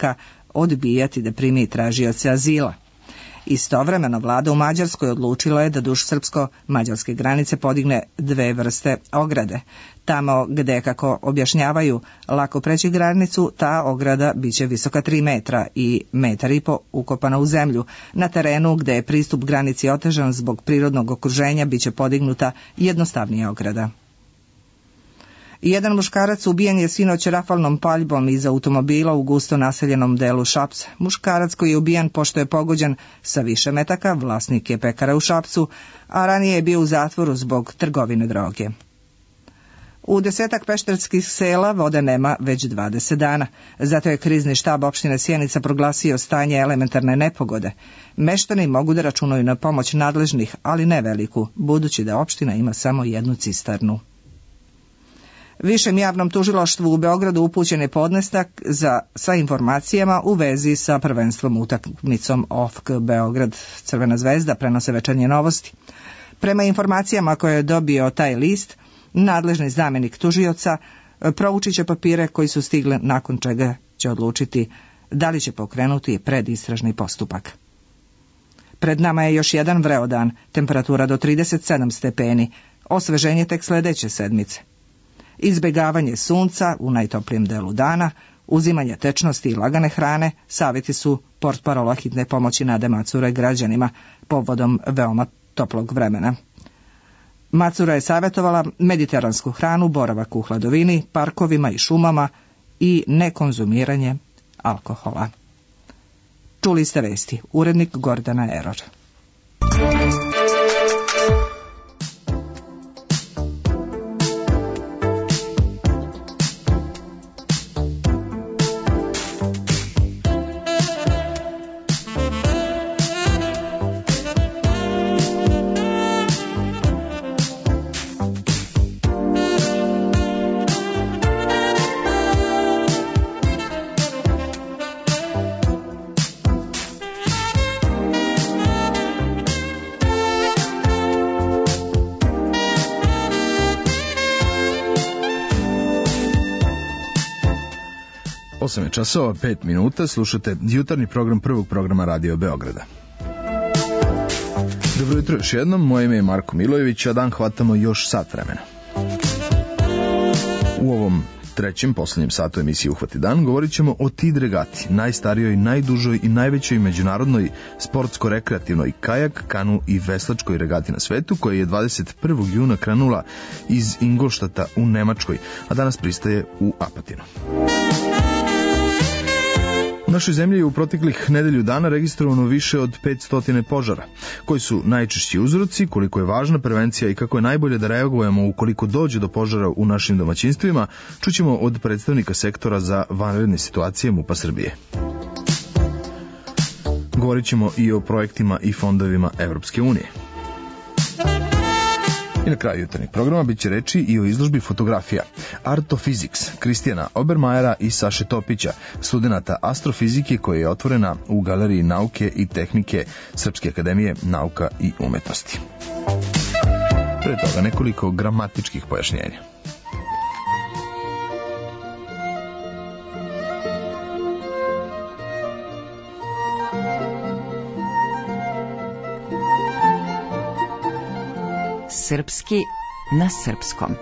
odbijati da primi tražioce azila. Istovremeno vlada u Mađarskoj odlučila je da duž srpsko-mađarske granice podigne 2 vrste ograde. Tamo gde, kako objašnjavaju, lako preći granicu, ta ograda biće visoka 3 metra i 1,5 metra ukopana u zemlju. Na terenu gde je pristup granici otežan zbog prirodnog okruženja biće podignuta jednostavnija ograda. Jedan muškarac ubijen je sinoć rafalnom paljbom iz automobila u gusto naseljenom delu Šapca. Muškarac koji je ubijen pošto je pogođen sa više metaka, vlasnik je pekara u Šapcu, a ranije je bio u zatvoru zbog trgovine droge. U 10 pešterskih sela vode nema već 20 dana. Zato je krizni štab opštine Sjenica proglasio stanje elementarne nepogode. Meštani mogu da računaju na pomoć nadležnih, ali ne veliku, budući da opština ima samo 1 cisternu. Višem javnom tužilaštvu u Beogradu upućen je podnestak sa informacijama u vezi sa prvenstvom utakmicom OFK Beograd. Crvena zvezda prenose Večernje novosti. Prema informacijama koje je dobio taj list, nadležni zamenik tužioca proučit će papire koji su stigli, nakon čega će odlučiti da li će pokrenuti predistražni postupak. Pred nama je još jedan vreo dan, temperatura do 37 stepeni, osveženje tek sledeće sedmice. Izbjegavanje sunca u najtoplijem delu dana, uzimanje tečnosti i lagane hrane, savjeti su portparola hitne pomoći Nade Macure građanima povodom veoma toplog vremena. Macura je savjetovala mediteransku hranu, boravak u hladovini, parkovima i šumama i nekonzumiranje alkohola. Čuli ste vesti, urednik Gordana Eror. Osam je časova, 5 minuta, slušate jutarnji program prvog programa Radio Beograda. Dobro jutro još jednom, moje ime je Marko Milojević, a dan hvatamo još sat vremena. U ovom trećem, poslednjem satu emisije Uhvati dan, govorit ćemo o TID regati, najstarijoj, najdužoj i najvećoj međunarodnoj sportsko-rekreativnoj kajak, kanu i veslačkoj regati na svetu, koja je 21. juna krenula iz Ingolštata u Nemačkoj, a danas pristaje u Apatinu. U našoj zemlji je u proteklih nedelju dana registrovano više od 500 požara. Koji su najčešći uzroci, koliko je važna prevencija i kako je najbolje da reagujemo ukoliko dođe do požara u našim domaćinstvima, čućemo od predstavnika sektora za vanredne situacije MUP-a Srbije. Govorit ćemo i o projektima i fondovima Evropske unije. I na kraju jutarnjeg programa bit će reči i o izložbi fotografija Art of Physics Kristijana Obermajera i Saše Topića, studenata astrofizike, koja je otvorena u Galeriji nauke i tehnike Srpske akademije nauka i umetnosti. Pre toga nekoliko gramatičkih pojašnjenja. Srpski na srpskom.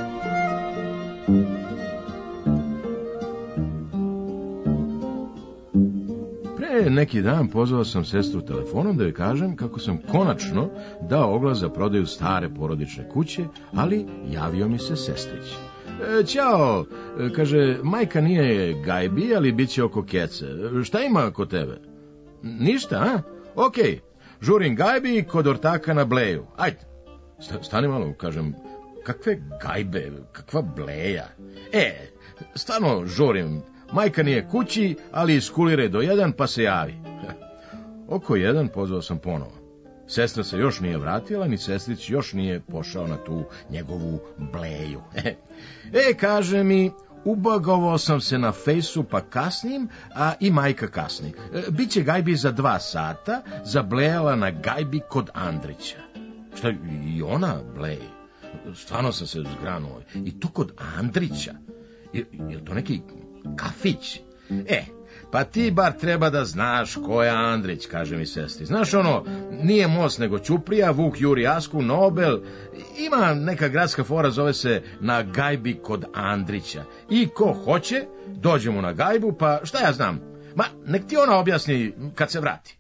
Pre neki dan pozvao sam sestru telefonom da joj kažem kako sam konačno dao oglas za prodaju stare porodične kuće, ali javio mi se sestrić. Ćao, kaže, majka nije gajbi, ali bit će oko kece. Šta ima kod tebe? Ništa, a? Okej, žurim gajbi kod ortaka na Bleju. Ajde. Stani malo, kažem, kakve gajbe, kakva Bleja. Stvarno žurim, majka nije kući, ali iskulire do 1 pa se javi. Oko 1 pozvao sam ponovo. Sestra se još nije vratila, ni sestrić još nije pošao na tu njegovu Bleju. Kaže mi, ubagovao sam se na fejsu pa kasnim, a i majka kasni. Biće gajbi za 2 sata, zablejala na gajbi kod Andrića. Šta, i ona bleji? Stvarno sam se zgranuo. I to kod Andrića? Je to neki kafić? Pa ti bar treba da znaš ko je Andrić, kaže mi sestri. Znaš ono, nije Most nego Ćuprija, Vuk juri Asku, Nobel. Ima neka gradska fora, zove se Na gajbi kod Andrića. I ko hoće, dođemo na gajbu, pa šta ja znam. Ma, nek ti ona objasni kad se vrati.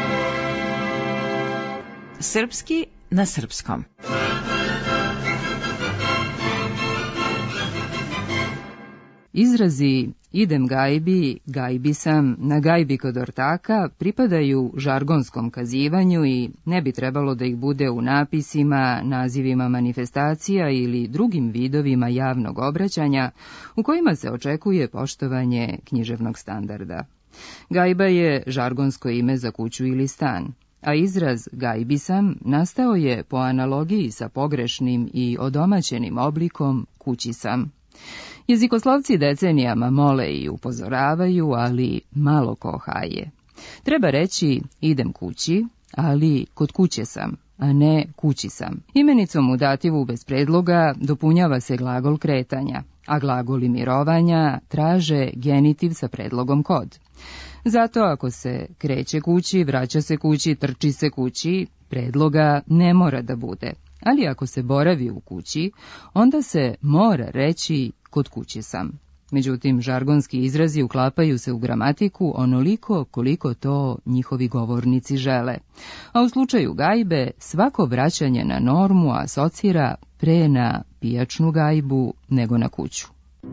Srpski na srpskom. Izrazi idem gajbi, gajbi sam, na gajbi kod ortaka pripadaju žargonskom kazivanju i ne bi trebalo da ih bude u napisima, nazivima manifestacija ili drugim vidovima javnog obraćanja u kojima se očekuje poštovanje književnog standarda. Gajba je žargonsko ime za kuću ili stan, a izraz gajbi sam nastao je po analogiji sa pogrešnim i odomaćenim oblikom kući sam. Jezikoslovci decenijama mole i upozoravaju, ali malo ko haje. Treba reći idem kući, ali kod kuće sam, a ne kući sam. Imenicom u dativu bez predloga dopunjava se glagol kretanja, a glagoli mirovanja traže genitiv sa predlogom kod. Zato ako se kreće kući, vraća se kući, trči se kući, predloga ne mora da bude. Ali ako se boravi u kući, onda se mora reći kod kuće sam. Međutim, žargonski izrazi uklapaju se u gramatiku onoliko koliko to njihovi govornici žele. A u slučaju gajbe, svako vraćanje na normu asocira pre na pijačnu gajbu nego na kuću.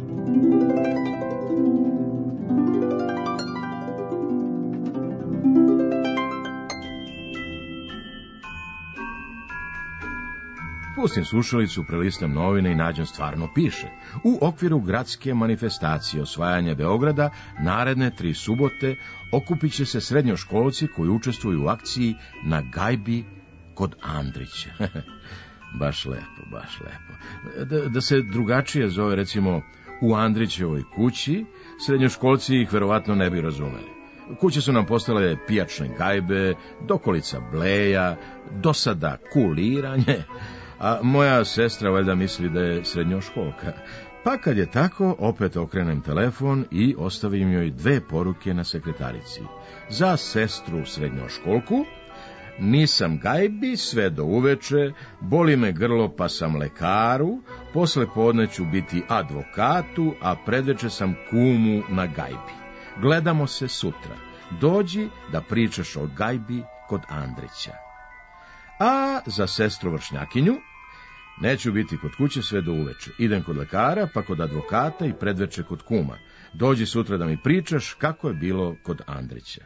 Pustim slušalicu, prelistam novine i nađem stvarno piše. U okviru gradske manifestacije osvajanja Beograda naredne 3 subote okupit će se srednjoškolci koji učestvuju u akciji Na gajbi kod Andrića. Baš lepo, baš lepo. Da se drugačije zove, recimo, u Andrićevoj kući, srednjoškolci ih verovatno ne bi razumeli. Kuće su nam postale pijačne gajbe, dokolica bleja, dosada kuliranje, a moja sestra valjda misli da je srednjoškolka. Pa kad je tako, opet okrenem telefon i ostavim joj 2 poruke na sekretarici. Za sestru srednjoškolku: nisam gajbi sve do uveče, boli me grlo pa sam lekaru, posle podne ću biti advokatu, a predveče sam kumu na gajbi. Gledamo se sutra. Dođi da pričaš o gajbi kod Andrića. A za sestru vršnjakinju: neću biti kod kuće sve do uveče. Idem kod lekara, pa kod advokata i predveče kod kuma. Dođi sutra da mi pričaš kako je bilo kod Andrića.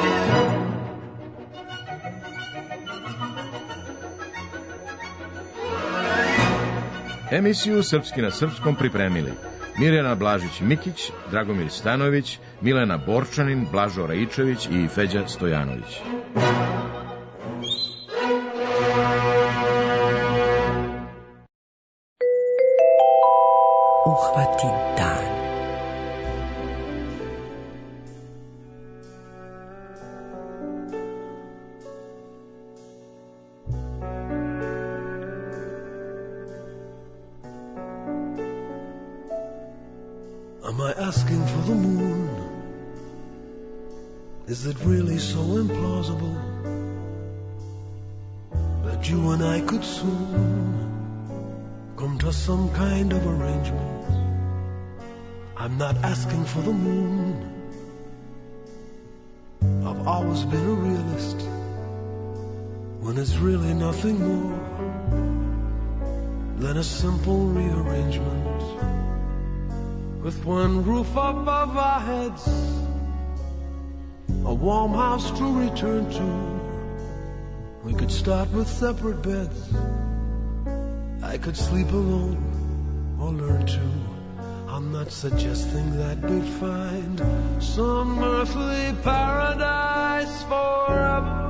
Emisiju Srpski na srpskom pripremili Mirjana Blažić-Mikić, Dragomir Stanović, Milena Borčanin, Blažo Raičević i Feđa Stojanović. Uhvati dan. Am I asking for the moon? Is it really so implausible that you and I could soon come to some kind of arrangement? I'm not asking for the moon. I've always been a realist when it's really nothing more than a simple rearrangement. With one roof above our heads, a warm house to return to. We could start with separate beds. I could sleep alone or learn to. I'm not suggesting that we'd find some earthly paradise forever.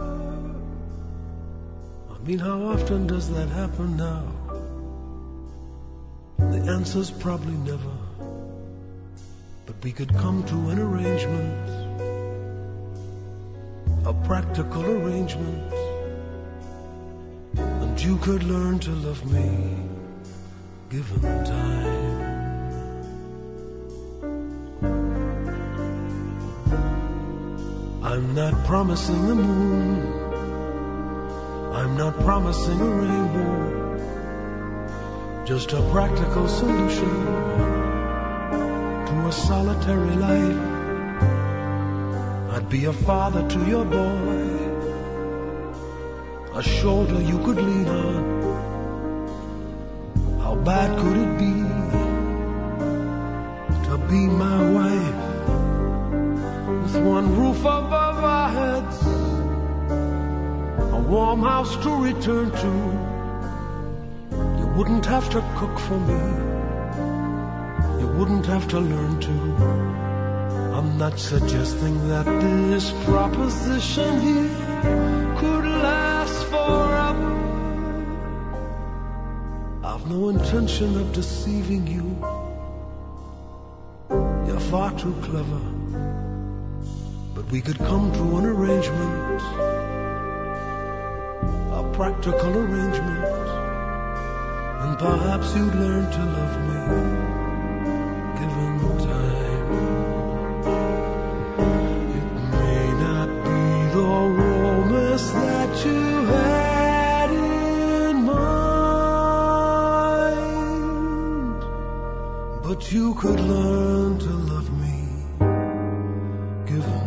I mean, how often does that happen now? The answer's probably never. But we could come to an arrangement, a practical arrangement, and you could learn to love me, given time. I'm not promising the moon, I'm not promising a rainbow, just a practical solution to a solitary life. I'd be a father to your boy, a shoulder you could lean on. How bad could it be to be my wife, with one roof above our heads, a warm house to return to? You wouldn't have to cook for me, you wouldn't have to learn to. I'm not suggesting that this proposition here could last forever. I've no intention of deceiving you, you're far too clever. But we could come to an arrangement, a practical arrangement, and perhaps you'd learn to love me, given time. It may not be the romance that you had in mind, but you could learn to love me, given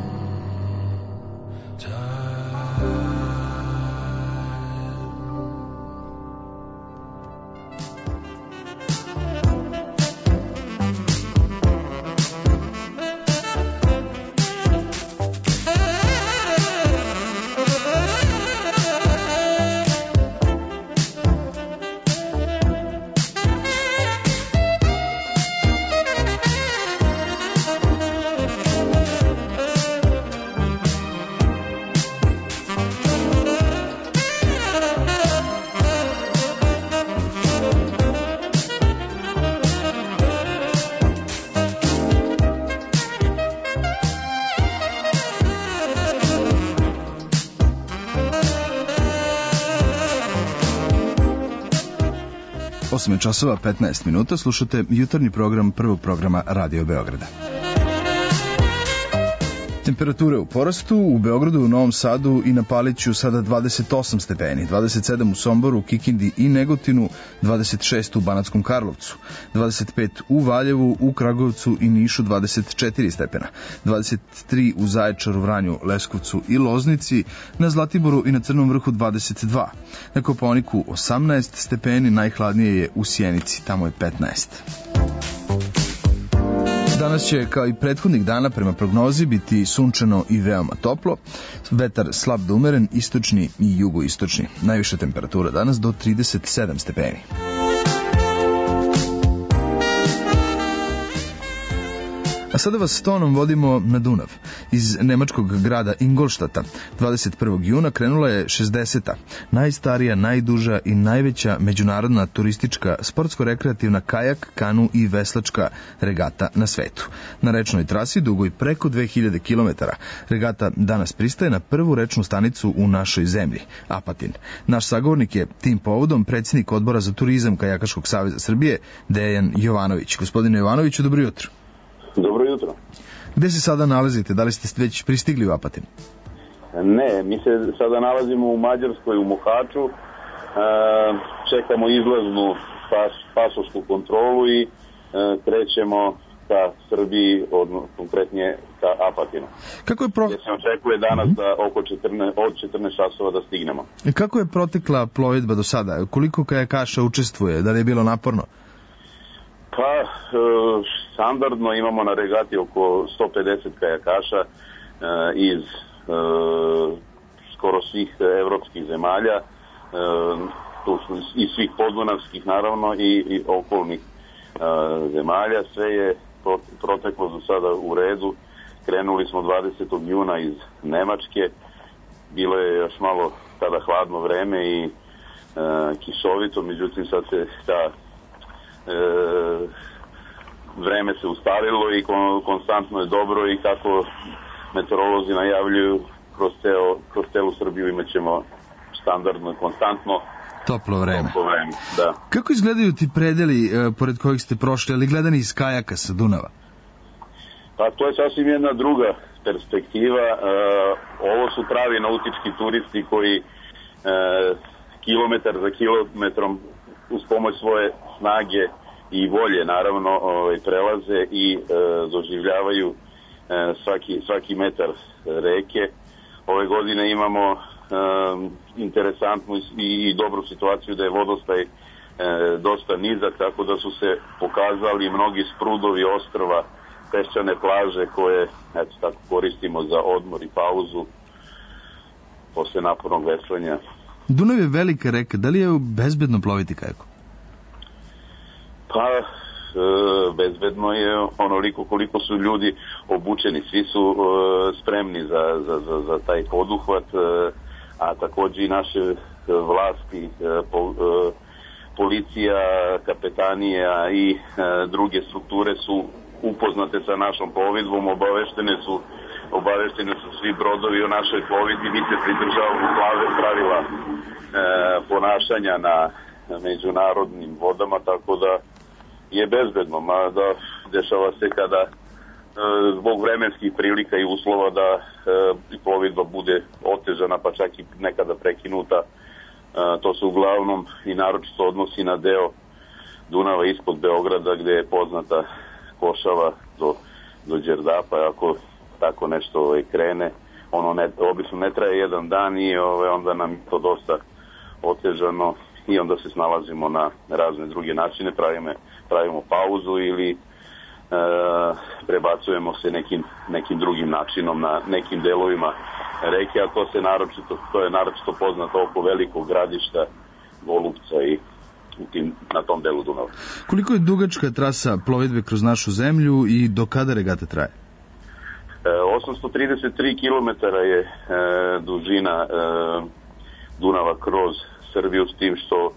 časova 15 minuta, slušate jutarnji program prvog programa Radio Beograda. Temperature u porastu, u Beogradu, u Novom Sadu i na Paliću sada 28 stepeni, 27 u Somboru, Kikindi i Negotinu, 26 u Banatskom Karlovcu, 25 u Valjevu, u Kragujevcu i Nišu 24 stepena, 23 u Zaječaru, Vranju, Leskovcu i Loznici, na Zlatiboru i na Crnom Vrhu 22, na Kopaoniku 18 stepeni, najhladnije je u Sjenici, tamo je 15. Danas će, kao i prethodnih dana, prema prognozi biti sunčano i veoma toplo, vetar slab do umeren, istočni i jugoistočni. Najviša temperatura danas do 37 stepeni. A sada vas s tonom vodimo na Dunav. Iz nemačkog grada Ingolštata 21. juna krenula je 60. najstarija, najduža i najveća međunarodna turistička sportsko-rekreativna kajak, kanu i veslačka regata na svetu. Na rečnoj trasi dugoj preko 2000 km. Regata danas pristaje na prvu rečnu stanicu u našoj zemlji, Apatin. Naš sagovornik je tim povodom predsjednik odbora za turizam Kajakaškog saveza Srbije, Dejan Jovanović. Gospodine Jovanoviću, dobro jutro. Dobro jutro. Gde se sada nalazite? Da li ste već pristigli u Apatin? Ne, mi se sada nalazimo u Mađarskoj, u Mohaču. Čekamo izlaznu pasošku kontrolu i krećemo ka Srbiji, konkretnije ka Apatinu. Gdje se očekuje danas da od 14 časova da stignemo. Kako je protekla plovidba do sada? Koliko kajakaša učestvuje? Da li je bilo naporno? Pa, standardno imamo na regati oko 150 kajakaša iz skoro svih evropskih zemalja, tu su i svih podunavskih naravno i okolnih zemalja. Sve je proteklo do sada u redu. Krenuli smo 20. juna iz Nemačke, bilo je još malo tada hladno vreme i kišovito, međutim sad se ta vreme se ustalilo i konstantno je dobro i kako meteorolozi najavljuju kroz celu Srbiju imat ćemo standardno i konstantno toplo vreme. Da. Kako izgledaju ti predeli pored kojih ste prošli, ali gledani iz kajaka sa Dunava? Pa to je sasvim jedna druga perspektiva. Ovo su pravi nautički turisti koji kilometar za kilometrom uz pomoć svoje snage i volje naravno prelaze i doživljavaju svaki metar reke. Ove godine imamo interesantnu i dobru situaciju da je vodostaj dosta nizak, tako da su se pokazali mnogi sprudovi ostrva, peščane plaže koje tako koristimo za odmor i pauzu posle napornog veslanja. Dunav je velika reka, da li je bezbedno ploviti kajakom? Pa, bezbedno je onoliko koliko su ljudi obučeni, svi su spremni za taj poduhvat, a takođe i naše vlasti, policija, kapetanija i druge strukture su upoznate sa našom plovidbom, obavešteni su svi brodovi o našoj plovidbi, mi se pridržavamo pravila ponašanja na međunarodnim vodama, tako da je bezbedno, mada dešava se kada zbog vremenskih prilika i uslova da plovidba bude otežana, pa čak i nekada prekinuta. To se uglavnom i naročito odnosi na deo Dunava ispod Beograda, gde je poznata Košava do Đerdapa. Ako tako nešto krene, ono obično ne traje jedan dan i onda nam je to dosta otežano i onda se snalazimo na razne druge načine, pravimo pauzu ili prebacujemo se nekim drugim načinom na nekim delovima reke, a to je naročito poznato oko velikog Gradišta, Golubca i na tom delu Dunava. Koliko je dugačka trasa plovidbe kroz našu zemlju i do kada regata traje? 833 km je dužina Dunava kroz Srbiju, s tim što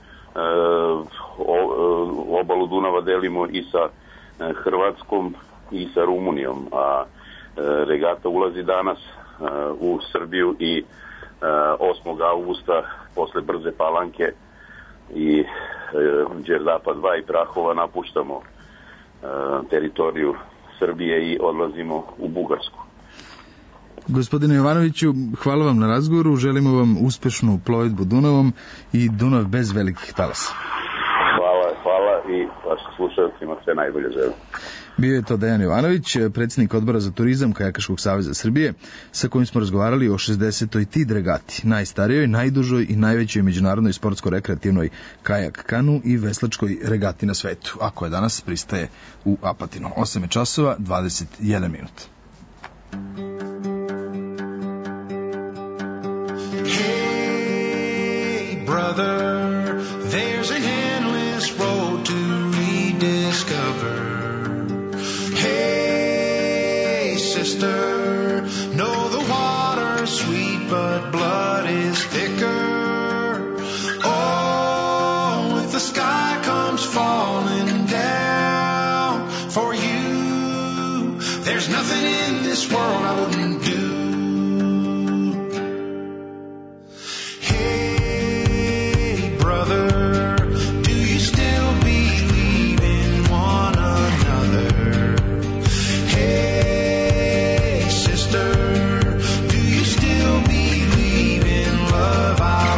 obalu Dunava delimo i sa Hrvatskom i sa Rumunijom, a regata ulazi danas u Srbiju i 8. augusta posle Brze Palanke i Đerdapa 2 i Prahova napuštamo teritoriju Srbije i odlazimo u Bugarsku. Gospodine Jovanoviću, hvala vam na razgovoru, želimo vam uspešnu plovidbu Dunavom i Dunav bez velikih talasa. Hvala i vašim slušalcima sve najbolje želim. Bio je to Dejan Jovanović, predsjednik odbora za turizam Kajakaškog saveza Srbije, sa kojim smo razgovarali o 60. TID regati, najstarijoj, najdužoj i najvećoj međunarodnoj sportsko-rekreativnoj kajak kanu i veslačkoj regati na svetu, a koja danas pristaje u Apatinu. 8 časova, 21 minut. Hey, brother, there's an endless road to rediscover. Hey, sister, know the water's sweet, but blood is thicker. Oh, if the sky comes falling down for you, there's nothing in this world I wouldn't do. Hey, brother, do you still believe in one another? Hey, sister, do you still believe in love?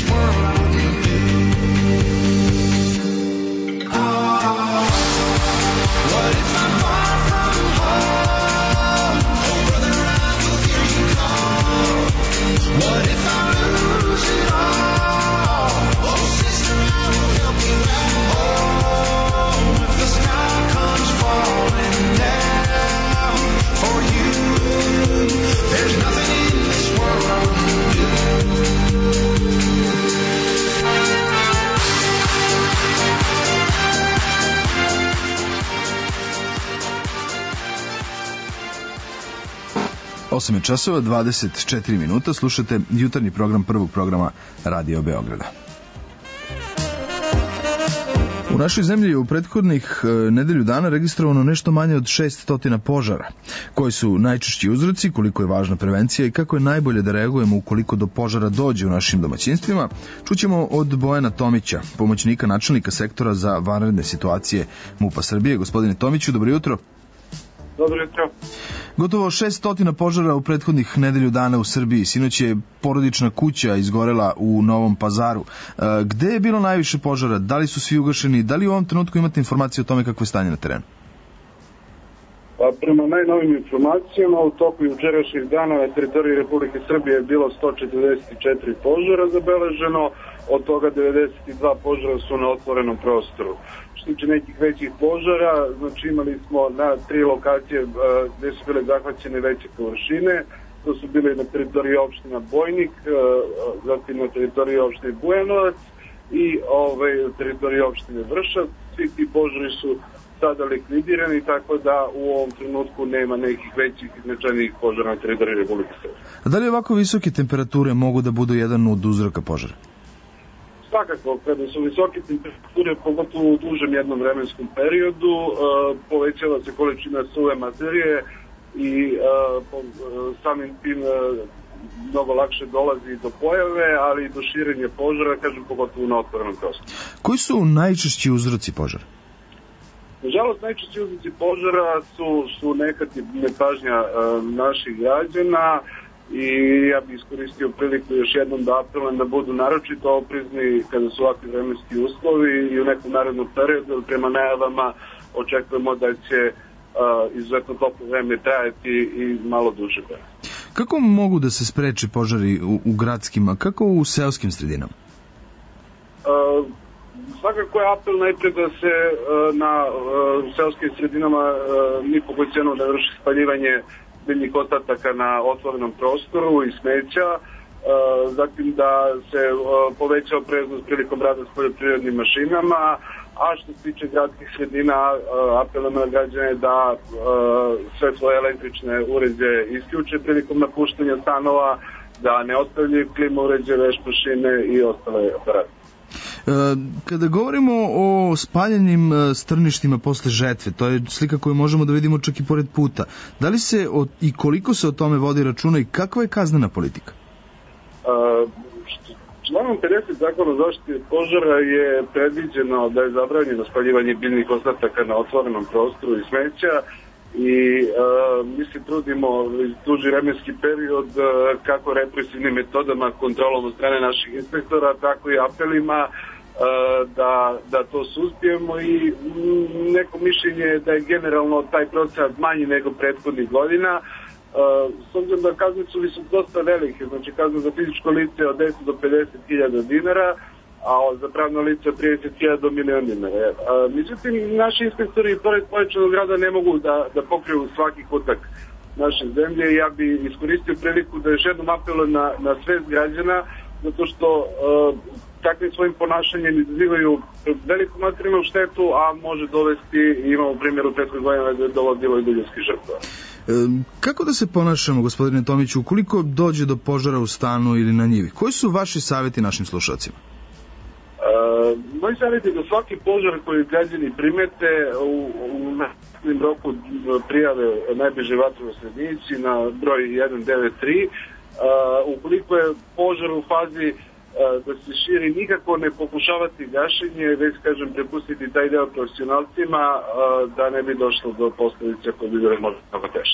world I wouldn't do. What if I'm far from home? Oh brother, I will hear you call. What if I lose it all? Oh sister, I will help you out. Oh, if the sky comes falling down for you, there's nothing in this world I wouldn't do. 8 časova, 24 minuta, slušate jutarnji program prvog programa Radio Beograda. U našoj zemlji je u prethodnih nedelju dana registrovano nešto manje od 600 požara. Koji su najčešći uzroci, koliko je važna prevencija i kako je najbolje da reagujemo ukoliko do požara dođe u našim domaćinstvima, čućemo od Bojana Tomića, pomoćnika načelnika sektora za vanredne situacije MUP-a Srbije. Gospodine Tomiću, dobro jutro. Dobro jutro. Gotovo 600 požara u prethodnih nedelju dana u Srbiji. Sinoć je porodična kuća izgorela u Novom Pazaru. Gde je bilo najviše požara? Da li su svi ugašeni? Da li u ovom trenutku imate informacije o tome kako je stanje na terenu? Pa, prema najnovim informacijama, u toku jučerašnjih dana na teritoriji Republike Srbije je bilo 144 požara zabeleženo, od toga 92 požara su na otvorenom prostoru. Što se tiče nekih većih požara, znači imali smo na 3 lokacije gde su bile zahvaćene veće površine. To su bile na teritoriji opština Bojnik, zatim na teritoriji opštine Bujanovac i na teritoriji opštine Vršac. Svi ti požari su sada likvidirani, tako da u ovom trenutku nema nekih većih i značajnijih požara na teritoriji Republike Srbije. A da li ovako visoke temperature mogu da budu jedan od uzroka požara? Svakako, kada su visoke temperature, pogotovo u dužem jednom vremenskom periodu, povećava se količina suve materije i samim tim mnogo lakše dolazi do pojave, ali i do širenja požara, kažem, pogotovo na otvorenom prostoru. Koji su najčešći uzroci požara? Nažalost, najčešći uzroci požara su nekad nepažnja naših građana, i ja bih iskoristio priliku još jednom da apelujem da budu naročito oprezni kada su ovakvi vremenski uslovi i u nekom narednom periodu, prema najavama očekujemo da će izuzetno toplo vreme trajati i malo duže vreme. Kako mogu da se spreče požari u gradskim, a kako u seoskim sredinama? Svakako je apel najpre da se na seoskim sredinama ni po koju cenu ne vrši spaljivanje biljnih ostataka na otvorenom prostoru i smeća, zatim da se poveća opreznost prilikom rada s poljoprivrednim mašinama, a što se tiče gradskih sredina, apelujemo na građane da sve svoje električne uređaje isključe prilikom napuštanja stanova, da ne ostavljaju klima uređaje, veš mašine i ostale aparate. Kada govorimo o spaljenim strništima posle žetve, to je slika koju možemo da vidimo čak i pored puta. Da li se i koliko se o tome vodi računa i kakva je kaznena politika? Članom 50 Zakona o zaštiti požara je predviđeno da je zabranjeno spaljivanje biljnih ostataka na otvorenom prostoru i smeća i mi se trudimo duži vremenski period kako represivnim metodama, kontrolom od strane naših inspektora, tako i apelima da to suzbijemo i neko mišljenje je da je generalno taj procenat manji nego prethodnih godina. S obzirom da kazne su dosta velike, znači kazne za fizičko lice od 10 do 50.000 dinara, a za pravno lice od 30.000 do milion dinara. Međutim, naši inspektori pored povećanog rada ne mogu da pokriju svaki kutak naše zemlje i ja bi iskoristio priliku da još jednom apelujem na svest građana, zato što takvim svojim ponašanjem izazivaju veliku materijalnu štetu, a može dovesti, imamo primjer u prethodnih godina da je dovodilo i do ljudskih žrtava. Kako da se ponašamo, gospodine Tomiću, ukoliko dođe do požara u stanu ili na njivi? Koji su vaši savjeti našim slušalcima? Moji savjeti da svaki požar koji građani primete u narednom roku prijave najbliže vatrogasnoj jedinici na broj 193. Ukoliko je požar u fazi da se širi, nikako ne pokušavati gašenje, već, kažem, prepustiti taj deo profesionalcima da ne bi došlo do posledice koje bi bile možda tako teže.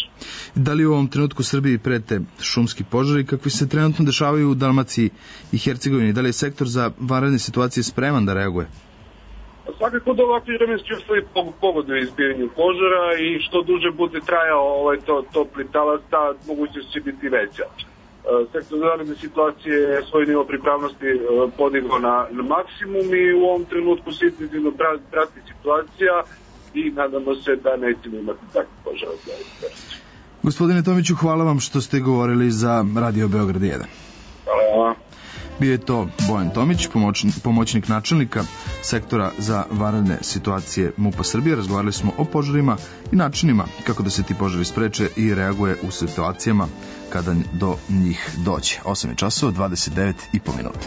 Da li u ovom trenutku Srbiji prete šumski požari kakvi se trenutno dešavaju u Dalmaciji i Hercegovini? Da li je sektor za vanredne situacije spreman da reaguje? Svakako da ovakvi vremenski uslovi pogoduju izbijanju požara i što duže bude trajao topli talas, ta mogućnost će biti veća. Sektor za vanredne situacije je svoj nivo pripravnosti podigao na maksimum i u ovom trenutku se intenzivno prati situacija i nadamo se da nećemo imati takve požara. Gospodine Tomiću, hvala vam što ste govorili za Radio Beograd 1. Hvala vam. Bio je to Bojan Tomić, pomoćnik načelnika sektora za vanredne situacije MUP-a Srbije. Razgovarali smo o požarima i načinima kako da se ti požari spreče i reaguje u situacijama kada do njih dođe. 8 časova, 29,5 minuta.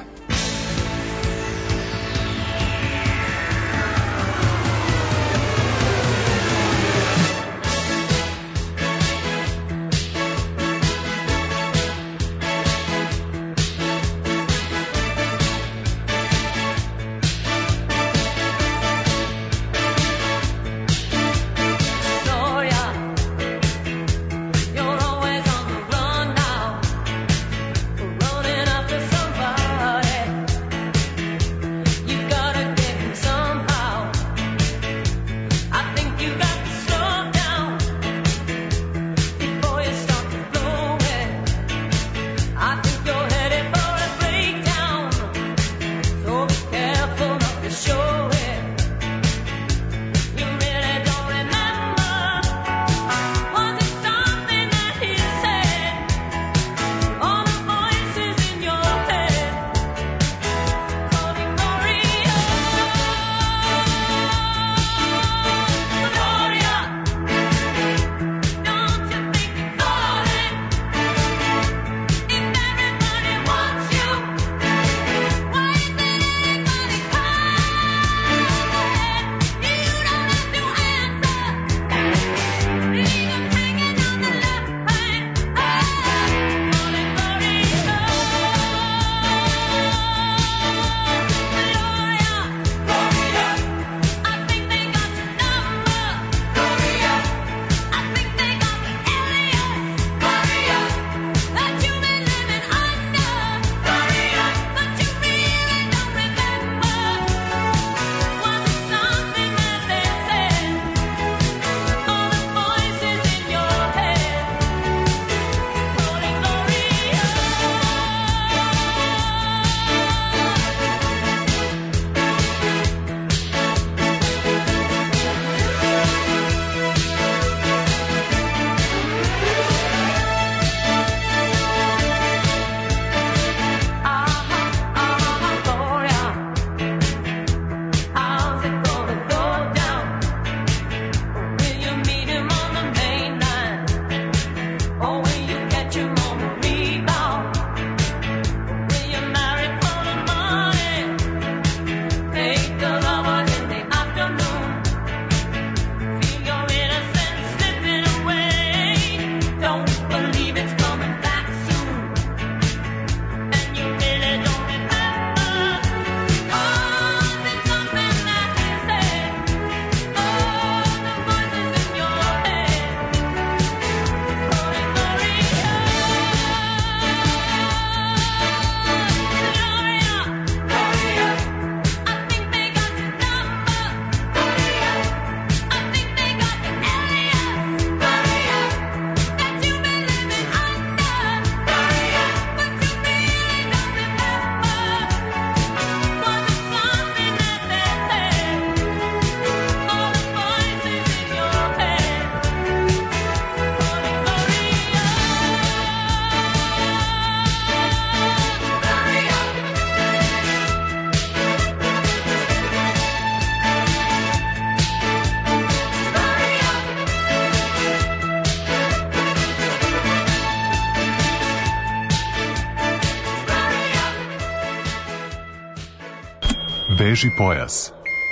Veži pojas.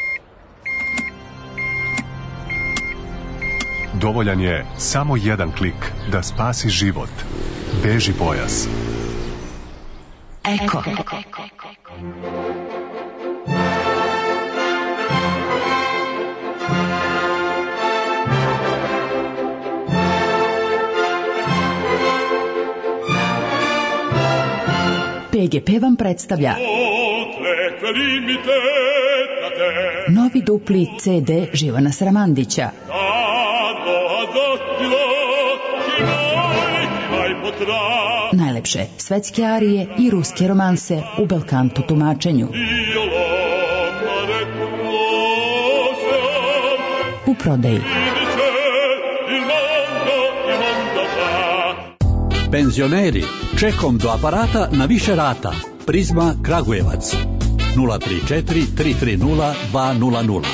Dovoljan je samo jedan klik da spasi život. Veži pojas. Eko. PGP vam predstavlja novi dupli CD Živana Sramandića. Najlepše svetske arije i ruske romanse u belkanto tumačenju. U prodaji. Penzioneri, čekom do aparata na više rata. Prizma Kragujevac 034 330 200.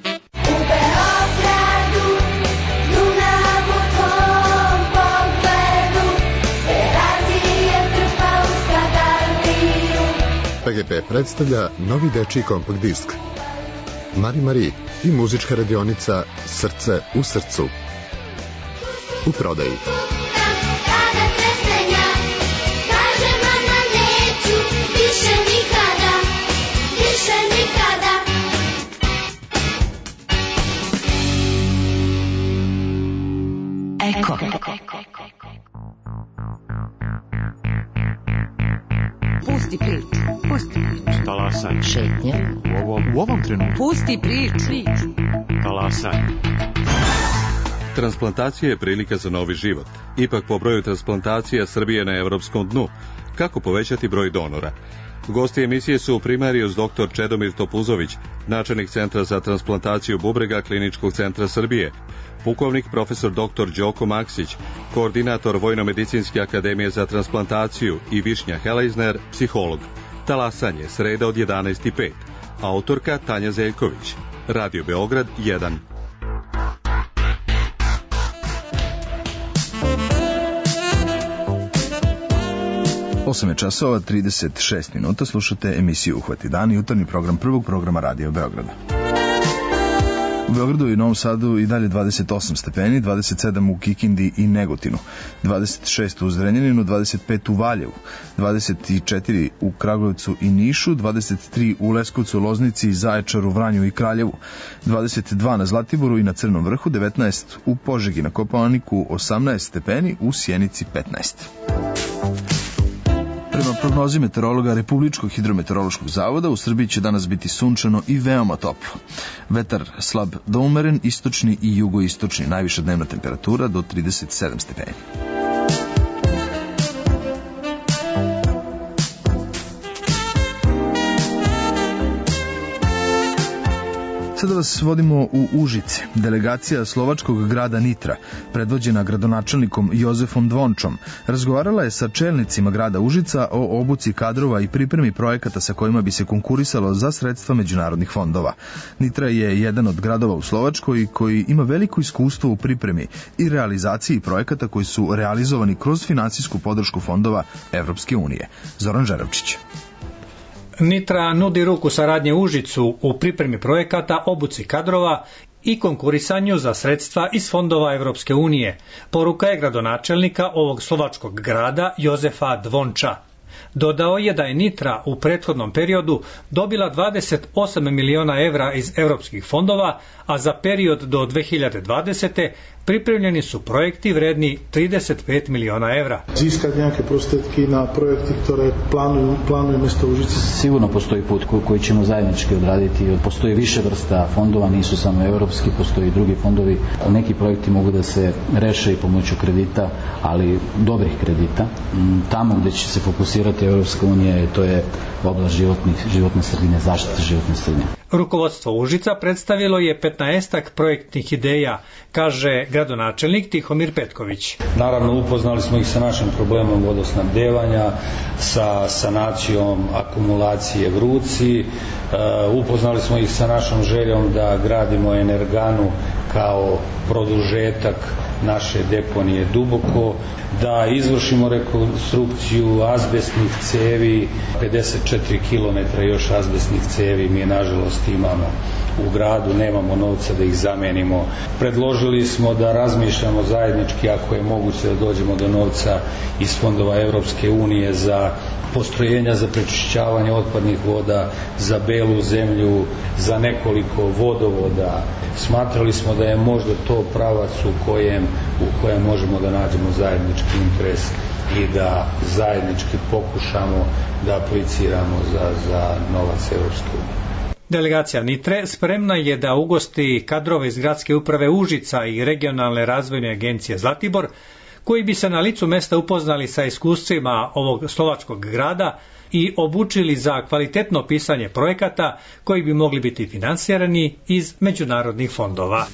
PGP predstavlja novi dečiji kompakt disk Mari Mari i muzička radionica Srce u srcu. U prodaji. Eko. Pusti priču. Talasanje. Šetnja. U ovom trenutku. Pusti priču. Talasanje. Transplantacija je prilika za novi život. Ipak po broju transplantacija Srbije na evropskom dnu. Kako povećati broj donora? Gosti emisije su primarius dr. Čedomir Topuzović, načelnik Centra za transplantaciju bubrega Kliničkog centra Srbije, pukovnik profesor dr. Đoko Maksić, koordinator Vojno-medicinske akademije za transplantaciju i Višnja Helajzner, psiholog. Talasanje, sreda od 11:05. Autorka Tanja Zeljković. Radio Beograd 1. Osam je časova, 36 minuta, slušate emisiju Uhvati dan, jutarnji program prvog programa Radio Beograda. U Beogradu i Novom Sadu i dalje 28 stepeni, 27 u Kikindi i Negotinu, 26 u Zrenjaninu, 25 u Valjevu, 24 u Kragujevcu i Nišu, 23 u Leskovcu, Loznici, Zaječaru, Vranju i Kraljevu, 22 na Zlatiboru i na Crnom vrhu, 19 u Požegi, na Kopaoniku, 18 stepeni, u Sjenici 15. Prema prognozi meteorologa Republičkog hidrometeorološkog zavoda, u Srbiji će danas biti sunčano i veoma toplo. Vetar slab do umeren, istočni i jugoistočni, najviša dnevna temperatura do 37 stepeni. Sada vas vodimo u Užice. Delegacija slovačkog grada Nitra, predvođena gradonačelnikom Jozefom Dvončom, razgovarala je sa čelnicima grada Užica o obuci kadrova i pripremi projekata sa kojima bi se konkurisalo za sredstva međunarodnih fondova. Nitra je jedan od gradova u Slovačkoj koji ima veliko iskustvo u pripremi i realizaciji projekata koji su realizovani kroz finansijsku podršku fondova Evropske unije. Zoran Žeravčić. Nitra nudi ruku saradnje Užicu u pripremi projekata, obuci kadrova i konkurisanju za sredstva iz fondova Evropske unije. Poruka je gradonačelnika ovog slovačkog grada Jozefa Dvonča. Dodao je da je Nitra u prethodnom periodu dobila 28 miliona evra iz evropskih fondova, a za period do 2020. pripremljeni su projekti vredni 35 miliona evra. Získať nejaké prostriedky na projekty, ktoré plánuju mesto Užice? Sigurno postoji put koji ćemo zajednički odraditi. Postoji više vrsta fondova, nisu samo evropski, postoji i drugi fondovi. Neki projekti mogu da se reše i pomoću kredita, ali dobrih kredita. Tamo gde će se fokusirati Evropska unija, to je oblast životne sredine, zaštite životne sredine. Rukovodstvo Užica predstavilo je 15-ak projektnih ideja, kaže gradonačelnik Tihomir Petković. Naravno, upoznali smo ih sa našim problemom vodosnabdevanja, sa sanacijom akumulacije Vruci, upoznali smo ih sa našom željom da gradimo energanu kao produžetak naše deponije Duboko, da izvršimo rekonstrukciju azbestnih cevi, 54 km još azbestnih cevi mi nažalost imamo u gradu, nemamo novca da ih zamenimo. Predložili smo da razmišljamo zajednički, ako je moguće, da dođemo do novca iz fondova Evropske unije za postrojenja za prečišćavanje otpadnih voda, za belu zemlju, za nekoliko vodovoda. Smatrali smo da je možda to pravac u kojem možemo da nađemo zajednički interes i da zajednički pokušamo da apliciramo za novac Evropske unije. Delegacija Nitre spremna je da ugosti kadrove iz gradske uprave Užica i regionalne razvojne agencije Zlatibor, koji bi se na licu mesta upoznali sa iskustvima ovog slovačkog grada i obučili za kvalitetno pisanje projekata koji bi mogli biti finansirani iz međunarodnih fondova.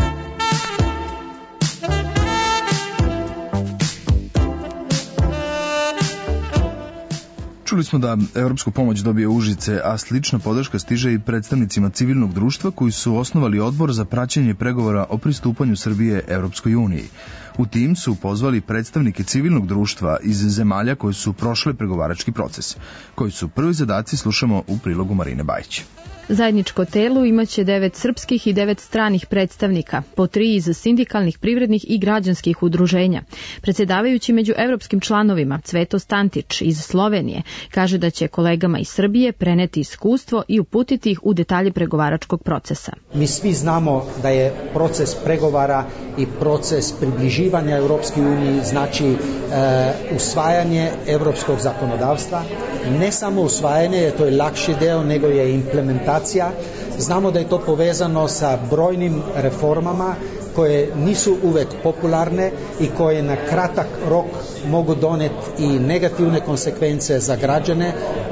Čuli smo da evropsku pomoć dobije Užice, a slična podrška stiže i predstavnicima civilnog društva koji su osnovali odbor za praćenje pregovora o pristupanju Srbije Evropskoj uniji. U tim su pozvali predstavnike civilnog društva iz zemalja koji su prošle pregovarački proces. Koji su prvi zadaci slušamo u prilogu Marine Bajić. Zajedničko telo imaće 9 srpskih i 9 stranih predstavnika, po 3 iz sindikalnih, privrednih i građanskih udruženja. Predsjedavajući među evropskim članovima Cveto Stantić iz Slovenije kaže da će kolegama iz Srbije preneti iskustvo i uputiti ih u detalje pregovaračkog procesa. Mi svi znamo da je proces pregovara i proces približivanja Evropskoj uniji znači usvajanje evropskog zakonodavstva. Ne samo usvajanje, to je lakši deo, nego je implementacija. Znamo da je to povezano sa brojnim reformama koje nisu uvek popularne i koje na kratak rok mogu doneti i negativne konsekvence za građane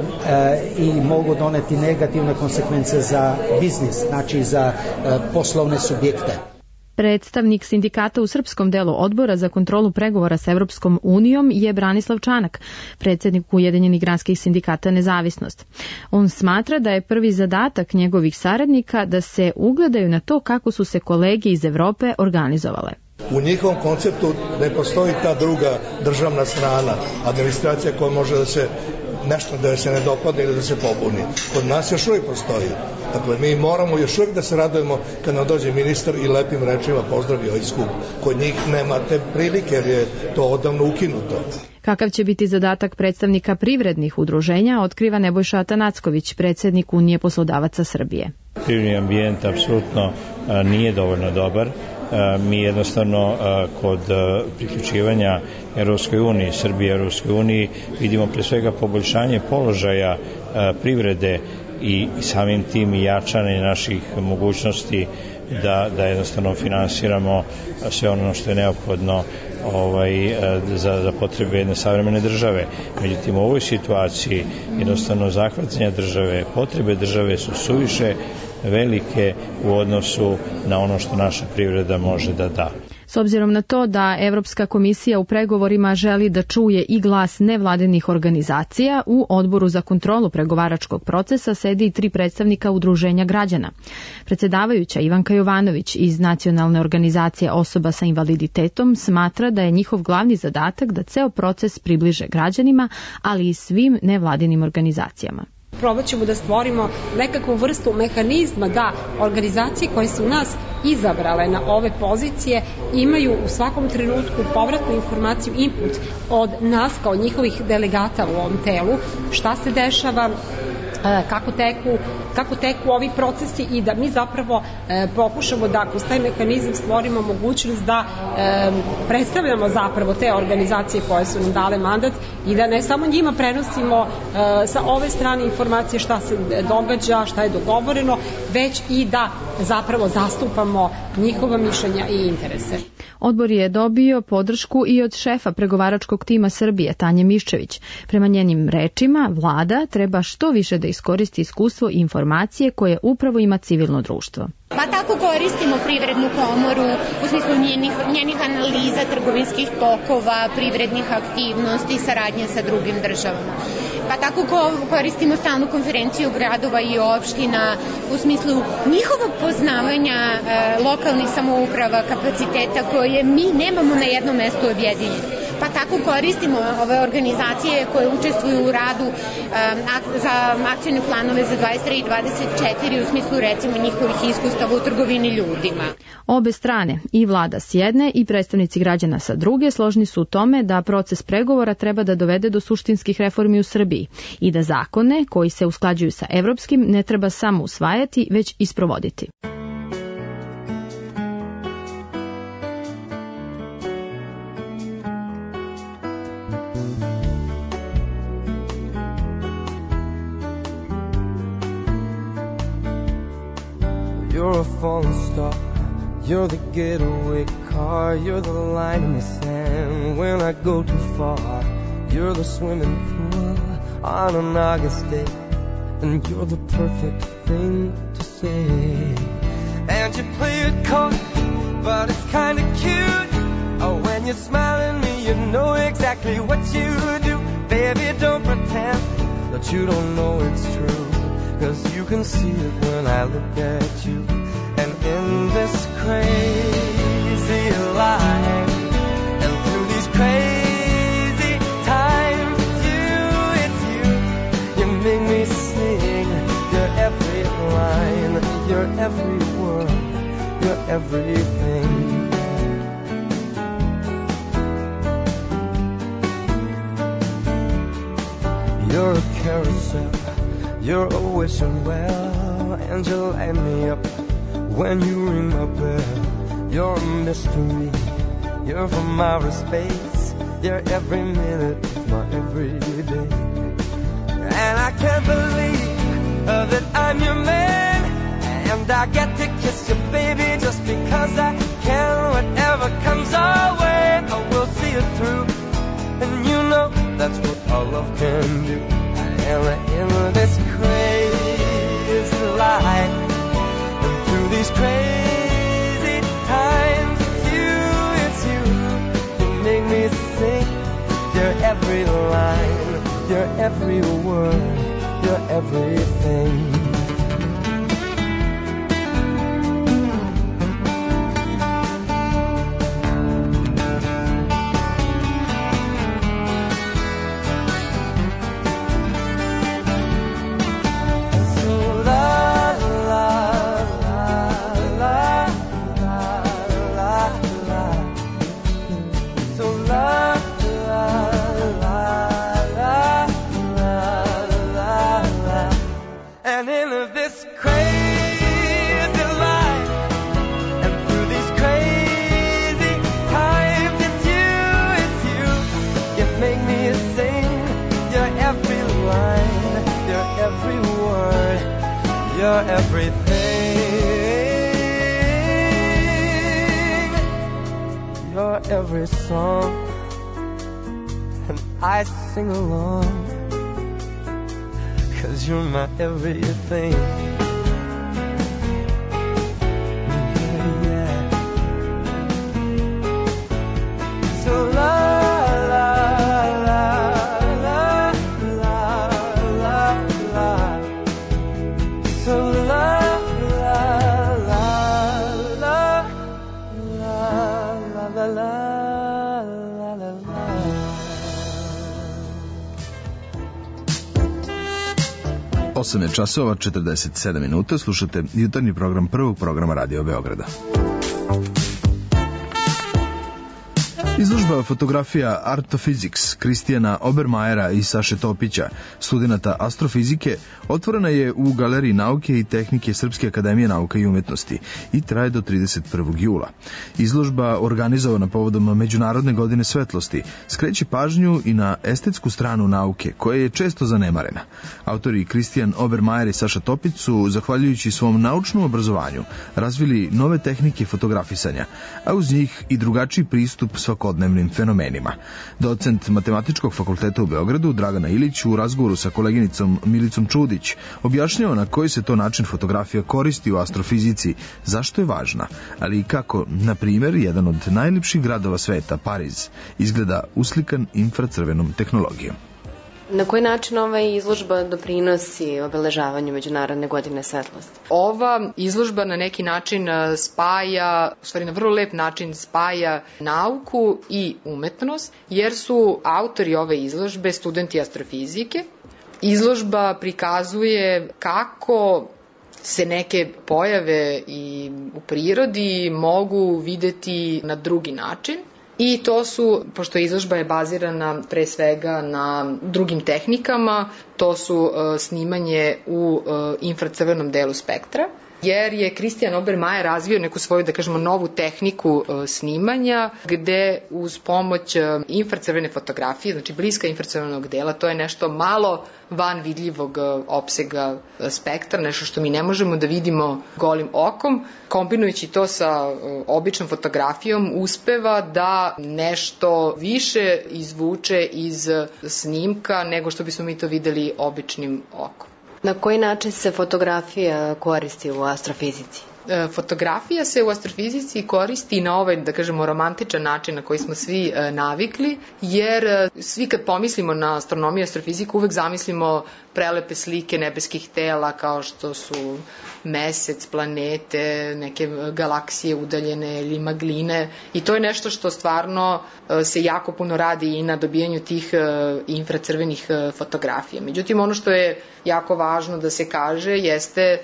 i mogu doneti negativne konsekvence za biznis, znači za poslovne subjekte. Predstavnik sindikata u srpskom delu odbora za kontrolu pregovora sa Evropskom unijom je Branislav Čanak, predsjednik Ujedinjenih granskih sindikata Nezavisnost. On smatra da je prvi zadatak njegovih saradnika da se ugledaju na to kako su se kolege iz Evrope organizovale. U njihovom konceptu ne postoji ta druga državna strana, administracija koja može da se nešto da se ne dopadne ili da se pobuni. Kod nas još uvijek postoji. Dakle, mi moramo još uvijek da se radujemo kad nam dođe ministar i lepim rečima pozdravi ovaj skup. Kod njih nema te prilike jer je to odavno ukinuto. Kakav će biti zadatak predstavnika privrednih udruženja, otkriva Nebojša Atanacković, predsjednik Unije poslodavaca Srbije. Privredni ambijent apsolutno nije dovoljno dobar. Mi jednostavno kod priključivanja Europskoj uniji, Srbije Europskoj uniji, vidimo pre svega poboljšanje položaja privrede i samim tim i jačanje naših mogućnosti da jednostavno finansiramo sve ono što je neophodno za potrebe jedne savremene države. Međutim, u ovoj situaciji jednostavno zahvatanja države, potrebe države su suviše velike u odnosu na ono što naša privreda može da da. S obzirom na to da Evropska komisija u pregovorima želi da čuje i glas nevladinih organizacija, u odboru za kontrolu pregovaračkog procesa sedi i 3 predstavnika udruženja građana. Predsjedavajuća Ivanka Jovanović iz Nacionalne organizacije osoba sa invaliditetom smatra da je njihov glavni zadatak da ceo proces približe građanima, ali i svim nevladinim organizacijama. Probat ćemo da stvorimo nekakvu vrstu mehanizma da organizacije koje su nas izabrale na ove pozicije imaju u svakom trenutku povratnu informaciju, input od nas kao njihovih delegata u ovom telu, šta se dešava, kako teku ovi procesi i da mi zapravo pokušamo da kroz taj mehanizam stvorimo mogućnost da predstavljamo zapravo te organizacije koje su nam dale mandat i da ne samo njima prenosimo sa ove strane informacije šta se događa, šta je dogovoreno, već i da zapravo zastupamo njihova mišljenja i interese. Odbor je dobio podršku i od šefa pregovaračkog tima Srbije, Tanje Miščević. Prema njenim rečima, vlada treba što više da iskoristi iskustvo i informacije koje upravo ima civilno društvo. Pa tako koristimo privrednu komoru u smislu njenih analiza trgovinskih tokova, privrednih aktivnosti, saradnje sa drugim državama. Pa tako koristimo stalnu konferenciju gradova i opština u smislu njihovog poznavanja lokalnih samouprava, kapaciteta koje mi nemamo na jednom mestu objedinjeni. Pa tako koristimo ove organizacije koje učestvuju u radu za akcijne planove za 23 i 24 u smislu recimo njihovih iskustava u trgovini ljudima. Obe strane, i vlada s jedne i predstavnici građana sa druge, složni su u tome da proces pregovora treba da dovede do suštinskih reformi u Srbiji i da zakone koji se usklađuju sa evropskim ne treba samo usvajati, već i sprovoditi. You're a falling star. You're the getaway car. You're the line in the sand when I go too far. You're the swimming pool on an August day, and you're the perfect thing to say. And you play it cold, but it's kinda cute. Oh, when you smile at me, you know exactly what you do. Baby, don't pretend that you don't know it's true, 'cause you can see it when I look at you. And in this crazy life, and through these crazy times, it's you. You make me sing your every line, your every word, your everything. You're a carousel, you're always so well, and you light me up when you ring my bell. You're a mystery, you're from outer space, you're every minute of my everyday. And I can't believe that I'm your man, and I get to kiss you, baby, just because I can. Whatever comes our way, I will see it through, and you know that's what our love can do. And in this crazy life, and through these crazy times, it's you. You make me sing your every line, your every word, your everything. You're everything. You're every song, and I sing along, 'cause you're my everything. Yeah. So la la la la la la la. So la la la la la la la la la la. 8 je časova 47 minuta, slušate jutarnji program prvog programa Radio Beograda. Izložba fotografija Art of Physics Kristijana Obermajera i Saše Topića, studenata astrofizike, otvorena je u Galeriji nauke i tehnike Srpske akademije nauka i umetnosti i traje do 31. jula. Izložba, organizovana povodom Međunarodne godine svetlosti, skreće pažnju i na estetsku stranu nauke, koja je često zanemarena. Autori Kristijan Obermajer i Saša Topić su, zahvaljujući svom naučnom obrazovanju, razvili nove tehnike fotografisanja, a uz njih i drugačiji pristup svakodnevnim fenomenima. Docent Matematičkog fakulteta u Beogradu Dragana Ilić u razgovoru sa koleginicom Milicom Čudić objašnjava na koji se to način fotografija koristi u astrofizici, zašto je važna, ali i kako, na primjer, jedan od najljepših gradova sveta, Pariz, izgleda uslikan infracrvenom tehnologijom. Na koji način ova izložba doprinosi obeležavanju Međunarodne godine svetlosti? Ova izložba na neki način spaja, u stvari na vrlo lep način spaja nauku i umetnost, jer su autori ove izložbe studenti astrofizike. Izložba prikazuje kako se neke pojave i u prirodi mogu videti na drugi način. I to su, pošto izložba je bazirana pre svega na drugim tehnikama, to su snimanje u infracrvenom delu spektra. jer je Christian Obermayer razvio neku svoju, da kažemo, novu tehniku snimanja, gde uz pomoć infracrvene fotografije, znači bliska infracrvenog dela, to je nešto malo van vidljivog opsega spektra, nešto što mi ne možemo da vidimo golim okom, kombinujući to sa običnom fotografijom, uspeva da nešto više izvuče iz snimka nego što bismo mi to videli običnim okom. Na koji način se fotografija koristi u astrofizici? Fotografija se u astrofizici koristi na ovaj, da kažemo, romantičan način na koji smo svi navikli, jer svi kad pomislimo na astronomiju i astrofiziku uvek zamislimo prelepe slike nebeskih tela kao što su mesec, planete, neke galaksije udaljene ili magline, i to je nešto što stvarno se jako puno radi i na dobijanju tih infracrvenih fotografija. Međutim, ono što je jako važno da se kaže jeste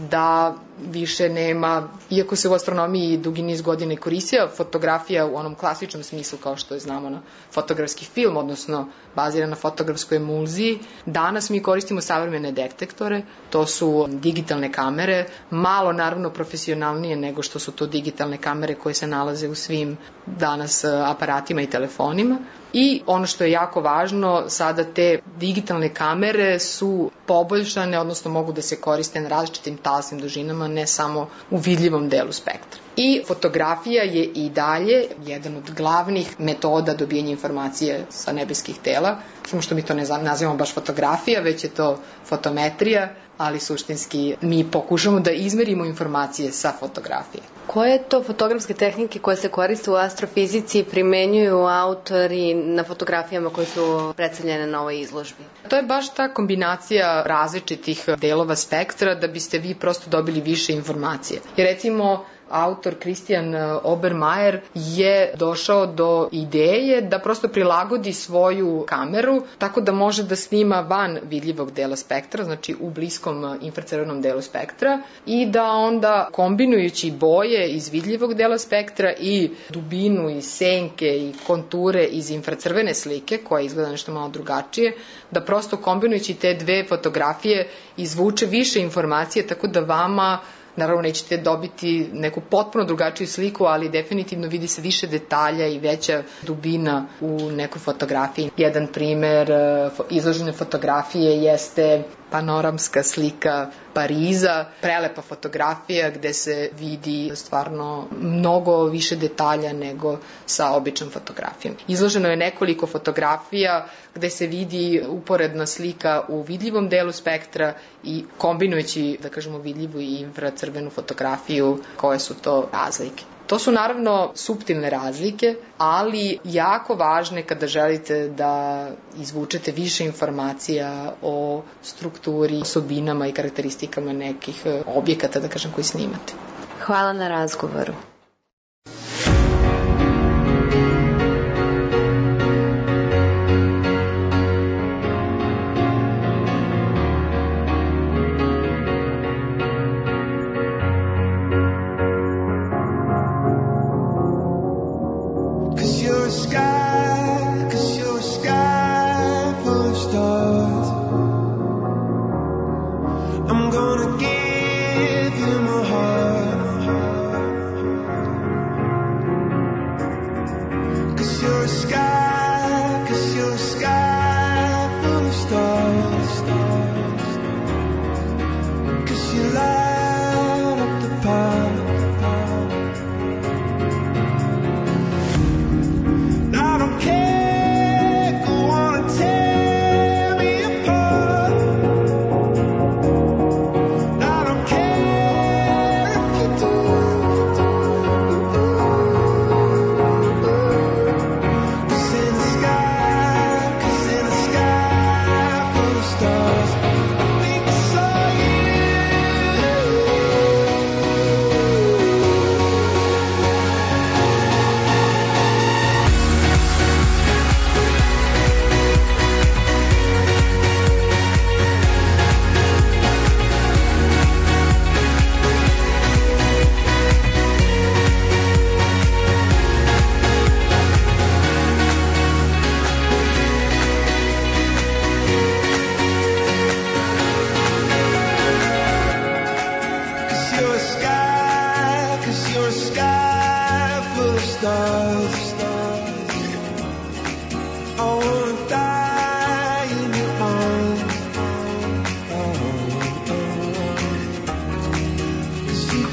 da više nema, iako se u astronomiji dugi niz godina koristila fotografija u onom klasičnom smislu kao što je znamo na fotografski film, odnosno bazira na fotografskoj emulziji, danas mi koristimo savremene detektore, to su digitalne kamere, malo naravno profesionalnije nego što su to digitalne kamere koje se nalaze u svim danas aparatima i telefonima. I ono što je jako važno, sada te digitalne kamere su poboljšane, odnosno mogu da se koriste na različitim talasnim dužinama, ne samo u vidljivom delu spektra. I fotografija je i dalje jedan od glavnih metoda dobijanja informacije sa nebeskih tela, samo što mi to ne nazivamo baš fotografija, već je to fotometrija, ali suštinski mi pokušamo da izmerimo informacije sa fotografije. Koje to fotografske tehnike koje se koriste u astrofizici primenjuju autori na fotografijama koje su predstavljene na ovoj izložbi? To je baš ta kombinacija različitih delova spektra da biste vi prosto dobili više informacije. Jer recimo, autor Christian Obermayer je došao do ideje da prosto prilagodi svoju kameru tako da može da snima van vidljivog dela spektra, znači u bliskom infracrvenom delu spektra, i da onda kombinujući boje iz vidljivog dela spektra i dubinu i senke i konture iz infracrvene slike, koja izgleda nešto malo drugačije, da prosto kombinujući te dve fotografije izvuče više informacije tako da vama naravno nećete dobiti neku potpuno drugačiju sliku, ali definitivno vidi se više detalja i veća dubina u nekoj fotografiji. Jedan primer izložene fotografije jeste panoramska slika Pariza, prelepa fotografija gde se vidi stvarno mnogo više detalja nego sa običnom fotografijom. Izloženo je nekoliko fotografija gde se vidi uporedna slika u vidljivom delu spektra i kombinujući, da kažemo, vidljivu i infracrvenu fotografiju, koje su to razlike. To su naravno suptilne razlike, ali jako važne kada želite da izvučete više informacija o strukturi, osobinama i karakteristikama nekih objekata, da kažem, koji snimate. Hvala na razgovoru.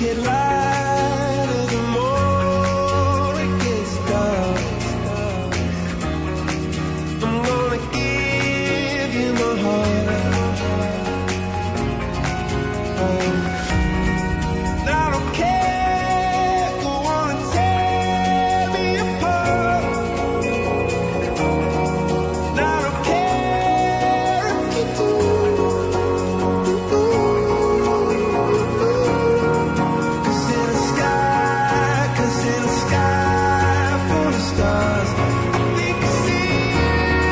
it lighter the more it gets dark. I'm gonna give you my heart. I don't care, go on and tear me apart. I don't care if you do. Cause in a sky full of stars, I think I see you.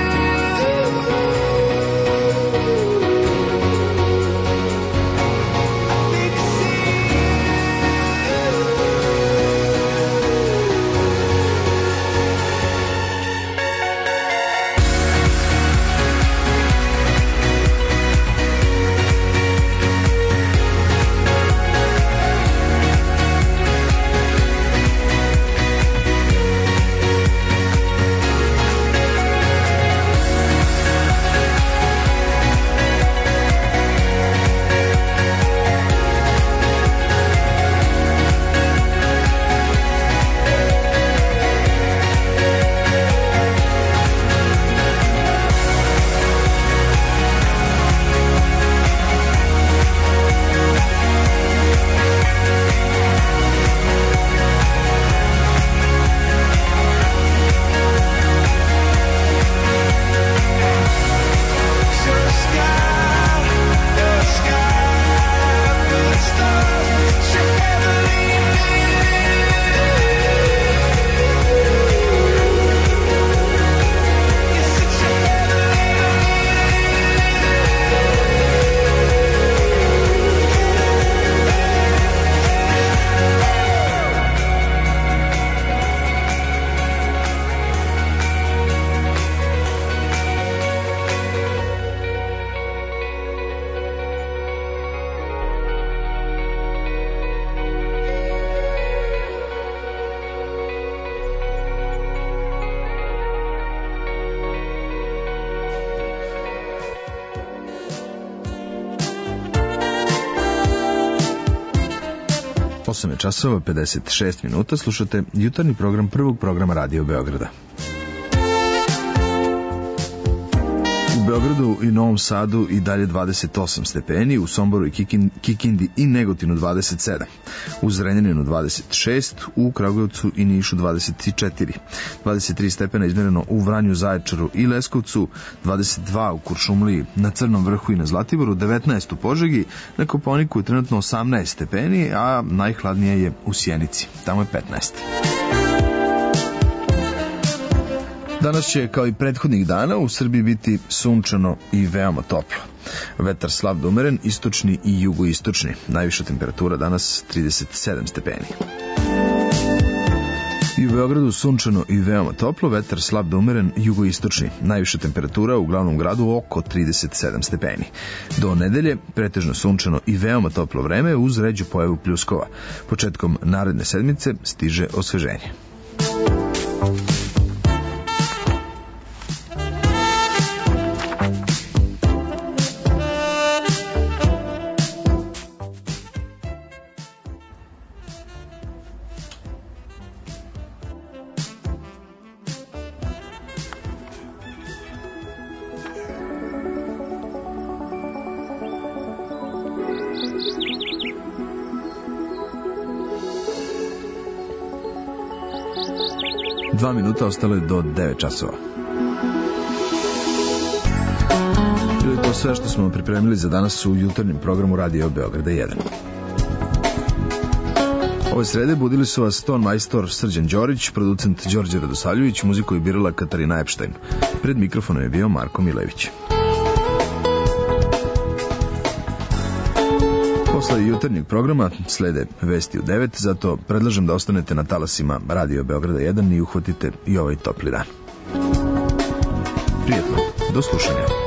I think I see you. Osam je časova, 56 minuta, slušate jutarnji program prvog programa Radio Beograda. U Beogradu i Novom Sadu i dalje 28 stepeni, u Somboru i Kikindi i Negotinu 27, u Zrenjaninu 26, u Kragujevcu i Nišu 24, 23 stepena izmjereno u Vranju, Zaječaru i Leskovcu, 22 u Kuršumliji, na Crnom vrhu i na Zlatiboru, 19 u Požegi, na Kopaoniku je trenutno 18 stepeni, a najhladnije je u Sjenici, tamo je 15. Danas će, kao i prethodnih dana, u Srbiji biti sunčano i veoma toplo. Vetar slab do umeren, istočni i jugoistočni. Najviša temperatura danas 37 stepeni. I u Beogradu sunčano i veoma toplo, vetar slab do umeren, jugoistočni. Najviša temperatura u glavnom gradu oko 37 stepeni. Do nedelje pretežno sunčano i veoma toplo vreme uz ređu pojavu pljuskova. Početkom naredne sedmice stiže osveženje. Dva minuta ostale do 9 časova. Bilo je to sve što smo pripremili za danas u jutarnjem programu Radio Beograda 1. Ove srede budili su vas ton majstor Srđan Đorić, producent Đorđe Radosavljević, muziku je birala Katarina Epštajn. Pred mikrofonom je bio Marko Milević. Posle jutarnjeg programa slede vesti u 9, zato predlažem da ostanete na talasima Radio Beograda 1 i uhvatite i ovaj topli dan. Prijetno, do slušanja.